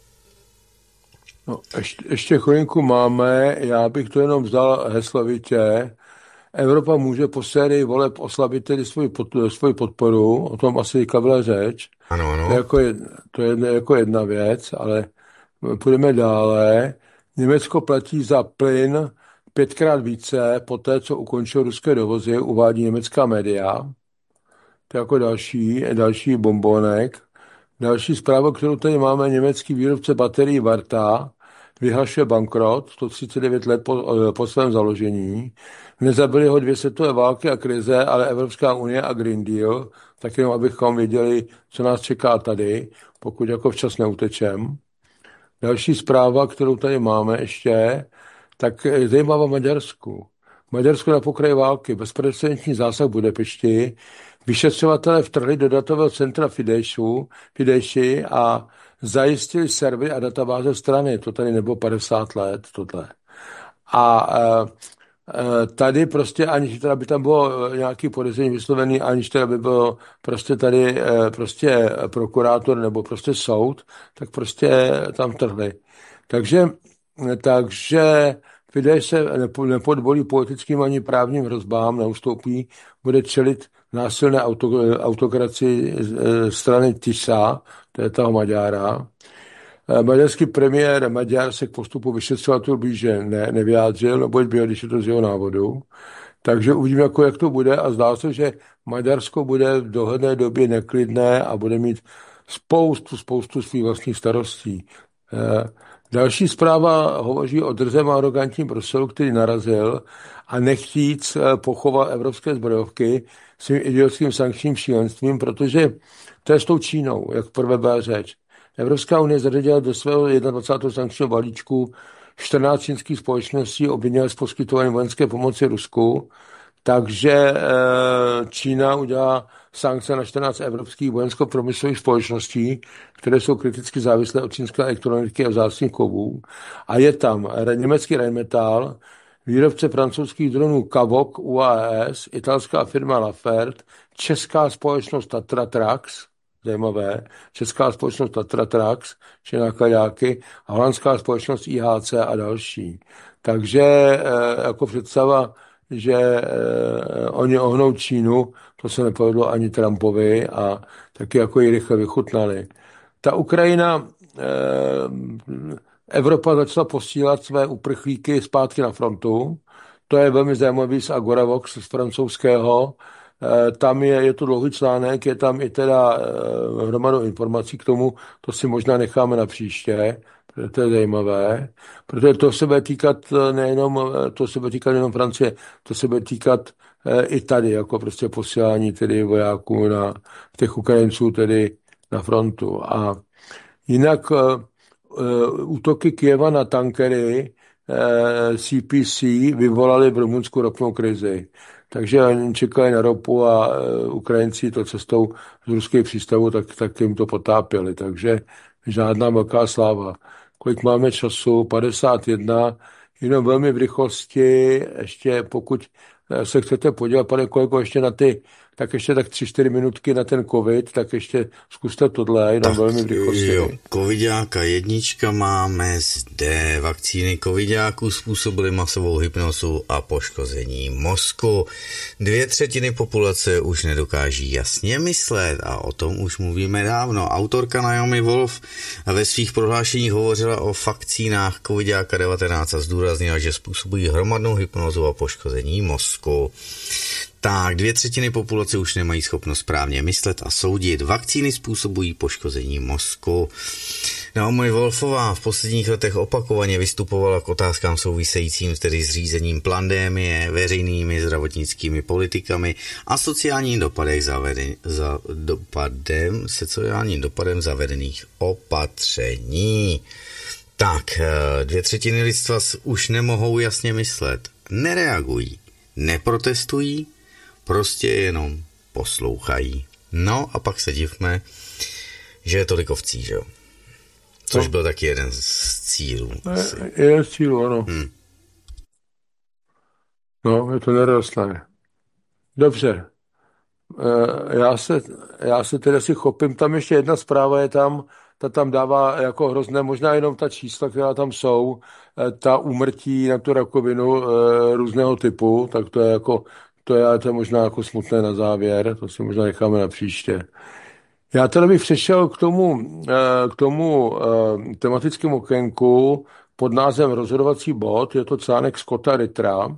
No, ještě, ještě chvilinku máme, já bych to jenom vzal heslovitě. Evropa může po sérii voleb oslabit tedy svoji, pod, svoji podporu, o tom asi byla řeč. Ano, ano. To je, jako, jed, to je jako jedna věc, ale půjdeme dále. Německo platí za plyn pětkrát více po té, co ukončil ruské dovozy, uvádí německá média. To je jako další, další bombonek. Další zpráva, kterou tady máme, německý výrobce baterií Varta vyhlašuje bankrot, sto třicet devět let po, po svém založení. Nezabili ho dvě světové války a krize, ale Evropská unie a Green Deal, tak jenom abychom věděli, co nás čeká tady, pokud jako včas neutečem. Další zpráva, kterou tady máme ještě, tak je zajímavá Maďarsku. Maďarsko na pokraji války, bezprecedentní zásah v Budapešti, vyšetřovatelé vtrhli do datového centra Fideszu, Fideszi a zajistili servery a databáze strany. To tady nebylo padesát let, tohle. A e, tady prostě, aniž teda by tam bylo nějaký podezření vyslovený, aniž teda by bylo prostě tady e, prostě prokurátor nebo prostě soud, tak prostě tam vtrhli. Takže, takže Fidesz se nepodvolí politickým ani právním hrozbám, neustoupí, bude čelit násilné autokracii strany Tisa, to je toho Maďára. Maďarský premiér Maďar se k postupu vyšetřovatelů blíže ne, nevyjádřil, nebo byl, když je to z jeho návodu. Takže uvidíme, jako, jak to bude a zdá se, že Maďarsko bude v dohledné době neklidné a bude mít spoustu, spoustu svých vlastních starostí. Další zpráva hovoří o drzém a arrogantním Bruselu, který narazil a nechtíc pochoval evropské zbrojovky svým idiotským sankčním šílenstvím, protože to je s tou Čínou, jak prvé byla řeč. Evropská unie zařadila do svého dvacátého prvního sankčního balíčku čtrnáct čínských společností obvinila z poskytování vojenské pomoci Rusku, takže Čína udělá sankce na čtrnáct evropských vojensko-průmyslových společností, které jsou kriticky závislé od čínské elektroniky a vzácných kovů. A je tam německý Rheinmetall, výrobce francouzských dronů Kavok U A E S, italská firma Lafert, česká společnost Tatra Trax, zajímavé, česká společnost Tatra Trax, či nákladáky, a holandská společnost I H C a další. Takže jako představa, že eh, oni ohnou Čínu, to se nepovedlo ani Trumpovi a taky jako ji rychle vychutnali. Ta Ukrajina, eh, Evropa začala posílat své uprchlíky zpátky na frontu, To je velmi zajímavý z Agoravox, z francouzského. E, tam je, je to dlouhý článek, je tam i teda e, hromadou informací k tomu, to si možná necháme na příště, protože to je zajímavé, protože to se bude týkat nejenom, to se bude týkat nejenom Francie, to se bude týkat e, i tady, jako prostě posílání tedy vojáků na těch Ukrajinců tedy na frontu. A jinak e, e, útoky Kyjeva na tankery C P C vyvolali v Rumunsku ropnou krizi. Takže oni čekali na ropu a Ukrajinci to cestou z ruských přístavů, tak, tak jim to potápěli. Takže žádná velká sláva. Kolik máme času? padesát jedna. Jenom velmi v rychlosti, ještě pokud se chcete podívat, pane kolego, ještě na ty, tak ještě tak tři, čtyři minutky na ten covid, tak ještě zkuste tohle, jenom tak velmi v rychlosti. Jo, covidáka jednička máme zde. Vakcíny covidáků způsobily masovou hypnozu a poškození mozku. Dvě třetiny populace už nedokáží jasně myslet a o tom už mluvíme dávno. Autorka Naomi Wolf ve svých prohlášeních hovořila o vakcínách covidáka devatenáct a zdůraznila, že způsobují hromadnou hypnozu a poškození mozku. Tak, dvě třetiny populace už nemají schopnost správně myslet a soudit. Vakcíny způsobují poškození mozku. Naomi Wolfová v posledních letech opakovaně vystupovala k otázkám souvisejícím tedy s řízením pandémie, veřejnými zdravotnickými politikami a sociálním dopadem, zaveden, za, dopadem, sociálním dopadem zavedených opatření. Tak, dvě třetiny lidstva už nemohou jasně myslet, nereagují, neprotestují, prostě jenom poslouchají. No a pak se divme, že je tolik ovcí, že jo? Což no. byl taky jeden z cílů. Je, jeden z cílů, ano. Hmm. No, je to nerostné. Dobře. Já se, já se tedy si chopím. Tam ještě jedna zpráva je tam, ta tam dává jako hrozné, možná jenom ta čísla, která tam jsou, ta úmrtí na tu rakovinu různého typu, tak to je jako To je, to je možná jako smutné na závěr, to si možná necháme na příště. Já tady bych přešel k tomu, k tomu tematickému okénku pod názvem Rozhodovací bod, je to článek Scotta Rittera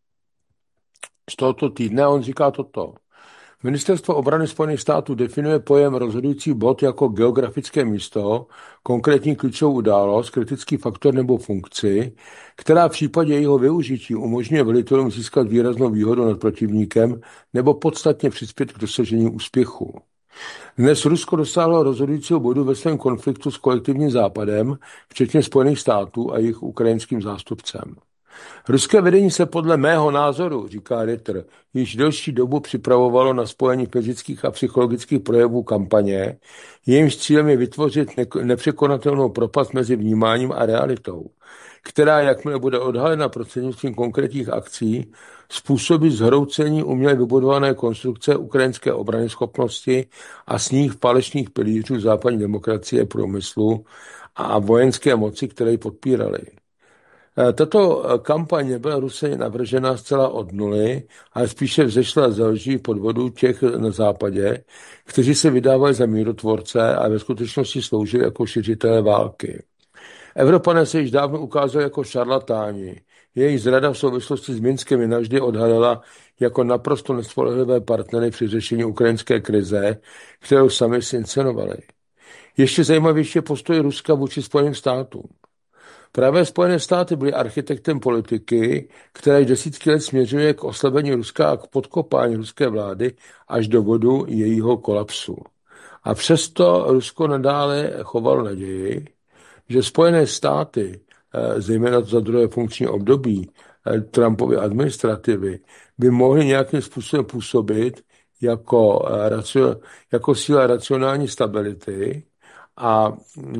z tohoto týdne a on říká toto. Ministerstvo obrany Spojených států definuje pojem rozhodující bod jako geografické místo, konkrétní klíčovou událost, kritický faktor nebo funkci, která v případě jejího využití umožňuje velitelům získat výraznou výhodu nad protivníkem nebo podstatně přispět k dosažení úspěchu. Dnes Rusko dosáhlo rozhodujícího bodu ve svém konfliktu s kolektivním západem, včetně Spojených států a jejich ukrajinským zástupcem. Ruské vedení se podle mého názoru, říká Ritter, již delší dobu připravovalo na spojení fyzických a psychologických projevů kampaně, jejímž cílem je vytvořit nepřekonatelnou propast mezi vnímáním a realitou, která, jakmile bude odhalena prostřednictvím konkrétních akcí, způsobí zhroucení uměle vybudované konstrukce ukrajinské obrany schopnosti a sních falešných pilířů západní demokracie, průmyslu a vojenské moci, které ji podpíraly. Tato kampaně byla Rusy navržena zcela od nuly, ale spíše vzešla ze lží podvodů těch na západě, kteří se vydávali za mírotvorce a ve skutečnosti sloužili jako šiřitelé války. Evropané se již dávno ukázali jako šarlatáni. Jejich zrada v souvislosti s Minskem je navždy odhalila jako naprosto nespolehlivé partnery při řešení ukrajinské krize, kterou sami si inscenovali. Ještě zajímavější je postoj Ruska vůči Spojeným státům. Právě Spojené státy byly architektem politiky, která desítky let směřuje k oslabení Ruska a k podkopání ruské vlády až do bodu jejího kolapsu. A přesto Rusko nadále chovalo naději, že Spojené státy, zejména za druhé funkční období Trumpovy administrativy, by mohly nějakým způsobem působit jako, jako síla racionální stability a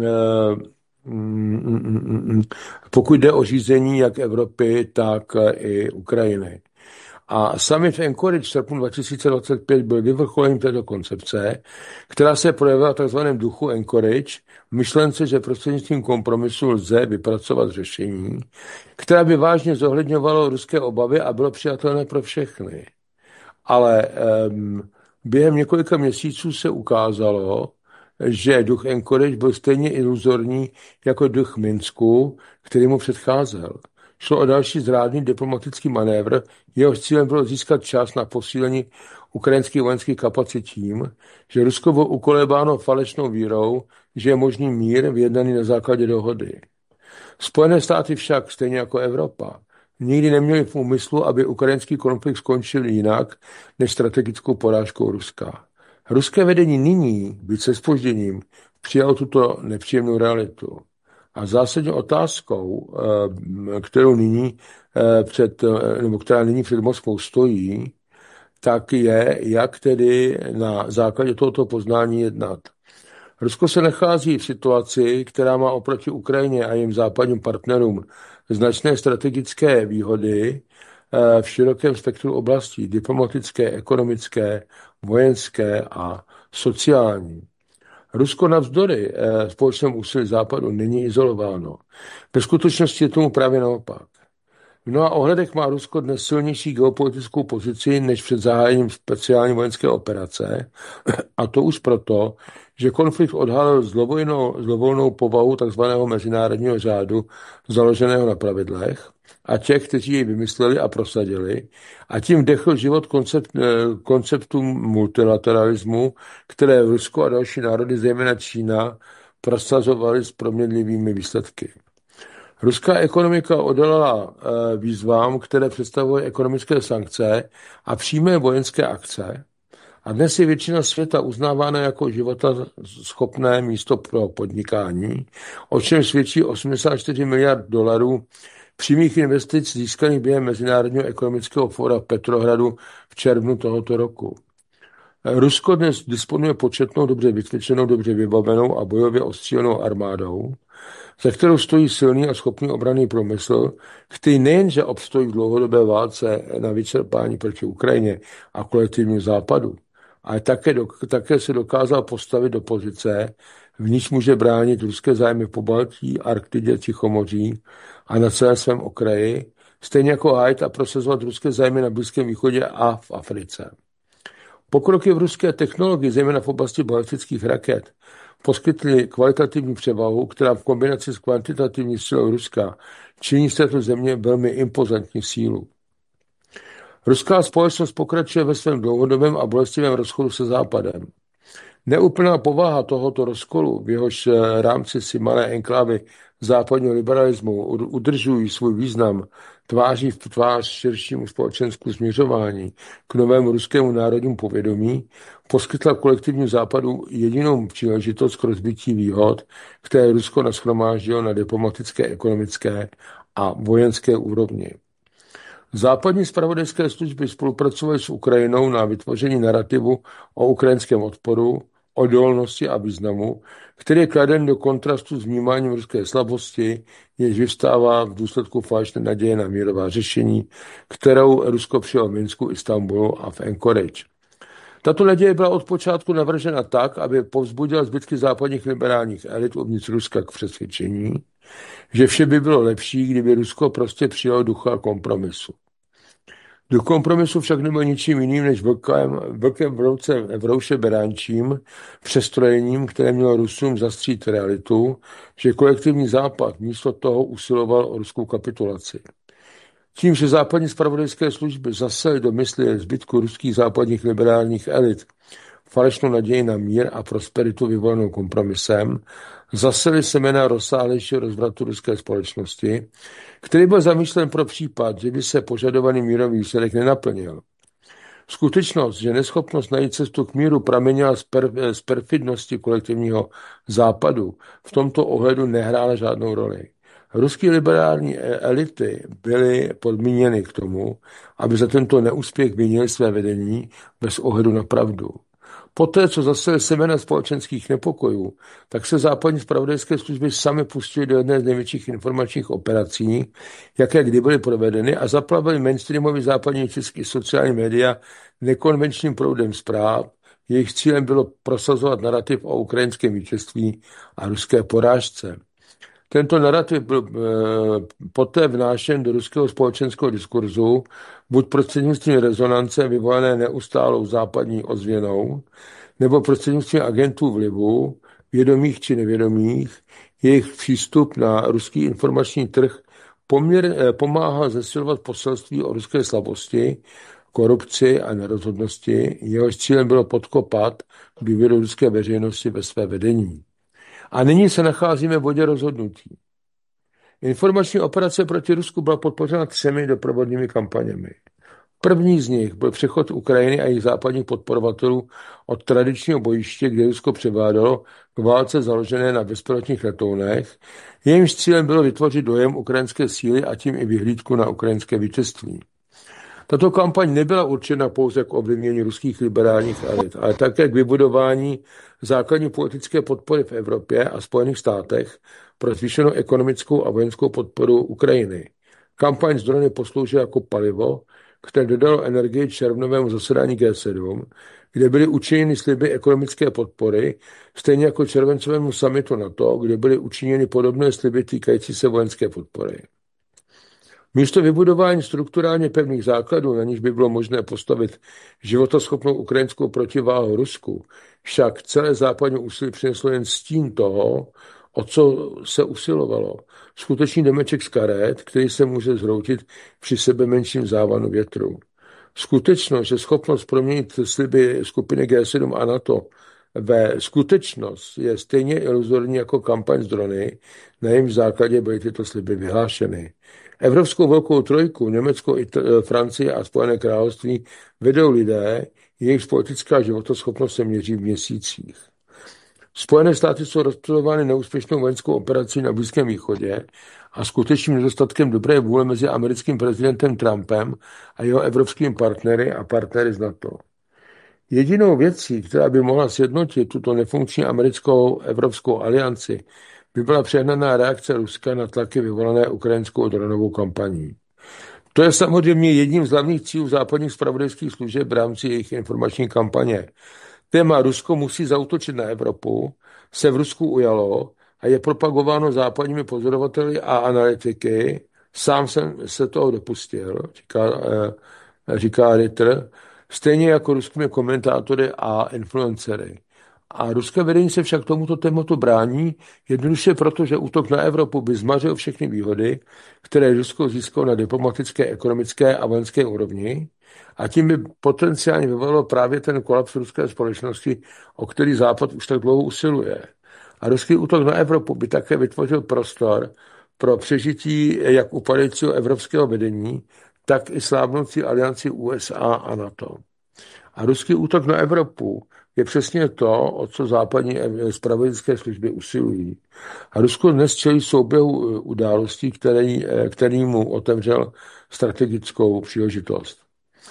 pokud jde o řízení jak Evropy, tak i Ukrajiny. A summit v Anchorage v srpnu dva tisíce dvacet pět byl vyvrcholením této koncepce, která se projevila v tzv. Duchu Anchorage, v myšlence, že prostřednictvím kompromisu lze vypracovat řešení, která by vážně zohledňovalo ruské obavy a bylo přijatelné pro všechny. Ale um, během několika měsíců se ukázalo, že duch Anchorage byl stejně iluzorní jako duch Minsku, který mu předcházel. Šlo o další zrádný diplomatický manévr, jehož cílem bylo získat čas na posílení ukrajinských vojenských kapacit tím, že Rusko bylo ukolébáno falešnou vírou, že je možný mír vyjednaný na základě dohody. Spojené státy však, stejně jako Evropa, nikdy neměli v úmyslu, aby ukrajinský konflikt skončil jinak než strategickou porážkou Ruska. Ruské vedení nyní, byť se zpožděním, přijalo tuto nepříjemnou realitu. A zásadní otázkou, kterou nyní před, nebo která nyní před Moskvou stojí, tak je, jak tedy na základě tohoto poznání jednat. Rusko se nachází v situaci, která má oproti Ukrajině a jejím západním partnerům značné strategické výhody v širokém spektru oblastí diplomatické, ekonomické, vojenské a sociální. Rusko navzdory společnému úsilí západu není izolováno. Ve skutečnosti je tomu právě naopak. V mnoha ohledech má Rusko dnes silnější geopolitickou pozici než před zahájením speciální vojenské operace, a to už proto, že konflikt odhalil zlovolnou povahu tzv. Mezinárodního řádu založeného na pravidlech a těch, kteří jej vymysleli a prosadili, a tím vdechl život koncept, konceptu multilateralismu, které Rusko a další národy, zejména Čína, prosazovali s proměnlivými výsledky. Ruská ekonomika odolala výzvám, které představují ekonomické sankce a přímé vojenské akce, a dnes je většina světa uznávána jako života schopné místo pro podnikání, o čem svědčí osmdesát čtyři miliard dolarů přímých investic získaných během Mezinárodního ekonomického fóra v Petrohradu v červnu tohoto roku. Rusko dnes disponuje početnou, dobře vycvičenou, dobře vybavenou a bojově ostřílenou armádou, za kterou stojí silný a schopný obranný průmysl, který nejenže obstojí v dlouhodobé válce na vyčerpání proti Ukrajině a kolektivnímu západu, ale také, do, také se dokázal postavit do pozice, v níž může bránit ruské zájmy v Pobaltí, Arktidě, Tichomoří a na celém svém okraji, stejně jako hájit a prosazovat ruské zájmy na Blízkém východě a v Africe. Pokroky v ruské technologii, zejména v oblasti balistických raket, poskytly kvalitativní převahu, která v kombinaci s kvantitativní silou Ruska činí z této země velmi impozantní sílu. Ruská společnost pokračuje ve svém dlouhodobém a bolestivém rozchodu se Západem. Neúplná povaha tohoto rozkolu, v jehož rámci si malé enklávy západního liberalismu udržují svůj význam tváří v tvář širšímu společenskému směřování k novému ruskému národnímu povědomí, poskytla kolektivnímu západu jedinou příležitost k rozbití výhod, které Rusko nashromáždilo na diplomatické, ekonomické a vojenské úrovni. Západní zpravodajské služby spolupracovaly s Ukrajinou na vytvoření narrativu o ukrajinském odporu, odolnosti a významu, který je kladen do kontrastu s vnímáním ruské slabosti, jež vyvstává v důsledku falešné naděje na mírová řešení, kterou Rusko přijalo v Minsku, Istanbulu a v Anchorage. Tato naděje byla od počátku navržena tak, aby povzbudila zbytky západních liberálních elit uvnitř Ruska k přesvědčení, že vše by bylo lepší, kdyby Rusko prostě přijalo ducha kompromisu. Do kompromisu však nebyl ničím jiným než velkém, velkém vrouce, vrouše beránčím přestrojením, které mělo Rusům zastřít realitu, že kolektivní západ místo toho usiloval o ruskou kapitulaci. Tím, že západní zpravodajské služby zasely do mysli zbytku ruských západních liberálních elit falešnou naději na mír a prosperitu vyvolenou kompromisem, zasely semena rozsáhlejšího rozvratu ruské společnosti, který byl zamýšlen pro případ, že by se požadovaný mírový výsledek nenaplnil. Skutečnost, že neschopnost najít cestu k míru pramenila z, per, z perfidnosti kolektivního západu, v tomto ohledu nehrála žádnou roli. Ruské liberální elity byly podmíněny k tomu, aby za tento neúspěch vinili své vedení bez ohledu na pravdu. Poté, co zasely semena společenských nepokojů, tak se západní zpravodajské služby sami pustily do jedné z největších informačních operací, jaké kdy byly provedeny, a zaplavily mainstreamový západní český sociální média nekonvenčním proudem zpráv. Jejich cílem bylo prosazovat narrativ o ukrajinském vítězství a ruské porážce. Tento narrativ byl e, poté vnášen do ruského společenského diskurzu, buď prostřednictvím rezonance vyvolané neustálou západní ozvěnou, nebo prostřednictvím agentů vlivu, vědomých či nevědomých, jejich přístup na ruský informační trh Poměr pomáhal zesilovat poselství o ruské slabosti, korupci a nerozhodnosti. Jehož cílem bylo podkopat důvěru ruské veřejnosti ve své vedení. A nyní se nacházíme v bodě rozhodnutí. Informační operace proti Rusku byla podpořena třemi doprovodnými kampaněmi. První z nich byl přechod Ukrajiny a jejich západních podporovatelů od tradičního bojiště, kde Rusko převládalo, k válce založené na bezpilotních letounech. Jejímž cílem bylo vytvořit dojem ukrajinské síly a tím i vyhlídku na ukrajinské vítězství. Tato kampaň nebyla určena pouze k ovlivnění ruských liberálních elit, ale také k vybudování základní politické podpory v Evropě a Spojených státech pro zvýšenou ekonomickou a vojenskou podporu Ukrajiny. Kampaň z drony posloužila jako palivo, které dodalo energii červnovému zasedání G sedm, kde byly učiněny sliby ekonomické podpory, stejně jako červencovému summitu NATO, kde byly učiněny podobné sliby týkající se vojenské podpory. Místo vybudování strukturálně pevných základů, na níž by bylo možné postavit životaschopnou ukrajinskou protiváhu Rusku, však celé západní úsilí přineslo jen stín toho, o co se usilovalo. Skutečný domeček z karet, který se může zhroutit při sebe menším závanu větru. Skutečnost, že schopnost proměnit sliby skupiny G sedm a NATO ve skutečnost je stejně iluzorní jako kampaň z drony, na jejímž základě byly tyto sliby vyhlášeny. Evropskou velkou trojku, Německo, Francii a Spojené království vedou lidé, jejichž politická životoschopnost se měří v měsících. Spojené státy jsou rozptylovány neúspěšnou vojenskou operací na Blízkém východě a skutečným nedostatkem dobré vůle mezi americkým prezidentem Trumpem a jeho evropskými partnery a partnery z NATO. Jedinou věcí, která by mohla sjednotit tuto nefunkční americkou evropskou alianci, by byla přehnaná reakce Ruska na tlaky vyvolané ukrajinskou dronovou kampaní. To je samozřejmě jedním z hlavních cílů západních zpravodajských služeb v rámci jejich informační kampaně. Téma Rusko musí zaútočit na Evropu, se v Rusku ujalo a je propagováno západními pozorovateli a analytiky. Sám jsem se toho dopustil, říká, říká Ritter, stejně jako ruskými komentátory a influencery. A ruské vedení se však tomuto tématu brání, jednoduše proto, že útok na Evropu by zmařil všechny výhody, které Rusko získalo na diplomatické, ekonomické a vojenské úrovni, a tím by potenciálně vyvolalo právě ten kolaps ruské společnosti, o který Západ už tak dlouho usiluje. A ruský útok na Evropu by také vytvořil prostor pro přežití jak upadajícího evropského vedení, tak i slábnoucí alianci U S A a NATO. A ruský útok na Evropu je přesně to, o co západní zpravodajské služby usilují. A Rusko dnes čelí souběhu událostí, který, který mu otevřel strategickou příležitost.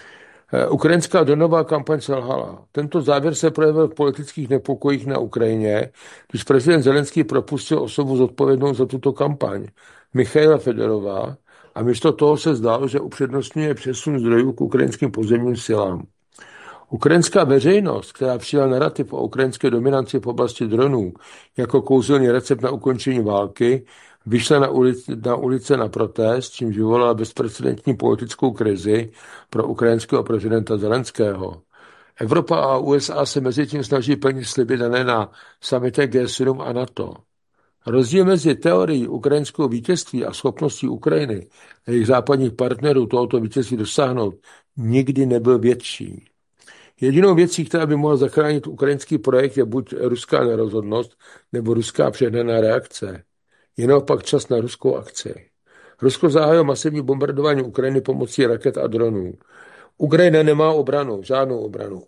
Ukrajinská dronová kampaň selhala. Tento závěr se projevil v politických nepokojích na Ukrajině, když prezident Zelenský propustil osobu zodpovědnou za tuto kampaň, Michaila Fedorova, a místo toho se zdálo, že upřednostňuje přesun zdrojů k ukrajinským pozemním silám. Ukrajinská veřejnost, která přijala narrativ o ukrajinské dominanci v oblasti dronů jako kouzelný recept na ukončení války, vyšla na, ulici, na ulice na protest, čímž vyvolala bezprecedentní politickou krizi pro ukrajinského prezidenta Zelenského. Evropa a U S A se mezi tím snaží plnit sliby dané na summitech G sedm a NATO. Rozdíl mezi teorií ukrajinského vítězství a schopností Ukrajiny a jejich západních partnerů tohoto vítězství dosáhnout nikdy nebyl větší. Jedinou věcí, která by mohla zachránit ukrajinský projekt, je buď ruská nerozhodnost, nebo ruská přehnaná reakce. Je naopak čas na ruskou akci. Rusko zahájilo masivní bombardování Ukrajiny pomocí raket a dronů. Ukrajina nemá obranu, žádnou obranu.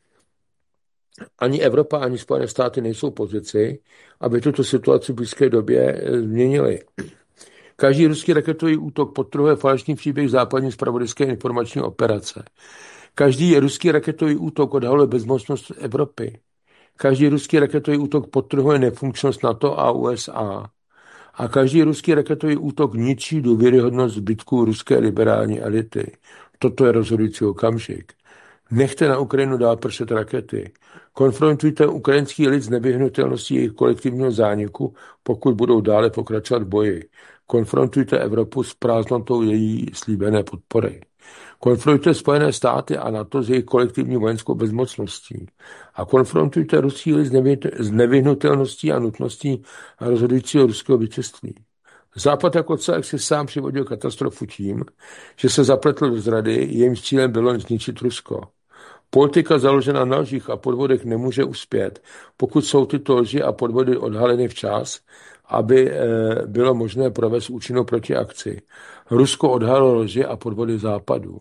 Ani Evropa, ani Spojené státy nejsou v pozici, aby tuto situaci v blízké době změnili. Každý ruský raketový útok podtrhuje falešný příběh západní zpravodajské informační operace. Každý ruský raketový útok odhaluje bezmocnost Evropy. Každý ruský raketový útok podtrhuje nefunkčnost NATO a U S A. A každý ruský raketový útok ničí důvěryhodnost zbytků ruské liberální elity. Toto je rozhodující okamžik. Nechte na Ukrajinu dál pršet rakety. Konfrontujte ukrajinský lid s nevyhnutelností jejich kolektivního zániku, pokud budou dále pokračovat v boji. Konfrontujte Evropu s prázdnotou její slíbené podpory. Konfrontujte Spojené státy a NATO s jejich kolektivní vojenskou bezmocností. A konfrontujte ruský lid s nevyhnutelností a nutností rozhodujícího ruského vítězství. Západ jako celek si sám přivodil katastrofu tím, že se zapletl do zrady, jejímž cílem bylo zničit Rusko. Politika založená na lžích a podvodech nemůže uspět, pokud jsou tyto lži a podvody odhaleny včas, aby bylo možné provést účinnou protiakci. Rusko odhalilo lži a podvody Západu.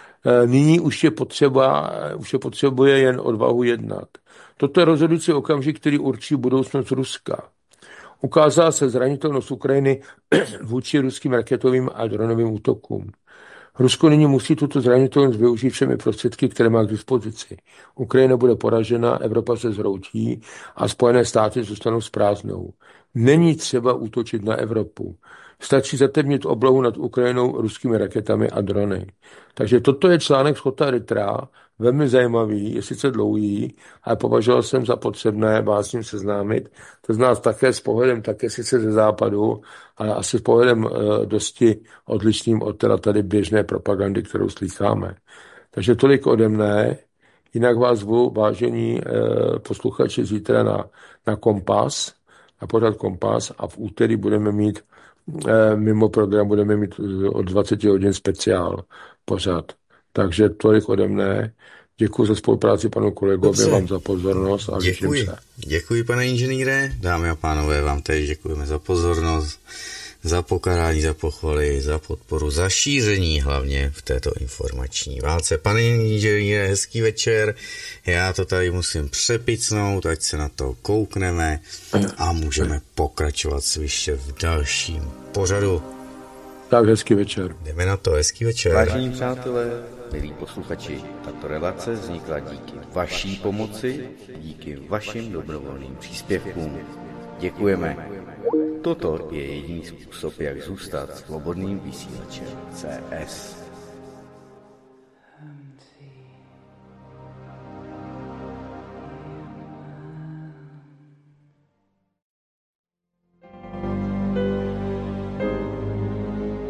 Nyní už je, potřeba, už je potřebuje jen odvahu jednat. Toto je rozhodující okamžik, který určí budoucnost Ruska. Ukázala se zranitelnost Ukrajiny vůči ruským raketovým a dronovým útokům. Rusko nyní musí tuto zranitelnost využít všemi prostředky, které má k dispozici. Ukrajina bude poražena, Evropa se zhroutí a Spojené státy zůstanou s prázdnou. Není třeba útočit na Evropu. Stačí zatemnit oblohu nad Ukrajinou ruskými raketami a drony. Takže toto je článek Scotta Rittera, velmi zajímavý, je sice dlouhý, ale považoval jsem za potřebné vás s ním seznámit. To znamená také s pohledem, také sice ze západu, ale asi s pohledem e, dosti odlišným od teda tady běžné propagandy, kterou slycháme. Takže tolik ode mne. Jinak vás zvu, vážení e, posluchači, zítra na, na Kompas, na pořad Kompas a v úterý budeme mít e, mimo program budeme mít od dvacet hodin speciál pořad. Takže tolik ode mne. Děkuji za spolupráci panu kolegovi, Dobře. vám za pozornost a Děkuji. se. Děkuji, pane inženýre. Dámy a pánové, vám též děkujeme za pozornost, za pokarání, za pochvaly, za podporu, za šíření hlavně v této informační válce. Pane inženýre, hezký večer. Já to tady musím přepicnout, ať se na to koukneme a můžeme pokračovat sviště v dalším pořadu. Tak hezký večer. Jdeme na to, hezký večer. Vážení přátelé, milí posluchači, tato relace vznikla díky vaší pomoci, díky vašim dobrovolným příspěvkům. Děkujeme. Toto je jediný způsob, jak zůstat svobodným vysílačem C S.